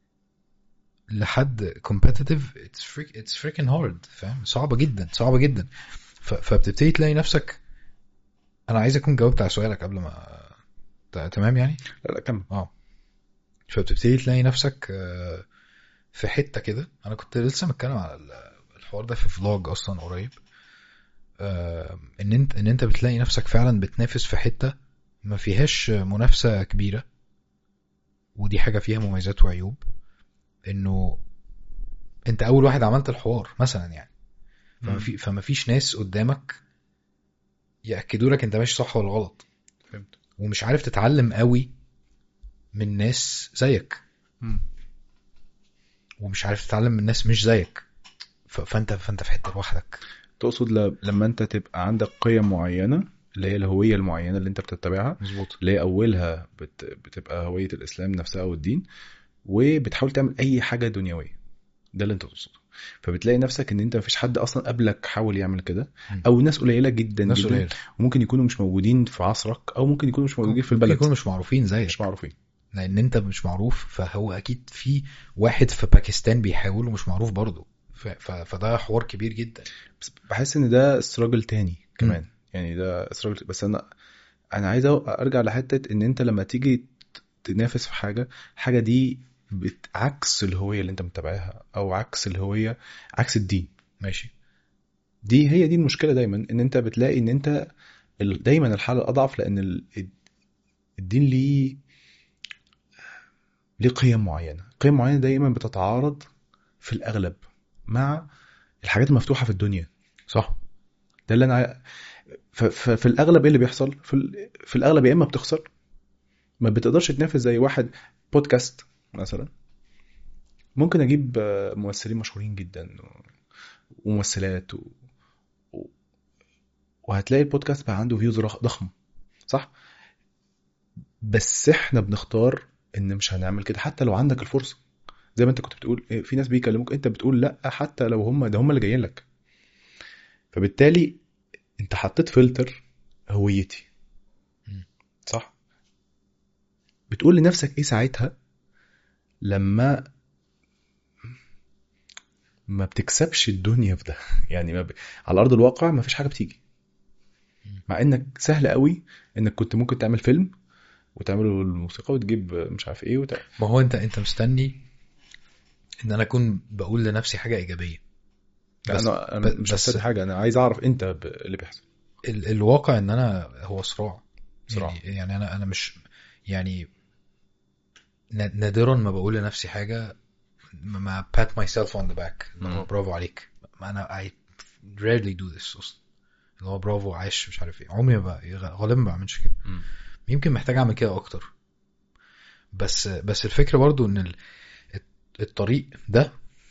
لحد competitive it's freak it's freaking hard فاهم، صعبه جدا صعبه جدا. ف... فبتبتدي تلاقي نفسك، انا عايز اكون جاوبت على سؤالك قبل ما ت... تمام يعني. لا لا كمل. اه فبتبتدي تلاقي نفسك آه، في حته كده. انا كنت لسه متكلم على الحوار ده في فلوج اصلا قريب، آه، ان انت ان انت بتلاقي نفسك فعلا بتنافس في حته ما فيهاش منافسه كبيره، ودي حاجه فيها مميزات وعيوب. انه انت اول واحد عملت الحوار مثلا يعني، فما في فما فيش ناس قدامك ياكدوا لك انت ماشي صح ولا غلط. فهمت. ومش عارف تتعلم قوي من ناس زيك، م. ومش عارف تتعلم من ناس مش زيك. ف... فانت فانت في حته لوحدك. تقصد ل... لما انت تبقى عندك قيم معينة اللي هي الهوية المعينة اللي انت بتتبعها، مظبوط. اللي هي اولها بت... بتبقى هوية الاسلام نفسها والدين، وبتحاول تعمل اي حاجة دنيوية، ده اللي انت تقصده. فبتلاقي نفسك ان انت مفيش حد اصلا قبلك حاول يعمل كده، او ناس قليلة جدا ناس جدا قليل. وممكن يكونوا مش موجودين في عصرك، او ممكن يكونوا مش موجودين في البلد، ممكن يكونوا مش معروفين زيك، مش معروفين. لان انت مش معروف، فهو اكيد في واحد في باكستان بيحاول ومش معروف برضو. ف... ف... فده حوار كبير جدا. بس بحس ان ده استراجل تاني كمان. م. يعني ده استراجل. بس انا انا عايز ارجع لحته ان انت لما تيجي تنافس في حاجه حاجه دي بتعكس الهويه اللي انت متابعها، او عكس الهويه، عكس الدين. ماشي. دي هي دي المشكله دايما، ان انت بتلاقي ان انت ال- دايما الحاله الاضعف، لان ال- الدين ليه ليه قيم معينه. قيم معينه دايما بتتعارض في الاغلب مع الحاجات المفتوحه في الدنيا. صح. ده اللي انا عاي- ف- ف- في الاغلب ايه اللي بيحصل؟ في ال- في الاغلب يا اما بتخسر، ما بتقدرش تنافس زي واحد بودكاست مثلا. ممكن اجيب آه، ممثلين مشهورين جدا و- وممثلات و... و- وهتلاقي البودكاست بقى عنده فيوز رخ- ضخم، صح؟ بس احنا بنختار ان مش هنعمل كده حتى لو عندك الفرصة. زي ما انت كنت بتقول إيه، في ناس بيكلموك انت بتقول لا، حتى لو هم ده هم اللي جايين لك. فبالتالي انت حطيت فلتر هويتي، م. صح؟ بتقول لنفسك ايه ساعتها لما ما بتكسبش الدنيا في ده؟ يعني ما ب... على ارض الواقع ما فيش حاجه بتيجي، مع انك سهل قوي انك كنت ممكن تعمل فيلم وتعمله الموسيقى وتجيب مش عارف ايه وت... ما هو انت انت مستني ان انا اكون بقول لنفسي حاجه ايجابيه. لا بس انا انا مش بس مستني حاجه، انا عايز اعرف انت ب... اللي بيحصل. ال... الواقع ان انا هو صراع. صراع. يعني, يعني انا انا مش يعني ن- نادرا ما بقول لنفسي حاجه، ما ما pat myself on the back اللي هو مم. برافو عليك. ما انا I rarely do this اصلا، اللي هو برافو عايش مش عارف ايه. عمري ما بقى غالبا ما بعملش كده. مم. يمكن محتاج اعمل كده اكتر. بس بس الفكره برضو ان ال- الطريق ده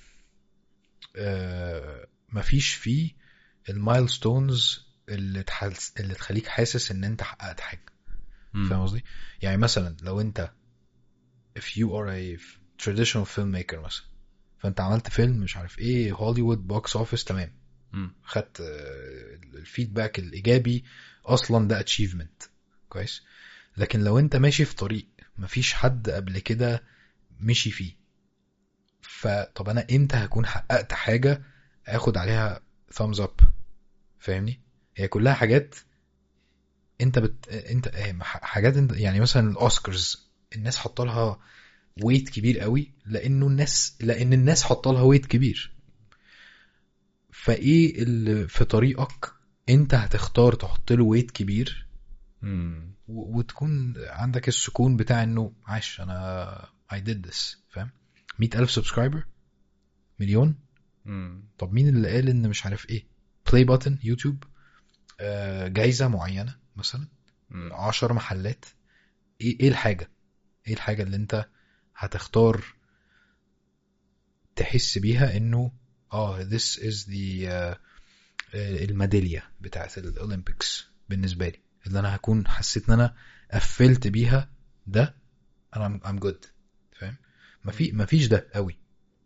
آه، مفيش فيه المايلستونز اللي تحس اللي تخليك حاسس ان انت حققت حاجه. مم. فاهم قصدي؟ يعني مثلا لو انت if you are a traditional filmmaker مثلا، فانت عملت فيلم مش عارف ايه هوليوود بوكس اوفيس تمام، مم. خدت آه، الفيدباك الايجابي، اصلا ده achievement كويس. لكن لو انت ماشي في طريق مفيش حد قبل كده مشي فيه، فطب انا امتى هكون حققت حاجه اخد عليها thumbs up؟ فاهمني؟ هي كلها حاجات انت بت... انت اه، حاجات انت يعني مثلا الاوسكارز الناس حاطه لها ويت كبير قوي، لانه الناس لان الناس حاطه لها ويت كبير. فايه اللي في طريقك انت هتختار تحط له ويت كبير مم. و... وتكون عندك السكون بتاع انه عايش انا I did this. فاهم؟ مئة ألف سبسكرايبر، مليون. مم. طب مين اللي قال ان مش عارف ايه بلاي بutton يوتيوب، آه جايزة معينة مثلا، مم. عشر محلات. ايه ايه الحاجة ايه الحاجة اللي انت هتختار تحس بيها انه اه this is the uh, الميدالية بتاعت الاولمبيكس بالنسبة لي؟ اللي انا هكون حسيت ان انا قفلت بيها ده انا I'm good فاهم. ما في ما فيش ده قوي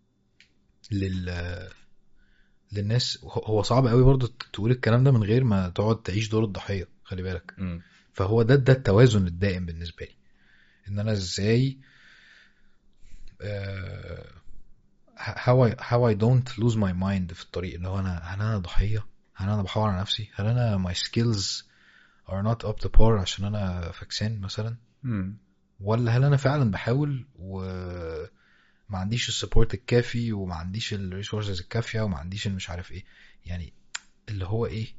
لل للناس. هو صعب قوي برضو تقول الكلام ده من غير ما تقعد تعيش دور الضحية خلي بالك. م. فهو ده ده التوازن الدائم بالنسبة لي ان انا ازاي uh, how I how I don't lose my mind في الطريق اللي هو انا هل انا ضحية هل انا بحاول على نفسي هل انا my skills are not up to par عشان انا فاكسان مثلا م. ولا هل انا فعلا بحاول وما عنديش السبورت الكافي وما عنديش الريسورسز الكافية وما عنديش مش عارف ايه يعني اللي هو ايه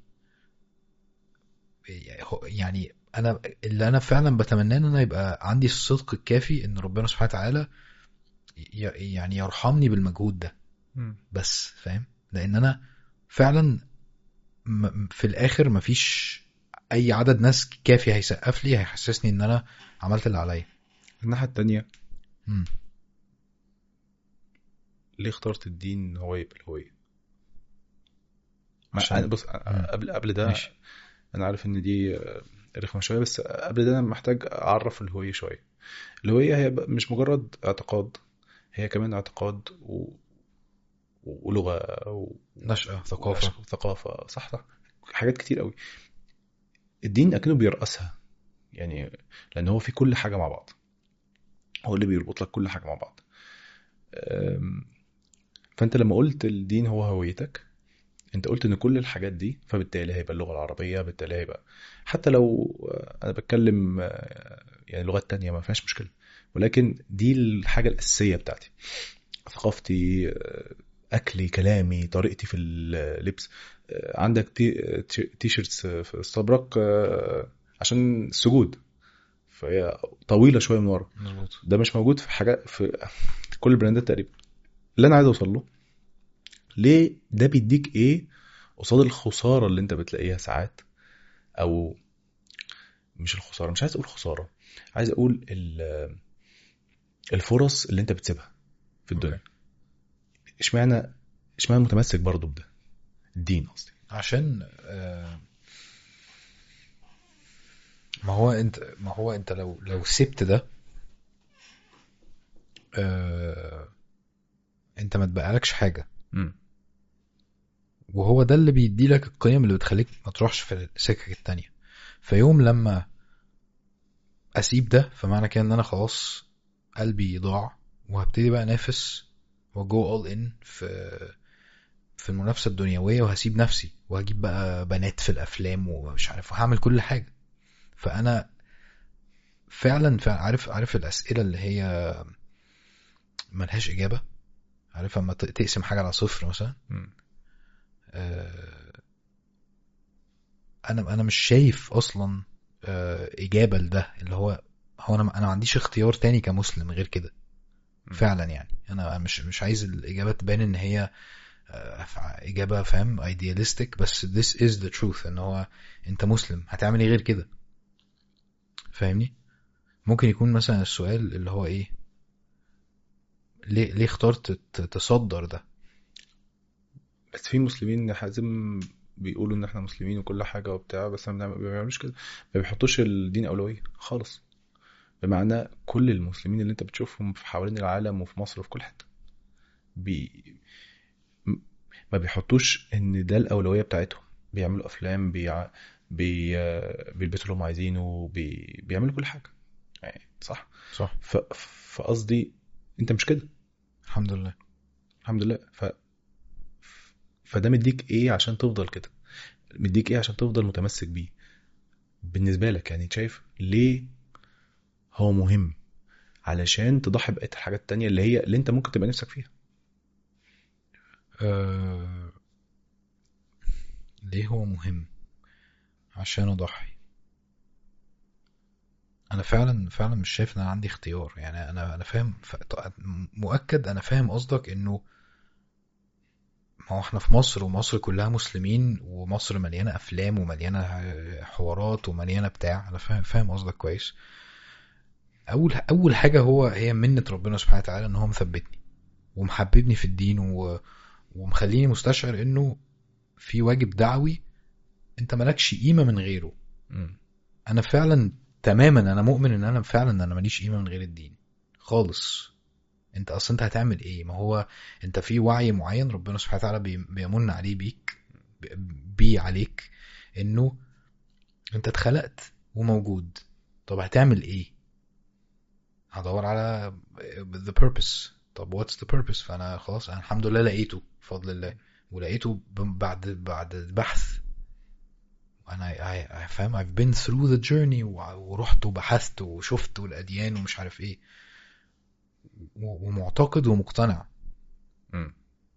يعني انا اللي انا فعلا بتمناه ان انا يبقى عندي الصدق الكافي ان ربنا سبحانه وتعالى يعني يرحمني بالمجهود ده م. بس فاهم. لان انا فعلا في الاخر مفيش اي عدد ناس كافي هيسقف لي هيحسسني ان انا عملت اللي عليا. الناحية التانية م. ليه اخترت الدين هو يبقى الهوية؟ عشان بص قبل قبل ده ماشي. انا عارف ان دي رخمة شوية بس قبل ده انا محتاج اعرف الهوية شوية. الهوية هي مش مجرد اعتقاد هي كمان اعتقاد و... ولغة و... نشأة ثقافة وثقافة صح صح حاجات كتير قوي. الدين اكنه بيرأسها يعني لان هو في كل حاجة مع بعض هو اللي بيربط لك كل حاجة مع بعض. فانت لما قلت الدين هو هويتك انت قلت ان كل الحاجات دي فبالتالي هيبقى اللغة العربية بالتالي هيبقى حتى لو انا بتكلم يعني لغات تانية ما فيهاش مشكلة ولكن دي الحاجة الأساسية بتاعتي ثقافتي أكلي كلامي طريقتي في اللبس. عندك تي, تي شيرتس في الصبرك عشان السجود فهي طويلة شوية من ورا ده مش موجود في حاجة في كل البراندات تقريبا. اللي أنا عايز أوصل له ليه ده بيديك إيه قصاد الخسارة اللي أنت بتلاقيها ساعات أو مش الخسارة مش عايز أقول خسارة عايز أقول الفرص اللي أنت بتسيبها في الدنيا. اشمعنى اشمعنى متمسك برضو بده الدين قصدي عشان آه ما هو انت ما هو انت لو لو سبت ده آه انت ما تبقالكش حاجة م. وهو ده اللي بيدي لك القيم اللي بتخليك ما تروحش في السكك التانية. فيوم لما اسيب ده فمعنى كده ان انا خلاص قلبي ضاع وهبتدي بقى نافس وجو اول ان في في المنافسة الدنيوية وهسيب نفسي وهجيب بقى بنات في الافلام ومش عارف وهعمل كل حاجة. فانا فعلا فعلا عارف عارف الاسئلة اللي هي ملهاش اجابة عارف اما تقسم حاجة على صفر مثلا آه انا انا مش شايف اصلا آه اجابة لده اللي هو هو انا انا ما عنديش اختيار تاني كمسلم غير كده فعلا. يعني انا مش مش عايز الاجابة تبان ان هي آه اجابة فاهم ايدياليستيك بس this is the truth ان هو انت مسلم هتعمل ايه غير كده فاهمني. ممكن يكون مثلا السؤال اللي هو ايه ليه ليه اخترت تصدر ده. بس في مسلمين حازم بيقولوا ان احنا مسلمين وكل حاجة وبتاع بس ما بيعملوش كده ما بيحطوش الدين أولوية خالص. بمعنى كل المسلمين اللي انت بتشوفهم في حوالين العالم وفي مصر وفي كل حتة بي... ما بيحطوش ان ده الأولوية بتاعتهم. بيعملوا افلام بيع... بي... بيلبسوا اللي هم عايزينه بي... بيعملوا كل حاجة يعني صح صح. ف... فقصدي انت مش كده الحمد لله الحمد لله. ف... فده مديك ايه عشان تفضل كده مديك ايه عشان تفضل متمسك بيه بالنسبة لك. يعني شايف ليه هو مهم علشان تضحي بقية الحاجات التانية اللي هي اللي انت ممكن تبقى نفسك فيها. أه... ليه هو مهم عشان اضحي. انا فعلا فعلا مش شايف ان انا عندي اختيار. يعني انا انا فاهم ف... مؤكد انا فاهم قصدك انه ما هو احنا في مصر ومصر كلها مسلمين ومصر مليانة افلام ومليانة حوارات ومليانة بتاع. انا فاهم فاهم قصدك كويس. اول اول حاجة هو هي منة ربنا سبحانه وتعالى ان هو مثبتني ومحببني في الدين و... ومخليني مستشعر انه في واجب دعوي انت مالكش قيمة من غيره. م. انا فعلا تماما انا مؤمن ان انا فعلا ان انا ماليش قيمه من غير الدين خالص. انت اصلا انت هتعمل ايه؟ ما هو انت في وعي معين ربنا سبحانه وتعالى بي- بيمن عليه بيك بي عليك انه انت اتخلقت وموجود. طب هتعمل ايه؟ هدور على the purpose. طب what's the purpose؟ فانا خلاص انا الحمد لله لقيته بفضل الله، ولقيته ب- بعد بعد بحث. انا I- I- فاهم I've been through the journey و- ورحت وبحثت وشفت الاديان ومش عارف ايه، و- ومعتقد ومقتنع. مم.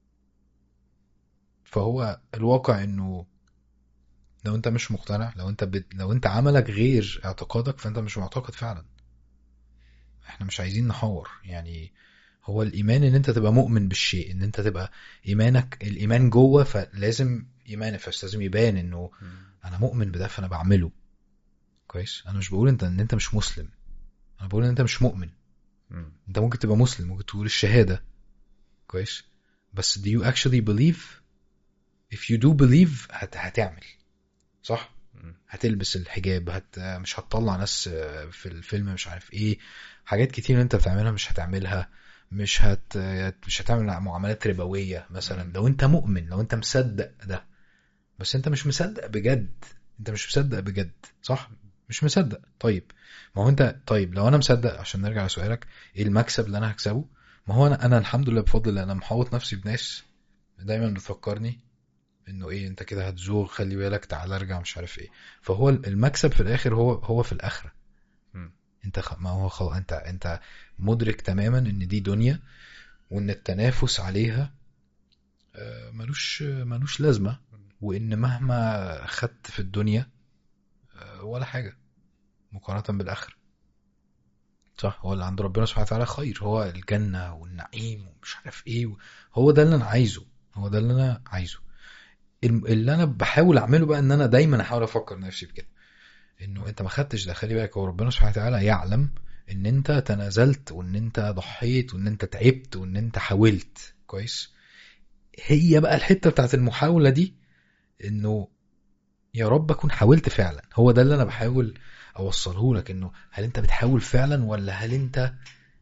فهو الواقع انه لو انت مش مقتنع، لو انت بت... لو انت عملك غير اعتقادك فانت مش معتقد فعلا. احنا مش عايزين نحور يعني. هو الايمان ان انت تبقى مؤمن بالشيء، ان انت تبقى ايمانك الايمان جوه، فلازم يمانيفست، لازم يبان انه انا مؤمن بده فانا بعمله. كويس. انا مش بقول انت ان انت مش مسلم، انا بقول ان انت مش مؤمن. مم. انت ممكن تبقى مسلم، ممكن تقول الشهادة. كويس. بس do you actually believe؟ if you do believe هت... هتعمل صح. مم. هتلبس الحجاب، هت... مش هتطلع ناس في الفيلم مش عارف ايه، حاجات كتير انت بتعملها مش هتعملها. مش هت مش هتعمل معاملات ربوية مثلا. مم. لو انت مؤمن، لو انت مصدق ده، بس انت مش مصدق بجد. انت مش مصدق بجد صح. مش مصدق. طيب ما هو انت، طيب لو انا مصدق، عشان نرجع لسؤالك ايه المكسب اللي انا هكسبه؟ ما هو انا انا الحمد لله بفضل الله انا محوط نفسي بناس دايما بتفكرني انه ايه انت كده هتزوغ، خلي بالك، تعال ارجع مش عارف ايه. فهو المكسب في الاخر هو هو في الاخره. مم. انت خ... ما هو خلاص انت انت مدرك تماما ان دي دنيا، وان التنافس عليها آه، ملوش ملوش لازمه، وان مهما خدت في الدنيا آه، ولا حاجه مقارنه بالاخره. صح. هو اللي عند ربنا سبحانه وتعالى خير، هو الجنه والنعيم ومش عارف ايه. هو ده اللي انا عايزه، هو ده اللي انا عايزه. الم- اللي انا بحاول اعمله بقى ان انا دايما احاول افكر نفسي بكده، انه انت ما خدتش ده. خلي بالك هو ربنا سبحانه وتعالى يعلم ان انت تنازلت وان انت ضحيت وان انت تعبت وان انت حاولت. كويس. هي بقى الحته بتاعت المحاوله دي، انه يا رب اكون حاولت فعلا. هو ده اللي انا بحاول اوصله لك، انه هل انت بتحاول فعلا ولا هل انت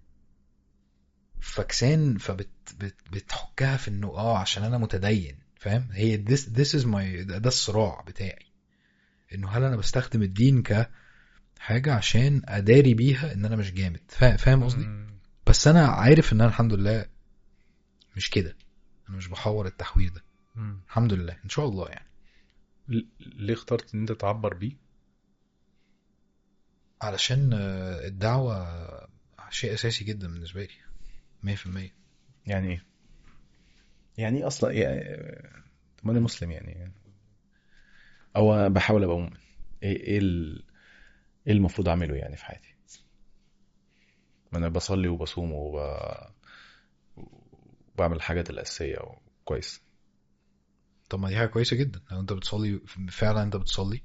فكسان فبت بت بتحكها في انه اه عشان انا متدين. فاهم؟ هي this this is my ده, ده الصراع بتاعي، انه هل انا بستخدم الدين كحاجه عشان اداري بيها ان انا مش جامد. فا- فاهم قصدي؟ مم. بس انا عارف ان انا الحمد لله مش كده، انا مش بحور التحوير ده مم. الحمد لله ان شاء الله يعني. ل- ليه اخترت ان انت تعبر بيه؟ علشان آه، الدعوه شيء اساسي جدا بالنسبه لي مية في المية. يعني ايه يعني ايه اصلا يعني؟ طب انا مسلم يعني، او بحاول ابقى مؤمن. ايه ايه ال- ايه المفروض اعمله يعني في حياتي؟ ما انا بصلي وبصوم وب... وبعمل الحاجات الاساسيه كويس. طب ما دي حاجه كويسه جدا لو انت بتصلي فعلا، انت بتصلي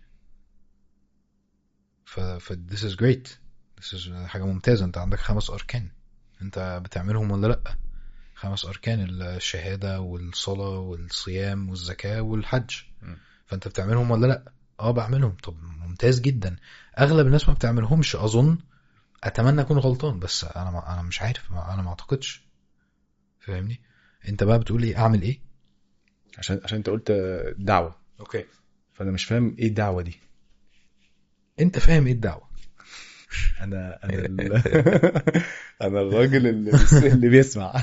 ف ف this is great. this is حاجه ممتازه. انت عندك خمس اركان، انت بتعملهم ولا لا؟ خمس اركان: الشهاده والصلاه والصيام والزكاه والحج. م. فانت بتعملهم ولا لا؟ اه بعملهم. طب ممتاز جدا. اغلب الناس ما بتعملهمش اظن. اتمنى اكون غلطان بس انا ما انا مش عارف، ما انا ما اعتقدش. فاهمني؟ انت بقى بتقول لي اعمل ايه؟ عشان عشان انت قلت دعوه، اوكي. فانا مش فاهم ايه الدعوه دي. انت فاهم ايه الدعوه؟ انا انا ال... انا الراجل اللي بيس... اللي بيسمع.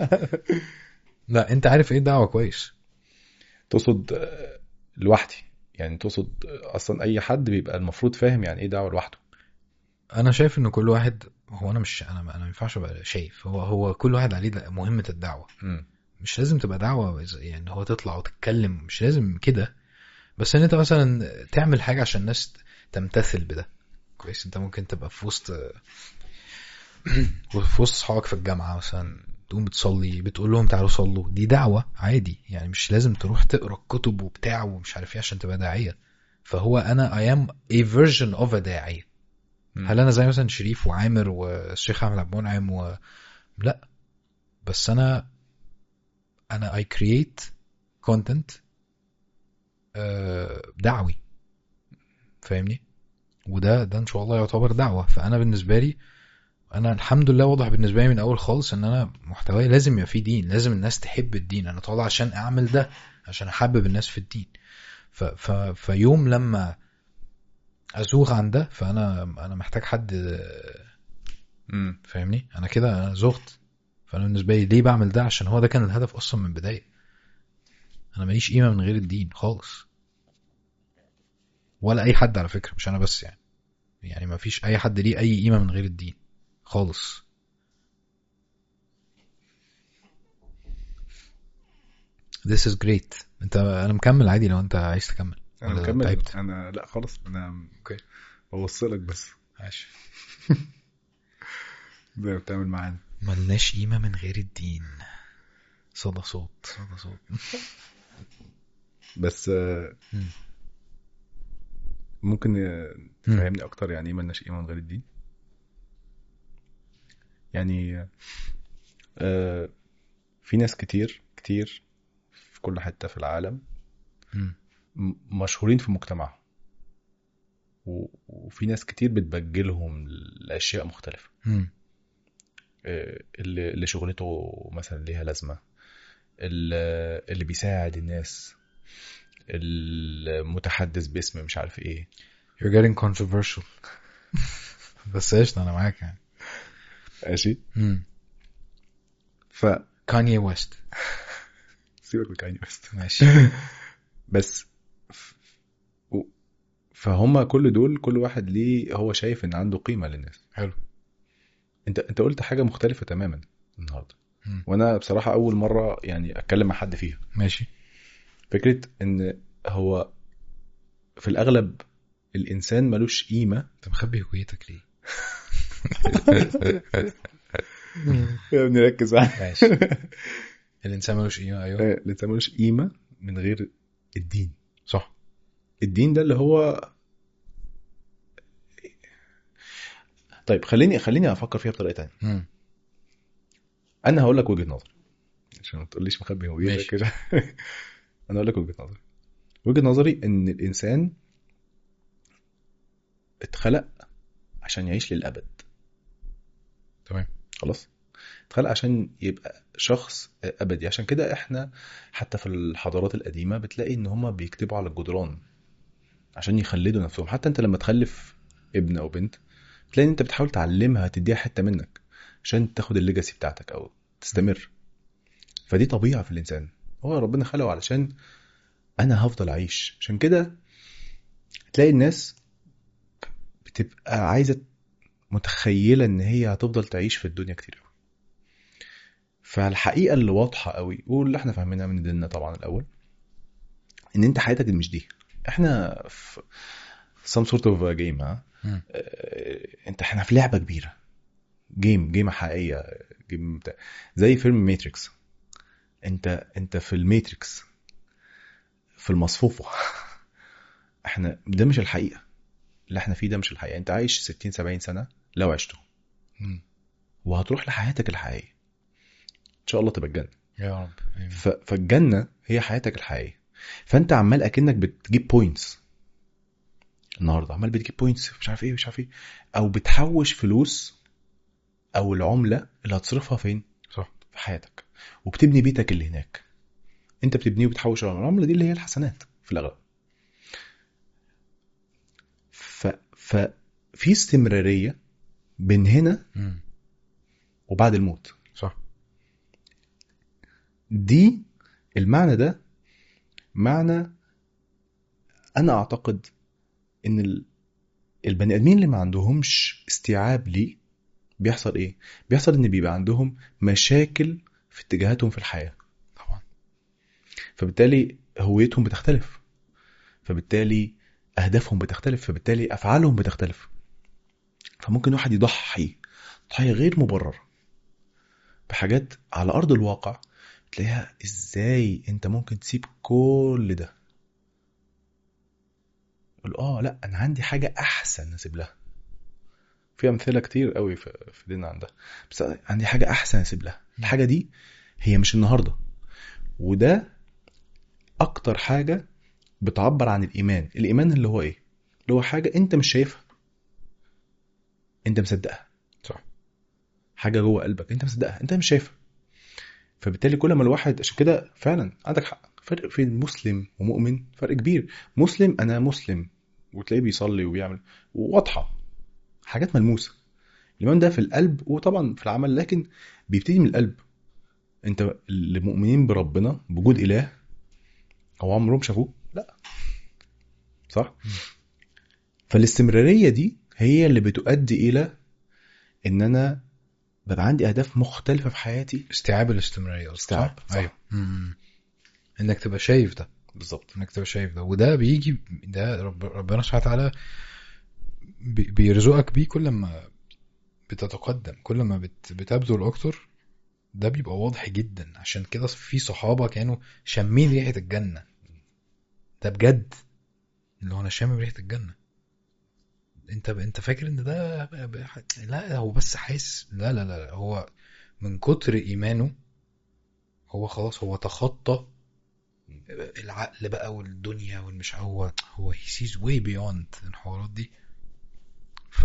لا انت عارف ايه الدعوه كويس. تقصد آه، لوحدي يعني؟ تقصد آه، اصلا اي حد بيبقى المفروض فاهم يعني ايه دعوه لوحده؟ انا شايف ان كل واحد، هو انا مش انا انا ما ينفعش ابقى شايف، هو هو كل واحد عليه مهمه الدعوه. م. مش لازم تبقى دعوه يعني هو تطلع وتتكلم، مش لازم كده. بس ان انت مثلا تعمل حاجه عشان الناس تمتثل بده. كويس. انت ممكن تبقى في وسط في وسط صحابك في الجامعه مثلا، تقوم بتصلي بتقول لهم تعالوا صلوا، دي دعوه عادي يعني. مش لازم تروح تقرا كتب وبتاع ومش عارف ايه عشان تبقى داعيه. فهو انا I am a version of a داعيه. م. هل انا زي مثلا شريف وعامر والشيخ احمد عبد المنعم و... لا. بس انا انا I create content آه، دعوي. فاهمني؟ وده ده ان شاء الله يعتبر دعوة. فانا بالنسبة لي انا الحمد لله واضح بالنسبة لي من اول خالص ان انا محتواي لازم يبقى فيه دين، لازم الناس تحب الدين، انا طالع عشان اعمل ده، عشان احبب الناس في الدين. ف ف فيوم لما ازوغ عن ده فانا انا محتاج حد امم فاهمني، انا كده انا زغت. فانا بالنسبه لي ليه بعمل ده؟ عشان هو ده كان الهدف اصلا من البدايه. انا ماليش قيمه من غير الدين خالص، ولا اي حد على فكره، مش انا بس يعني، يعني ما فيش اي حد ليه اي قيمه من غير الدين خالص. This is great. انت انا مكمل عادي لو انت عايز تكمل انا ولا مكمل. تعبت؟ انا لا خلاص، انا اوكي بوصلك بس ماشي. زي ما بتعمل معانا. ملناش قيمه من غير الدين. صدى صوت صدى صوت. بس آه، مم. ممكن آه، مم. تفهمني اكتر يعني ايه ملناش قيمه من غير الدين؟ يعني آه، في ناس كتير كتير في كل حته في العالم مم. م- مشهورين في مجتمعهم، و- وفي ناس كتير بتبجلهم لاشياء مختلفه. مم. آه، اللي اللي شغلته مثلا ليها لازمه، اللي اللي بيساعد الناس، المتحدث باسم مش عارف ايه. You're getting controversial. بس ايش انا معاك يعني. ماشي. مم. ف كانيي ويست. سيبك من كاني ويست. ماشي. بس ف- و- فهم كل دول كل واحد ليه هو شايف ان عنده قيمة للناس. حلو. انت انت قلت حاجة مختلفة تماما النهاردة، مم. وانا بصراحة اول مرة يعني اتكلم مع حد فيها. ماشي. فكرة ان هو في الاغلب الانسان ملوش قيمة. انت مخبي هويتك ليه؟ يا ابني ركز معايا. ماشي. الانسان ملوش قيمه. ايوه الانسان ملوش قيمة من غير الدين. صح. الدين ده اللي هو، طيب خليني خليني افكر فيها بطريقة تانية. مم. انا هقول لك وجهة نظري عشان ما تقوليش مخبي هويتك ماشي. كده. انا هقول لك وجهة نظري. وجهة نظري ان الانسان اتخلق عشان يعيش للابد. تمام. خلاص، اتخلق عشان يبقى شخص ابدي. عشان كده احنا حتى في الحضارات القديمة بتلاقي ان هما بيكتبوا على الجدران عشان يخلدوا نفسهم. حتى انت لما تخلف ابن او بنت تلاقي ان انت بتحاول تعلمها، تديها حتة منك عشان تاخد الليجاسي بتاعتك او تستمر. فدي طبيعة في الانسان، هو ربنا خلقه علشان انا هفضل اعيش. عشان كده تلاقي الناس بتبقى عايزة متخيلة ان هي هتفضل تعيش في الدنيا كتير. فالحقيقة اللي واضحة قوي واللي احنا فاهمينها من ديننا طبعا الاول، ان انت حياتك دي مش دي. احنا في some sort of game. ها مم. اه، انت احنا في لعبة كبيرة، جيم جيمة حقيقية، جيم بتاع زي فيلم ماتريكس. انت انت في الماتريكس في المصفوفة. احنا ده مش الحقيقة اللي احنا فيه، ده مش الحقيقة. انت عايش ستين سبعين سنة لو عشته، مم. وهتروح لحياتك الحقيقية ان شاء الله تبقى الجنة. يا رب. أيوة. ف... فالجنة هي حياتك الحقيقية. فانت عمال اكنك بتجيب بوينتس النهارده، عمال بتجيب بوينتس مش عارف ايه مش عارف ايه، او بتحوش فلوس او العملة اللي هتصرفها فين؟ صح. في حياتك. وبتبني بيتك اللي هناك، انت بتبنيه وبتحوش العملة دي اللي هي الحسنات في الاغلب. ف... ففي استمرارية بين هنا مم. وبعد الموت. صح. دي المعنى ده معنى انا اعتقد ان ال- البني ادمين اللي ما عندهمش استيعاب ليه بيحصل ايه؟ بيحصل ان بيبقى عندهم مشاكل في اتجاهاتهم في الحياة. طبعا. فبالتالي هويتهم بتختلف، فبالتالي اهدافهم بتختلف، فبالتالي افعالهم بتختلف. فممكن واحد يضحي تضحية غير مبررة بحاجات على ارض الواقع تلاقيها ازاي انت ممكن تسيب كل ده؟ يقول اه لا انا عندي حاجة احسن اسيب لها. في امثله كتير قوي في في ديننا عندها، بس عندي حاجه احسن اسيب لها. الحاجه دي هي مش النهارده، وده اكتر حاجه بتعبر عن الايمان. الايمان اللي هو ايه؟ اللي هو حاجه انت مش شايفها انت مصدقها، صح. حاجه جوه قلبك انت مصدقها، انت مش شايفها. فبالتالي كل ما الواحد، عشان كده فعلا عندك حق، فرق بين مسلم ومؤمن فرق كبير. مسلم انا مسلم وتلاقيه بيصلي وبيعمل واضحه حاجات ملموسه. الايمان ده في القلب وطبعا في العمل، لكن بيبتدي من القلب. انت اللي مؤمنين بربنا بوجود اله هو عمرهم شافوه؟ لا، صح. فالاستمراريه دي هي اللي بتؤدي الى ان انا ببقى عندي اهداف مختلفه في حياتي. استيعاب الاستمرارية، استيعاب، صح. ايوه. مم. انك تبقى شايف ده بالظبط. انك تبقى شايف ده، وده بيجي ده رب ربنا سبحانه وتعالى بي- بيرزقك بيه كل ما بتتقدم، كل ما بت بتبذل اكتر. ده بيبقى واضح جدا. عشان كده في صحابة كانوا شامين ريحة الجنة. ده بجد اللي هو انا شامم ريحة الجنة. انت ب... انت فاكر ان ده ب... ب... لا هو بس حاسس. لا لا لا هو من كتر ايمانه هو خلاص هو تخطى العقل بقى والدنيا والمش. هو هو he sees way beyond الحوارات دي. ف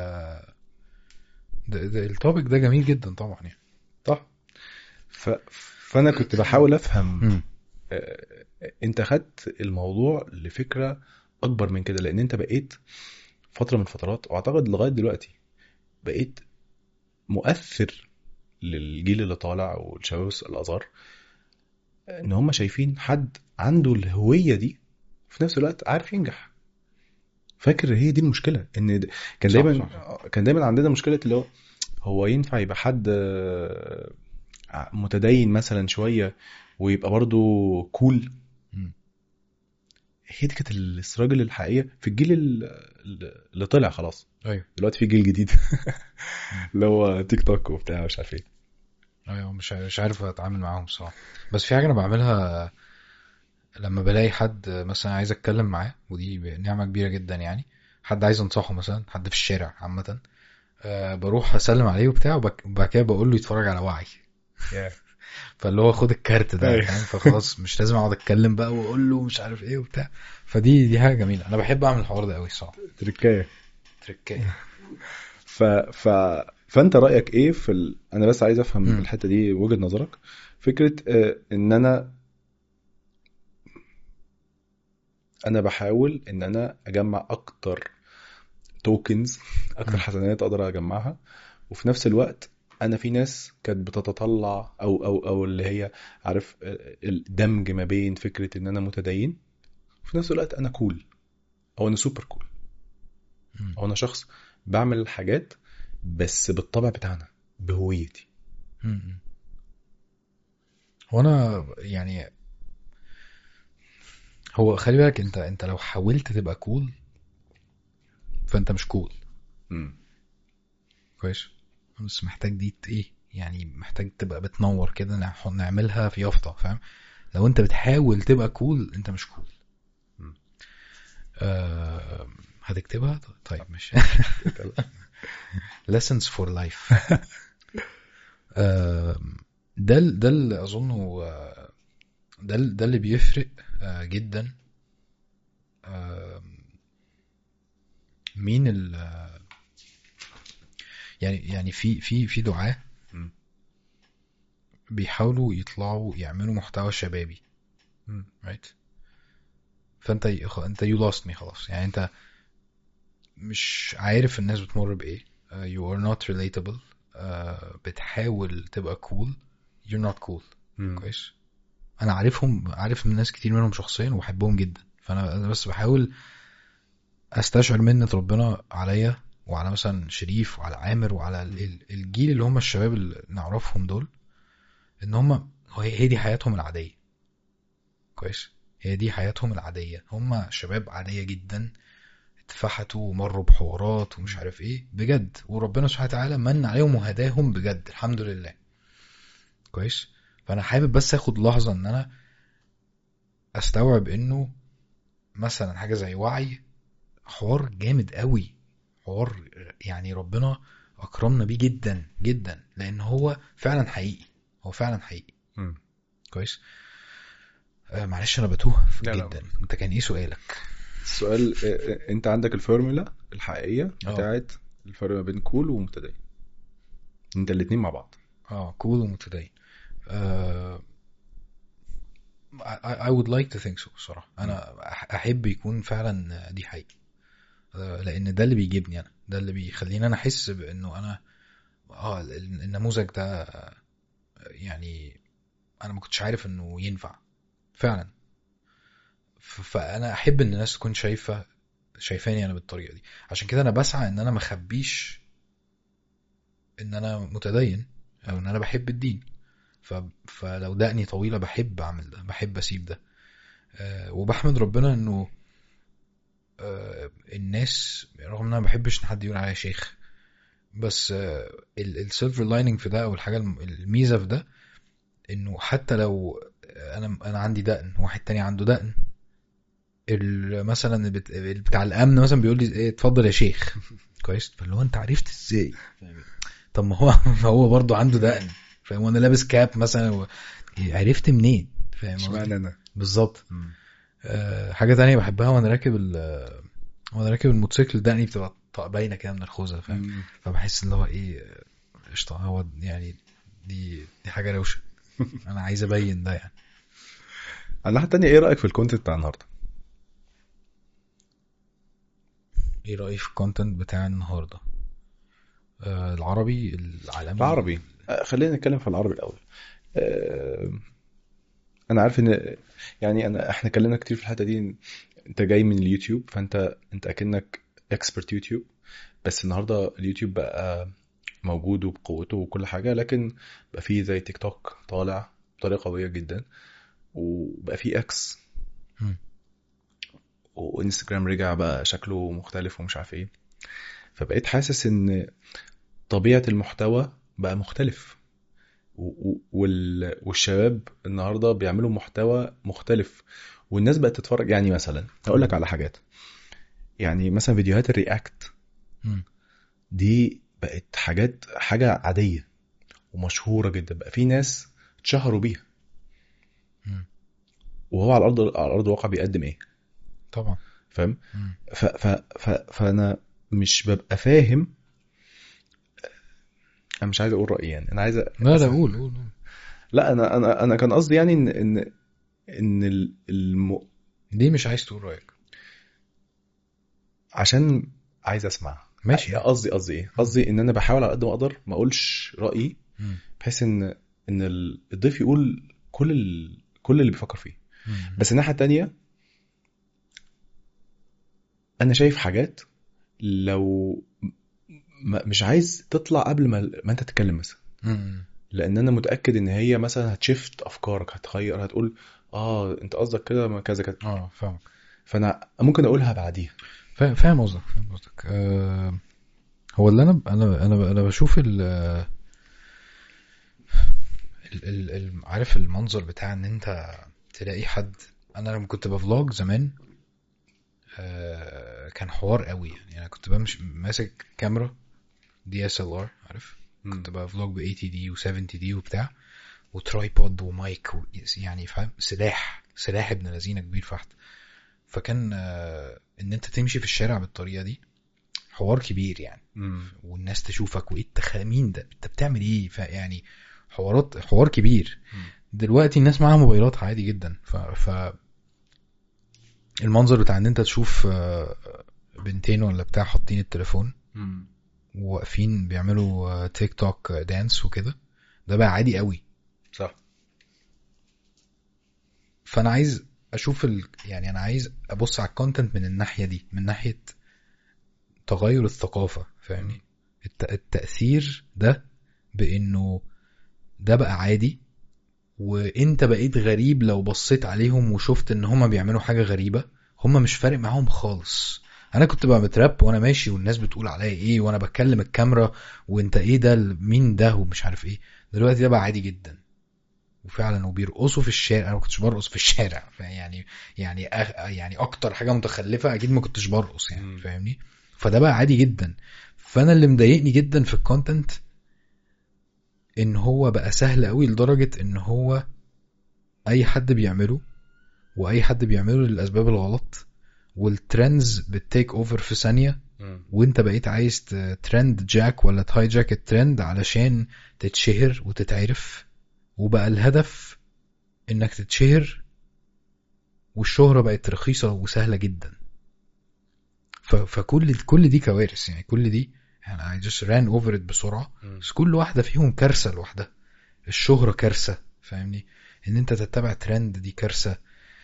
ده, ده التوبيك ده جميل جدا طبعا يعني. صح. ف... فانا كنت بحاول افهم مم. آه، انت خدت الموضوع لفكره اكبر من كده، لان انت بقيت فتره من فترات، واعتقد لغايه دلوقتي بقيت مؤثر للجيل اللي طالع والشباب الازهر، ان هم شايفين حد عنده الهويه دي في نفس الوقت عارف ينجح. فاكر هي دي المشكله، ان د- كان صح دايما صح. كان دايما عندنا مشكله اللي هو هو ينفع يبقى حد آه، متدين مثلا شويه ويبقى برضو كول. مم. هي دي كانت الستراجل الحقيقيه في الجيل ال- اللي طلع خلاص. ايوه دلوقتي في جيل جديد اللي هو تيك توك وبتاع مش عارف ايه. ايوه مش مش عارف اتعامل معاهم صح. بس في حاجه انا بعملها لما بلاقي حد مثلا عايز اتكلم معاه، ودي نعمه كبيره جدا يعني. حد عايز انصحه مثلا، حد في الشارع عامه، أه بروح اسلم عليه وبتاع، وبك- وبعد كده بقول له يتفرج على وعي. Yeah. فاللي هو خد الكارت ده أيوة. فاهم. فخلاص مش لازم اقعد اتكلم بقى واقول له مش عارف ايه وبتاع. فدي دي حاجه جميله. انا بحب اعمل الحوار ده قوي صح. تركايه. تركايه. ف... ف... فانت رايك ايه في ال... انا بس عايز افهم مم. الحته دي وجهه نظرك. فكره آه، ان انا انا بحاول ان انا اجمع اكتر توكنز، اكتر مم. حسنات اقدر اجمعها، وفي نفس الوقت انا في ناس كانت بتتطلع او او او اللي هي عارف آه، الدمج ما بين فكره ان انا متدين وفي نفس الوقت انا كول او انا سوبر كول مم. او انا شخص بعمل الحاجات بس بالطبع بتاعنا بهويتي. مم. هو انا يعني هو خلي بالك، انت انت لو حاولت تبقى كول فانت مش كول. امم كويس. بس محتاج دي ت- ايه يعني، محتاج تبقى بتنور كده، نح- نعملها في يافطة فاهم. لو انت بتحاول تبقى كول انت مش كول. مم. أه هتكتبها طيب مش lessons for life. أه ده ال- ده اللي اظنه آه، ده ال- ده اللي بيفرق آه، جدا. آه، مين ال يعني يعني في في في دعاة مم. بيحاولوا يطلعوا يعملوا محتوى شبابي مم. right. فانت ي- خ- انت you lost me خلاص يعني. انت مش عارف الناس بتمر بايه. uh, you are not relatable. uh, بتحاول تبقى cool. you're not cool. مم. كويس. انا عارفهم، عارف من ناس كتير منهم شخصيا وبحبهم جدا. فانا أنا بس بحاول استشعر منة ربنا عليا وعلى مثلا شريف وعلى عامر وعلى ال- ال- الجيل اللي هم الشباب اللي نعرفهم دول، ان هم هي هي دي حياتهم العادية. كويس. هي دي حياتهم العادية. هم شباب عادية جدا، اتفحتوا ومروا بحوارات ومش عارف ايه بجد، وربنا سبحانه وتعالى من عليهم وهداهم بجد الحمد لله. كويس. فانا حابب بس اخد لحظة ان انا استوعب انه مثلا حاجة زي وعي حوار جامد قوي. حوار يعني ربنا اكرمنا بيه جدا جدا، لان هو فعلا حقيقي. هو فعلا حقيقي. مم. كويس. آه معلش انا بتوه لا لا. جدا. انت كان ايه سؤالك؟ السؤال آه، آه، انت عندك الفورمولا الحقيقيه اه بتاعت الفرق ما بين كول ومتدين، انت الاتنين مع بعض. اه كول ومتدين. آه I, I would like to think so بصراحة. انا أح- احب يكون فعلا دي حقيقة، آه، لان ده اللي بيجيبني انا، ده اللي بيخليني انا احس بانه انا اه ال- النموذج ده آه، يعني انا ما كنتش عارف انه ينفع فعلا. ف- فانا احب ان الناس تكون شايفة شايفاني انا بالطريقة دي. عشان كده انا بسعى ان انا ما اخبيش ان انا متدين او ان انا بحب الدين. ف... فلو دقني طويلة بحب اعمل ده، بحب اسيب ده. أه وبحمد ربنا انه أه الناس رغم ان انا ما بحبش ان حد يقول عليا شيخ، بس أه السيلفر لايننج في ده او الحاجة الم- الميزة في ده انه حتى لو انا انا عندي دقن واحد تاني عنده دقن، ال- مثلا البت- بتاع الامن مثلا بيقول لي ايه اتفضل يا شيخ كويس، فاللي هو انت عرفت ازاي؟ طب ما هو ما هو برضه عنده دقن، فاهم؟ وانا لابس كاب مثلا و... عرفت منين؟ فاهم قصدي؟ اشمعنى انا؟ بالظبط. أه حاجه تانية بحبها وانا راكب ال وانا راكب الموتوسيكل، دقني بتبقى ط- باينه كده من الخوذه، فاهم؟ مم. فبحس ان هو ايه، قشطه، هو يعني دي دي حاجه روشه، انا عايز ابين ده يعني. على الناحيه التانية، ايه رايك في الكونتنت بتاع النهارده؟ ايه رايك في الكونتنت بتاع النهارده؟ أه العربي العالمي. العربي، آه، خلينا نتكلم في العربي الاول. آه، انا عارف ان يعني انا احنا اتكلمنا كتير في الحته دي. انت جاي من اليوتيوب، فانت انت اكنك اكسبرت يوتيوب. بس النهارده اليوتيوب بقى موجود وبقوته وكل حاجه، لكن بقى فيه زي تيك توك طالع بطريقه قويه جدا، وبقى فيه اكس، مم. وانستجرام رجع بقى شكله مختلف ومش عارف ايه. فبقيت حاسس ان طبيعه المحتوى بقى مختلف، و- و- وال- والشباب النهارده بيعملوا محتوى مختلف، والناس بقت تتفرج. يعني مثلا هقول لك على حاجات، يعني مثلا فيديوهات الرياكت مم. دي بقت حاجات حاجه عاديه ومشهوره جدا، بقى في ناس اتشهروا بيها، مم. وهو على الارض على ارض الواقع بيقدم ايه؟ طبعا. فاهم؟ مم. ف ف ف فانا مش ببقى فاهم. انا مش عايز اقول رايي، يعني انا عايز لا لا أسأل. قول قول قول. لا انا انا انا كان قصدي يعني ان ان ان ال- الم... ليه مش عايز تقول رايك؟ عشان عايز اسمع. ماشي. قصدي قصدي ايه قصدي ان انا بحاول على قد ما اقدر ما اقولش رايي، مم. بحيث ان ان الضيف يقول كل ال... كل اللي بيفكر فيه. مم. بس الناحيه التانية، انا شايف حاجات لو ما مش عايز تطلع قبل ما, ما انت تتكلم مثلا، مم. لان انا متاكد ان هي مثلا هتشفت افكارك، هتغير، هتقول اه انت قصدك كده، ما كذا كذا. اه فاهمك. فانا ممكن اقولها بعديها. فا- فاهم قصدك فاهم قصدك. أه هو اللي انا انا انا انا بشوف ال ال ال ال- عارف المنظر بتاع ان انت تلاقي حد. انا لما كنت بفلوج زمان أه كان حوار قوي يعني. انا كنت بمشي ماسك كاميرا دي اس ال ار، عارف؟ كنت بفلوج ب ثمانين دي و سبعين دي وبتاع، وترايبود ومايك و... يعني فاهم، سلاح سلاح ابن لذينه كبير فحت. فكان آه، ان انت تمشي في الشارع بالطريقه دي حوار كبير يعني. امم والناس تشوفك وايه التخامين ده، انت بتعمل ايه؟ يعني حوارات حوار كبير. دلوقتي الناس معاها موبايلات عادي جدا. ف, ف... المنظر بتاع ان انت تشوف آه، بنتين ولا بتاع حاطين التليفون وواقفين بيعملوا آه، تيك توك دانس وكده، ده بقى عادي قوي. صح. فانا عايز اشوف ال... يعني انا عايز ابص على الكونتنت من الناحيه دي، من ناحيه تغير الثقافه، فاهمني؟ الت... التاثير ده بانه ده بقى عادي، وانت بقيت غريب لو بصيت عليهم وشفت ان هما بيعملوا حاجه غريبه. هما مش فارق معاهم خالص. انا كنت بقى بتراب وانا ماشي والناس بتقول عليا ايه وانا بكلم الكاميرا، وانت ايه ده مين ده ومش عارف ايه. دلوقتي ده بقى عادي جدا وفعلا، وبيرقصوا في الشارع. انا ما كنتش برقص في الشارع يعني يعني أغ... يعني اكتر حاجه متخلفه اكيد ما كنتش برقص يعني، مم. فاهمني؟ فده بقى عادي جدا. فانا اللي مضايقني جدا في الكونتنت ان هو بقى سهل قوي لدرجه ان هو اي حد بيعمله، واي حد بيعمله للاسباب الغلط، والترندز بتتيك اوفر في ثانيه. وانت بقيت عايز ترند جاك ولا تهاي جاك الترند علشان تتشهر وتتعرف، وبقى الهدف انك تتشهر، والشهرة بقت رخيصة وسهلة جدا. ف... فكل كل دي كوارث يعني، كل دي يعني I just ran over it بسرعة. بس كل واحدة فيهم كارثة لوحدها. الشهرة كارثة، فاهمني؟ ان انت تتبع ترند دي كارثة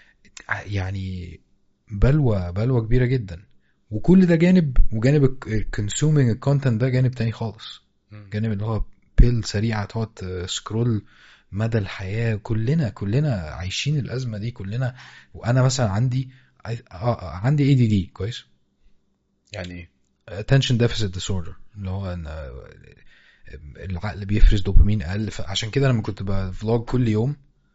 يعني، بلوى بلوى كبيرة جدا. وكل ده جانب، وجانب الكونسومينج الكونتنت ده جانب تاني خالص. جانب اللي هو بيل سريعة تقعد سكرول مدى الحياة. كلنا كلنا عايشين الأزمة دي كلنا. وأنا مثلا عندي عندي إيه دي دي كويس. يعني ايه attention deficit disorder، اللي هو ان العقل بيفرز دوبامين اقل. عشان كده لما كنت بفلوج كل يوم،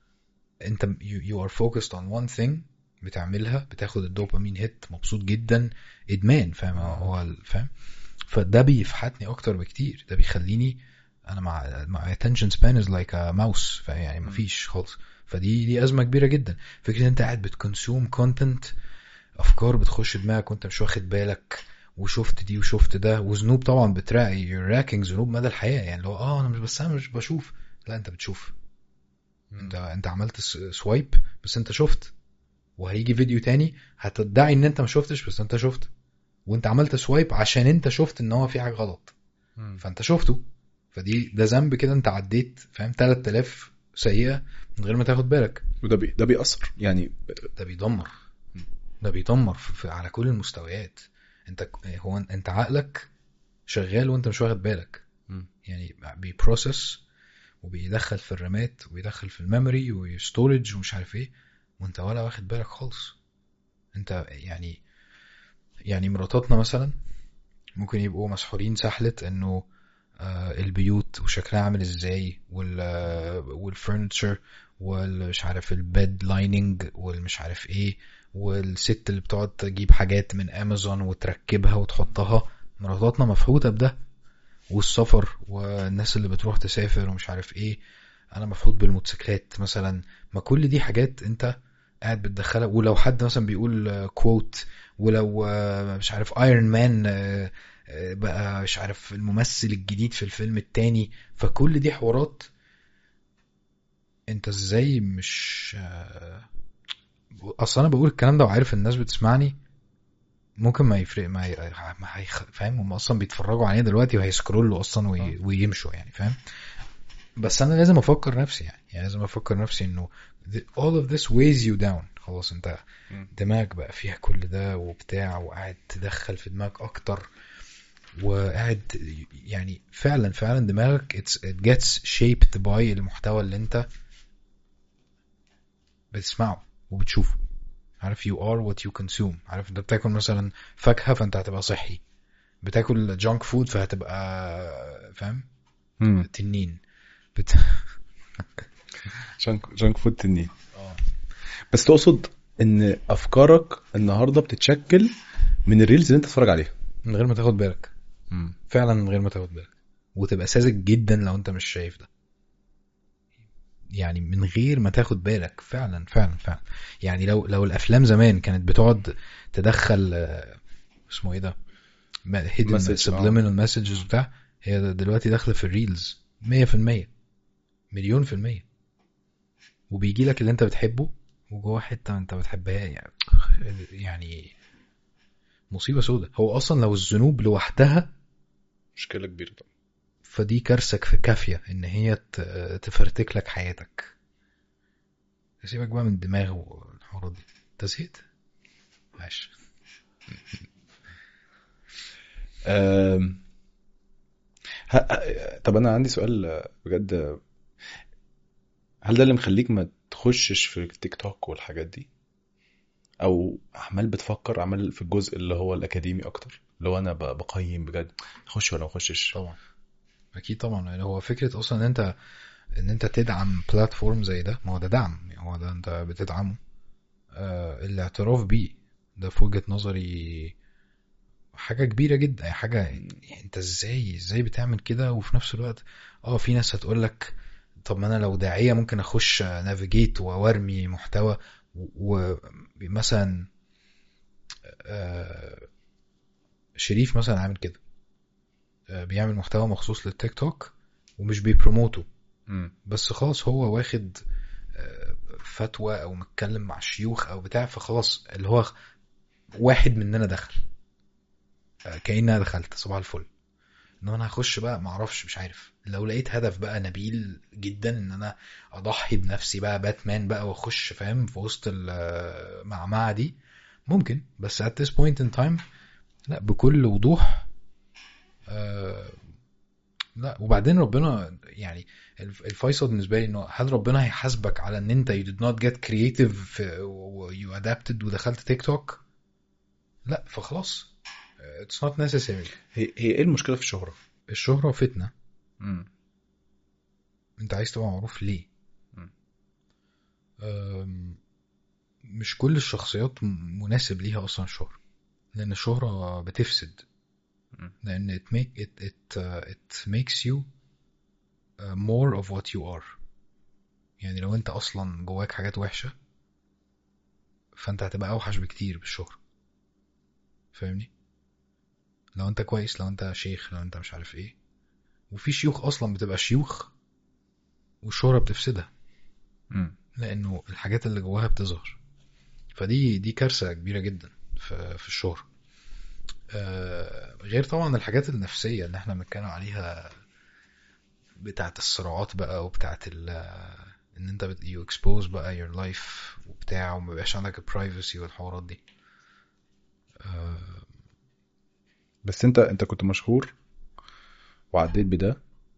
انت you are focused on one thing بتعملها، بتاخد الدوبامين هيت، مبسوط جدا، ادمان، فاهم؟ هو فاهم. فده بيفحتني اكتر بكتير، ده بيخليني انا مع مع attention span is like a mouse، يعني مفيش خالص. فدي دي ازمه كبيره جدا. فكره ان انت قاعد بتكونسيوم كونتنت، افكار بتخش دماغك وانت مش واخد بالك، وشفت دي وشفت ده، وذنوب طبعا بتراقي you're racking ذنوب مدى الحياه. يعني لو اه انا مش بس انا مش بشوف، لا انت بتشوف. انت انت عملت سوايب بس انت شفت، وهيجي فيديو تاني هتدعي ان انت ما شفتش بس انت شفت، وانت عملت سوايب عشان انت شفت ان هو في حاجه غلط فانت شفته. فدي ده ذنب كده، انت عديت فاهم ثلاثة آلاف سيئه من غير ما تاخد بالك. وده بي ده بيأثر يعني، ده بيدمر، ده بيدمر في على كل المستويات. انت هو انت عقلك شغال وانت مش واخد بالك. يعني بيبروسس وبيدخل في الرامات وبيدخل في الميموري وستورج ومش عارف ايه، وانت ولا واخد بالك خالص. انت يعني يعني مراتاتنا مثلا ممكن يبقوا مسحورين سحلة انه آه البيوت وشكلها عامل ازاي، وال والفرنتشر والمش عارف البيد لايننج والمش عارف ايه، والست اللي بتقعد تجيب حاجات من امازون وتركبها وتحطها. مراتاتنا مفحوطة بده، والسفر والناس اللي بتروح تسافر ومش عارف ايه. انا مفحوط بالموتوسيكلات مثلا. ما كل دي حاجات انت قاعد بتدخلها. ولو حد مثلا بيقول كوت، ولو مش عارف ايرون مان بقى مش عارف الممثل الجديد في الفيلم التاني، فكل دي حوارات. انت ازاي مش اصلا انا بقول الكلام ده وعارف الناس بتسمعني ممكن ما يفرق، ما, ي... ما هيخ... فاهم؟ هم اصلا بيتفرجوا عليه دلوقتي وهيسكرولوا اصلا وي... ويمشوا يعني، فاهم؟ بس انا لازم افكر نفسي يعني, يعني لازم افكر نفسي انه all of this weighs you down. خلاص انت دماغك بقى فيها كل ده وبتاع، وقاعد تدخل في دماغك اكتر، وقاعد يعني فعلا فعلا دماغك it's, it gets shaped by المحتوى اللي انت بتسمعه وبتشوفه. عارف you are what you consume. عارف انت بتاكل مثلا فاكهة فانت هتبقى صحي، بتاكل جانك فود فهتبقى فاهم تنين بت... جانك جانك فود تنين. اه بس تقصد ان افكارك النهارده بتتشكل من الريلز اللي انت تتفرج عليها من غير ما تاخد بالك. مم. فعلا من غير ما تاخد بالك، وتبقى ساذج جدا لو انت مش شايف ده. يعني من غير ما تاخد بالك فعلا فعلا فعلا. يعني لو لو الافلام زمان كانت بتقعد تدخل اسمه ايه ده hidden subliminal messages بتاع، هي دلوقتي داخله في الريلز مية في المية مليون في المية، وبيجي لك اللي انت بتحبه وجوه حته انت بتحبها. يعني يعني مصيبه سودة. هو اصلا لو الذنوب لوحدها مشكله كبيره طبعا، فدي كارثه في كافيه ان هي تفرتك لك حياتك. سيبك بقى من الدماغ والحوارات دي. تزهيت ماشي. أم... ه... طب انا عندي سؤال بجد، هل ده اللي مخليك ما تخشش في تيك توك والحاجات دي، او عمال بتفكر عمال في الجزء اللي هو الاكاديمي اكتر، لو انا بقيم بجد اخش ولا ما اخشش؟ طبعا اكيد طبعا. يعني هو فكره اصلا ان انت ان انت تدعم بلاتفورم زي ده، ما هو ده دعم، يعني هو ده انت بتدعمه. آه الاعتراف بيه ده في وجهة نظري حاجة كبيرة جدا. حاجة يعني انت ازاي ازاي بتعمل كده؟ وفي نفس الوقت اه في ناس هتقولك طب ما انا لو داعية ممكن اخش نافيجيت وارمي محتوى ومثلا آه شريف مثلا عامل كده، آه، بيعمل محتوى مخصوص للتيك توك ومش بيبروموته، مم. بس خلاص هو واخد آه، فتوى او متكلم مع شيوخ او بتاع، فخلاص اللي هو واحد مننا دخل، آه، كأنها دخلت صباح الفل. ان انا هخش بقى معرفش، مش عارف، لو لقيت هدف بقى نبيل جدا ان انا اضحي بنفسي بقى باتمان بقى واخش فاهم في وسط المعمعة دي، ممكن. بس at this point in time لا، بكل وضوح. آه لا. وبعدين ربنا يعني الف- الفيصل بالنسبه لي انه هل ربنا هيحاسبك على ان انت you did not get creative في- و you adapted ودخلت تيك توك؟ لا، فخلاص. آه، it's not necessary. هي هي ايه المشكله في الشهره؟ الشهرة فتنة. مم. انت عايز تبقى معروف ليه؟ مم. آم، مش كل الشخصيات م- مناسب ليها اصلا الشهرة، لان الشهرة بتفسد. مم. لان it make it it uh, it makes you uh, more of what you are. يعني لو انت اصلا جواك حاجات وحشة فانت هتبقى اوحش بكتير بالشهرة، فاهمني؟ لو انت كويس، لو انت شيخ، لو انت مش عارف ايه. وفي شيوخ اصلا بتبقى شيوخ والشهرة بتفسدها، مم. لانه الحاجات اللي جواها بتظهر. فدي دي كارثة كبيرة جدا في في الشهرة. آه، غير طبعا الحاجات النفسية اللي احنا بنتكلم عليها، بتاعت الصراعات بقى، وبتاعت ال ان انت بت you expose بقى your life وبتاع، وما بيبقاش عندك privacy والحوارات دي. آه، بس انت انت كنت مشهور وعديت بده،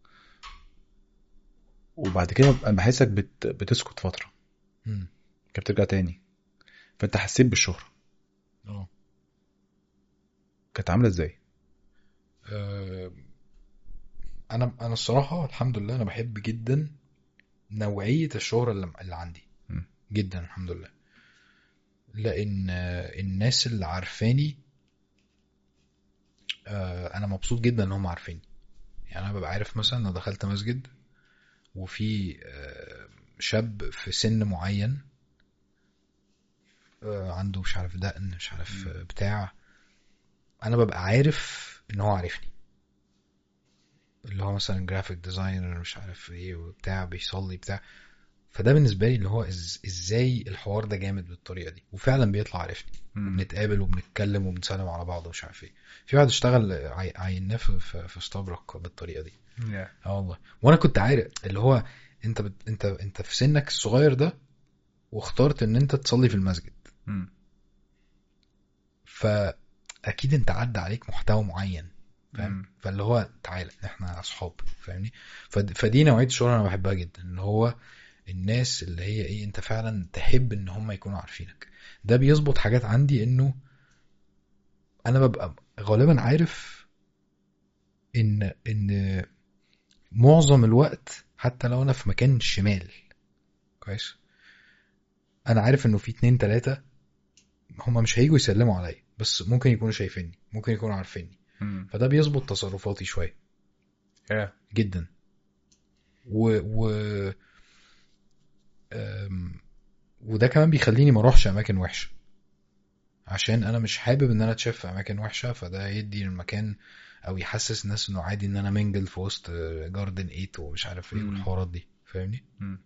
وبعد كده انا بحسك بت... بتسكت فتره، مم. كده بترجع تاني، فانت حسيت بالشهره اه. كانت عامله ازاي؟ آه، انا انا الصراحة الحمد لله انا بحب جدا نوعية الشهرة اللي, اللي عندي، مم. جدا الحمد لله. لان آه، الناس اللي عارفاني، آه، انا مبسوط جدا ان هم عارفيني. يعني انا ببقى عارف مثلا لو دخلت مسجد وفي آه، شاب في سن معين، آه، عنده مش عارف دقن، مش عارف آه، بتاع، انا ببقى عارف ان هو عارفني. اللي هو مثلا جرافيك ديزاينر مش عارف ايه وبتاع، بيصلي بتاع. فده بالنسبه لي اللي هو إز ازاي الحوار ده جامد بالطريقه دي، وفعلا بيطلع عارفني. مم. وبنتقابل وبنتكلم وبنسلم على بعض ومش عارف ايه. في واحد اشتغل عي- عيناه في في في ستابرك بالطريقه دي. yeah. اه والله. وانا كنت عارف اللي هو انت بت... انت انت في سنك الصغير ده واخترت ان انت تصلي في المسجد، مم. فاكيد انت عدى عليك محتوى معين، فاهم؟ مم. فاللي هو تعالى احنا اصحاب، فاهمني؟ فد... فدي نوعيه الشغل انا بحبها جدا، ان هو الناس اللي هي ايه، انت فعلا تحب ان هم يكونوا عارفينك. ده بيظبط حاجات عندي، انه انا ببقى غالبا عارف ان ان معظم الوقت حتى لو انا في مكان شمال كويس، انا عارف انه في اتنين تلاتة هم مش هيجوا يسلموا عليا، بس ممكن يكونوا شايفيني، ممكن يكونوا عارفيني. مم. فده بيظبط تصرفاتي شوية yeah. جدا. و, و... أم... وده كمان بيخليني ما اروحش اماكن وحشة، عشان انا مش حابب ان انا اتشاف في اماكن وحشة. فده يدي المكان او يحسس الناس انه عادي ان انا منجل في وسط جاردن ايت ومش عارف ايه مم. والحوارات دي، فاهمني؟ مم.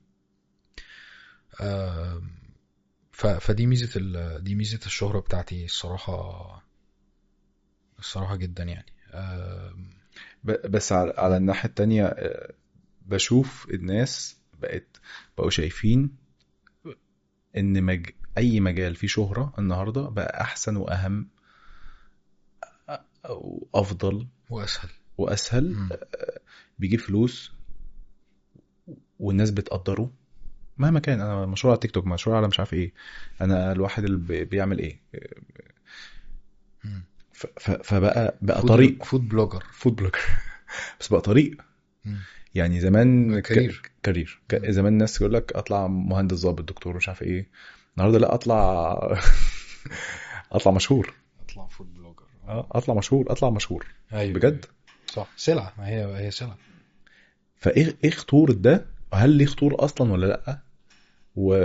أم... ف... فدي ميزة ال... دي ميزة الشهرة بتاعتي الصراحة، الصراحة جدا يعني. أم... ب- بس على, على الناحيه التانية، آه، بشوف الناس بقت بقوا شايفين ان مج... اي مجال فيه شهرة النهاردة بقى احسن واهم وافضل واسهل. واسهل، مم. بيجيب فلوس والناس بتقدره مهما كان. انا مشهور على تيك توك، مشهور على مش عارف ايه، انا الواحد اللي بي- بيعمل ايه. مم. ف... ف... فبقى بقى فود طريق فود بلوجر. فود بلوجر بس بقى طريق. مم. يعني زمان كارير. ك... كارير ك... مم. زمان الناس يقول لك اطلع مهندس ضابط دكتور مش عارف ايه، النهارده لا اطلع اطلع مشهور. اطلع فود بلوجر. اه اطلع مشهور اطلع مشهور ايوه بجد. صح، سلعة، ما هي هي سلعة. فايه ايه خطورة ده؟ هل ليه خطورة اصلا ولا لا؟ و...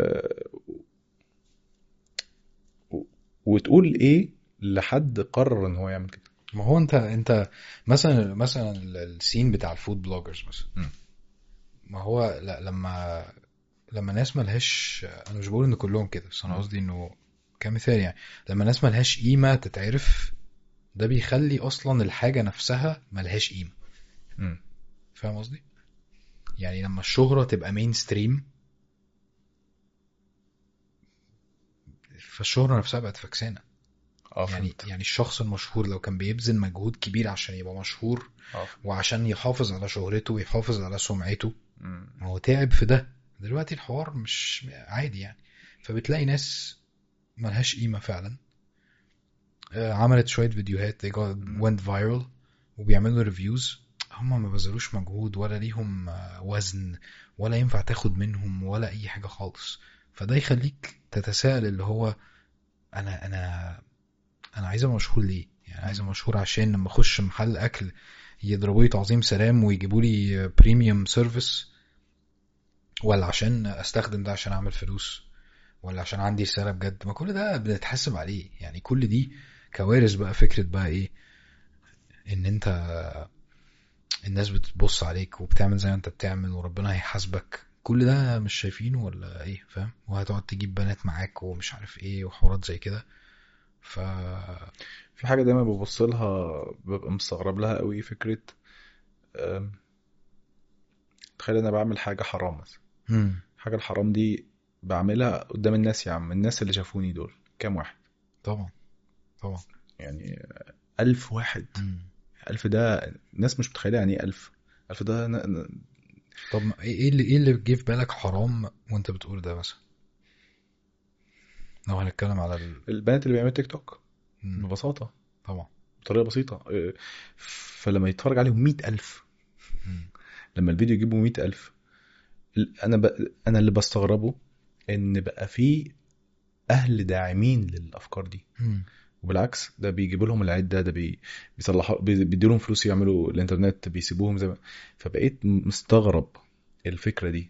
و... وتقول ايه لحد قرر ان هو يعمل كده؟ ما هو انت انت مثلا مثلا ال- السين بتاع الفود بلوجرز مثلا. م. ما هو لا لما لما ناس ملهاش، انا مش بقول ان كلهم كده بس انا م. قصدي انه كمثال يعني، لما ناس ملهاش قيمة تتعرف، ده بيخلي اصلا الحاجة نفسها ملهاش قيمة. م. فاهم قصدي؟ يعني لما الشهرة تبقى مين ستريم، فالشهرة نفسها بقت فكسانة. اه يعني فهمت. يعني الشخص المشهور لو كان بيبذل مجهود كبير عشان يبقى مشهور اه فهمت. وعشان يحافظ على شهرته ويحافظ على سمعته، م. هو تعب في ده. دلوقتي الحوار مش عادي يعني. فبتلاقي ناس ملهاش قيمة فعلا، آه، عملت شوية فيديوهات they got م. went viral وبيعملوا ريفيوز، هم ما بذلوش مجهود ولا ليهم آه، وزن ولا ينفع تاخد منهم ولا اي حاجة خالص. فده يخليك تتساءل اللي هو انا انا انا عايز ابقى مشهور ليه؟ يعني عايز م. ابقى مشهور عشان لما اخش محل اكل يضربوا لي تعظيم سلام ويجيبوا لي بريميوم سيرفيس، ولا عشان استخدم ده عشان اعمل فلوس، ولا عشان عندي رسالة بجد؟ ما كل ده بنتحاسب عليه يعني. كل دي كوارث بقى. فكرة بقى ايه؟ ان انت الناس بتبص عليك وبتعمل زي ما انت بتعمل وربنا هيحاسبك، كل ده مش شايفينه ولا ايه؟ فاهم؟ وهتقعد تجيب بنات معاك ومش عارف ايه وحوارات زي كده. ف في حاجة دايما ببص لها ببقى مستغرب لها قوي، فكرة أم، تخيل انا بعمل حاجة حرام مثلا. مم. حاجة الحرام دي بعملها قدام الناس، يا عم الناس اللي شافوني دول كام واحد؟ طبعا طبعا. يعني ألف واحد. مم. ألف ده ناس مش متخيلة يعني ايه ألف. ألف ده ن- ن- طب ما ايه إيه اللي ايه اللي جه في بالك حرام وانت بتقول ده مثلا؟ لو هنتكلم على ال... البنات اللي بيعملوا تيك توك مم. ببساطة، طبعا. بطريقة بسيطة. إيه، فلما يتفرج عليهم مئة ألف، مم. لما الفيديو يجيبه مئة ألف، ال- أنا ب... أنا اللي بستغربه إن بقى في أهل داعمين للأفكار دي. مم. وبالعكس ده بيجيبوا لهم العدة، ده بي... بيصلحوا، بي- بيدوا لهم فلوس يعملوا الإنترنت، بيسيبوهم زي ما. فبقيت مستغرب الفكرة دي.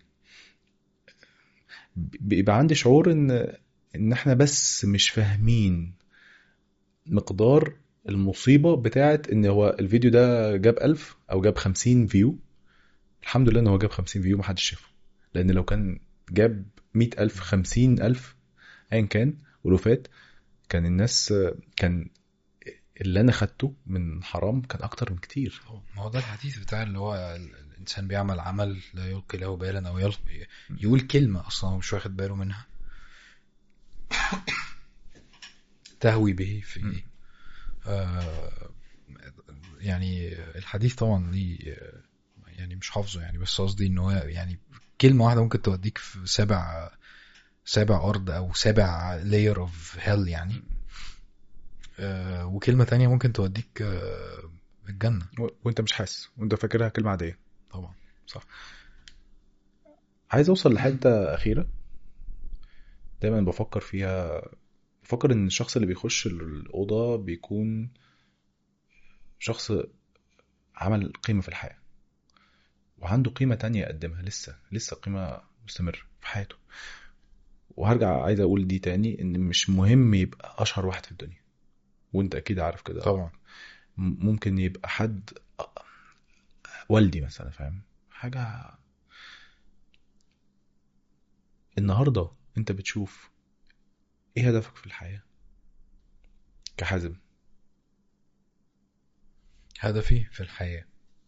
بيبقى عندي شعور إن إن إحنا بس مش فاهمين مقدار المصيبة بتاعت ان هو الفيديو ده جاب ألف او جاب خمسين فيو. الحمد لله ان هو جاب خمسين فيو محدش شافه، لان لو كان جاب مئة ألف، خمسين ألف، ايا كان ولوفات، كان الناس، كان اللي انا خدته من حرام كان اكتر من كتير. طبعا. ما هو ده الحديث بتاع اللي هو ال- الانسان بيعمل عمل لا يلقي له بالا او يلقي يقول كلمة اصلا هو مش واخد باله منها تهوي به في آه يعني الحديث طبعا ليه آه، يعني مش حافظه يعني، بس قصدي ان هو يعني كلمة واحدة ممكن توديك في سابع سابع ارض او سابع layer of hell يعني. آه وكلمة تانية ممكن توديك آه الجنة. و- وانت مش حاسس، وانت فاكرها كلمة عادية. طبعا. صح. عايز اوصل لحتة اخيرة دايما بفكر فيها. بفكر ان الشخص اللي بيخش الأوضة بيكون شخص عمل قيمة في الحياة، وعنده قيمة تانية يقدمها، لسه لسه قيمة مستمر في حياته. وهرجع عايز اقول دي تاني، ان مش مهم يبقى اشهر واحد في الدنيا، وانت اكيد عارف كده. طبعا. م- ممكن يبقى حد والدي مثلا، فاهم حاجة. النهاردة انت بتشوف ايه هدفك في الحياة كحازم؟ هدفي في الحياة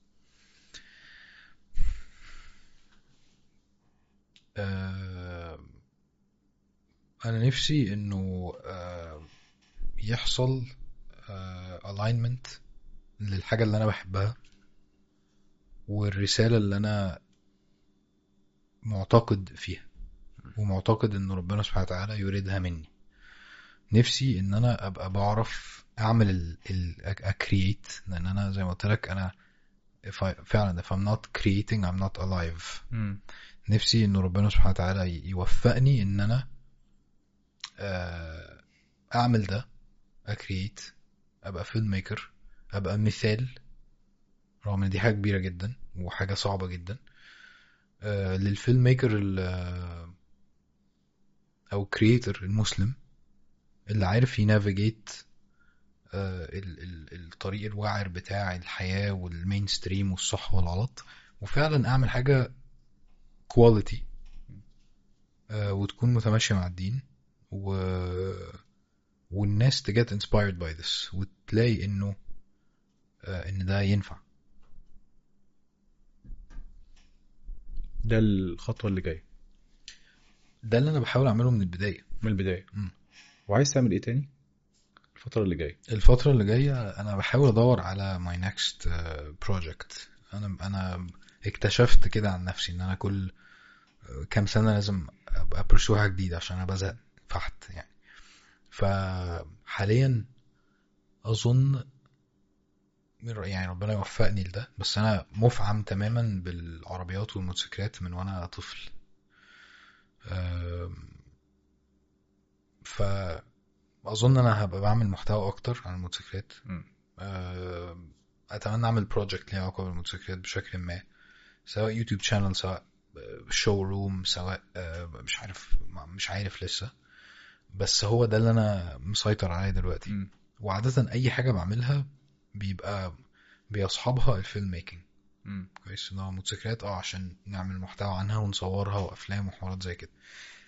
آه انا نفسي انه آه يحصل آه alignment للحاجة اللي انا بحبها والرسالة اللي انا معتقد فيها ومعتقد ان ربنا سبحانه وتعالى يريدها مني. نفسي ان انا ابقى بعرف اعمل ال ال اكرييت، لان انا زي ما قلت لك انا if I, فعلا if I'm not creating I'm not alive. مم. نفسي ان ربنا سبحانه وتعالى يوفقني ان انا آه، اعمل ده، اكرييت، ابقى فيلم ميكر، ابقى مثال، رغم ان دي حاجه كبيره جدا وحاجه صعبه جدا آه، للفيلم ميكر ال- آه، او كرييتر المسلم اللي عارف ينافيجيت ال ال الطريق الوعر بتاع الحياة والمين ستريم والصح والغلط، وفعلا اعمل حاجة كواليتي وتكون متماشية مع الدين و والناس تجت inspired by this وتلاقي انه آه ان ده ينفع. ده الخطوة اللي جاية، ده اللي انا بحاول اعمله من البداية من البداية. م. وعايز تعمل ايه تاني الفترة اللي جاية؟ الفترة اللي جاية انا بحاول ادور على my next uh, project. انا انا اكتشفت كده عن نفسي ان انا كل كام سنة لازم ابقى برسو حاجة جديدة عشان انا بزهق فحت يعني. فحاليا اظن يعني ربنا يوفقني لده، بس انا مفعم تماما بالعربيات والموتوسيكلات من وانا طفل. فاظن انا هبقى بعمل محتوى اكتر عن الموتوسيكلات. اتمنى اعمل بروجكت ليه علاقه بالموتوسيكلات بشكل ما، سواء يوتيوب شانل، سواء شو روم، سواء مش عارف مش عارف لسه، بس هو ده اللي انا مسيطر عليه دلوقتي. م. وعادة اي حاجة بعملها بيبقى بيصحبها الفيلم ميكنج. كويس انه موتوسيكلات اه عشان نعمل محتوى عنها ونصورها وافلام وحوارات زي كده.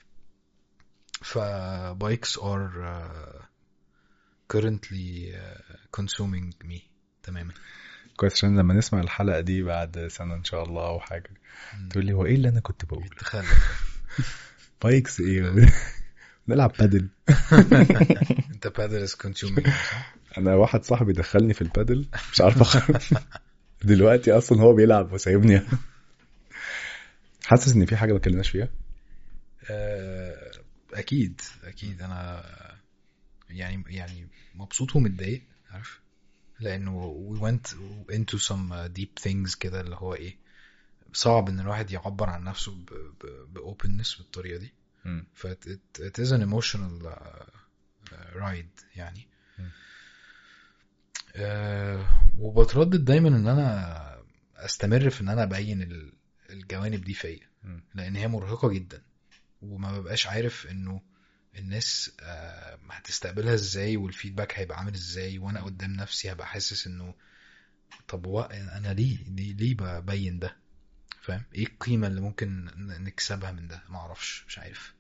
فبايكس are uh, currently uh, consuming me تماما. كويس، عشان لما نسمع الحلقة دي بعد سنة ان شاء الله او حاجة تقول لي هو ايه اللي انا كنت بقول؟ بايكس ايه؟ نلعب بادل. انت بادل is consuming. انا واحد صاحبي دخلني في البادل مش عارف اخرج دلوقتي اصلا هو بيلعب وسايبني. حاسس ان في حاجة ما اتكلمناش فيها. اكيد اكيد انا يعني يعني مبسوط ومتضايق عارف، لانه we went into some deep things كده اللي هو ايه، صعب ان الواحد يعبر عن نفسه بأوبننس بالطريقة دي. ف it, it is an emotional uh, ride يعني. uh, وبتردد دايما ان انا استمر في ان انا ابين الجوانب دي فيا، لان هي مرهقة جدا وما ببقاش عارف انه الناس آه هتستقبلها ازاي والفيدباك هيبقى عامل ازاي، وانا قدام نفسي هبقى حاسس انه طب هو انا ليه ليه, ليه ببين ده، فاهم ايه القيمة اللي ممكن نكسبها من ده؟ ما اعرفش، مش عارف.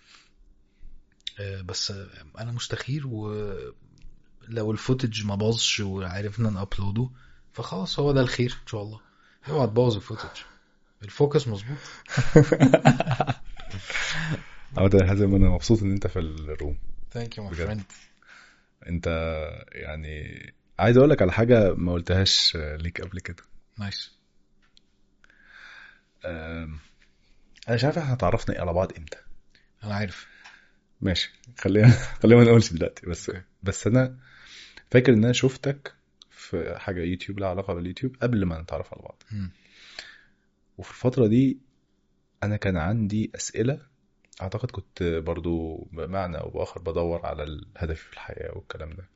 آه بس انا مستخير، ولو الفوتج ما باظش وعرفنا نابلوده فخلاص هو ده الخير ان شاء الله. اوعى تبوظ الفوتج، الفوكس مظبوط. عودة حازم، انا مبسوط ان انت في الروم. ثانك يو ماي فريند. انت يعني عايز اقول لك على حاجه ما قلتهاش ليك قبل كده. نايس. انا مش عارف احنا تعرفنا على بعض امتى. انا عارف. ماشي، خلينا خلينا ما نقولش دلوقتي، بس okay. بس انا فاكر ان انا شفتك في حاجه يوتيوب لها علاقه باليوتيوب قبل ما نتعرف على بعض. م. وفي الفتره دي انا كان عندي اسئله، اعتقد كنت برضو بمعنى او باخر بدور على الهدف في الحياه والكلام ده.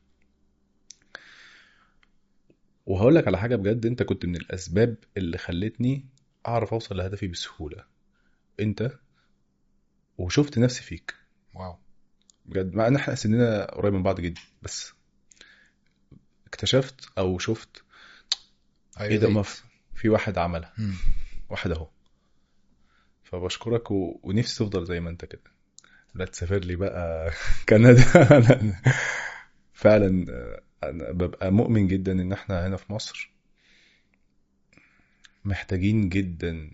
وهقول لك على حاجه بجد، انت كنت من الاسباب اللي خلتني اعرف اوصل لهدفي بسهوله. انت وشفت نفسي فيك. واو بجد، مع ان احنا سننا قريب من بعض جدا، بس اكتشفت او شفت ايه ده، ما في واحد عملها. م. واحد اهو. فبشكرك و... ونفسي تفضل زي ما انت كده، لا تسافر لي بقى كندا. فعلا انا ببقى مؤمن جدا ان احنا هنا في مصر محتاجين جدا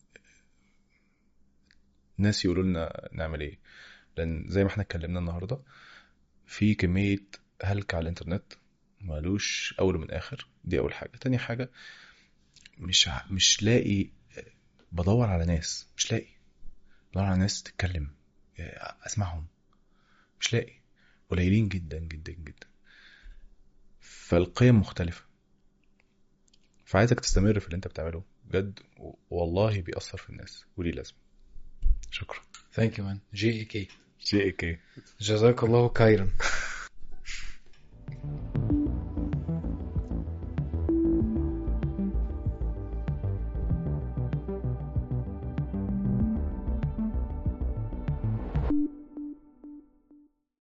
ناس يقولوا لنا نعمل ايه، لان زي ما احنا اتكلمنا النهارده في كميه هلك على الانترنت مالوش اول من اخر. دي اول حاجه. تاني حاجه، مش مش لاقي، بدور على ناس، مش لاقي، بدور على ناس تتكلم اسمعهم، مش لاقي، قليلين جدا جدا جدا. فالقيم مختلفه. فعايزك تستمر في اللي انت بتعمله بجد، والله بيأثر في الناس وليه لازم. شكرا. ثانك يو مان. جي اي كي. جي اي كي. جزاك الله خيرا.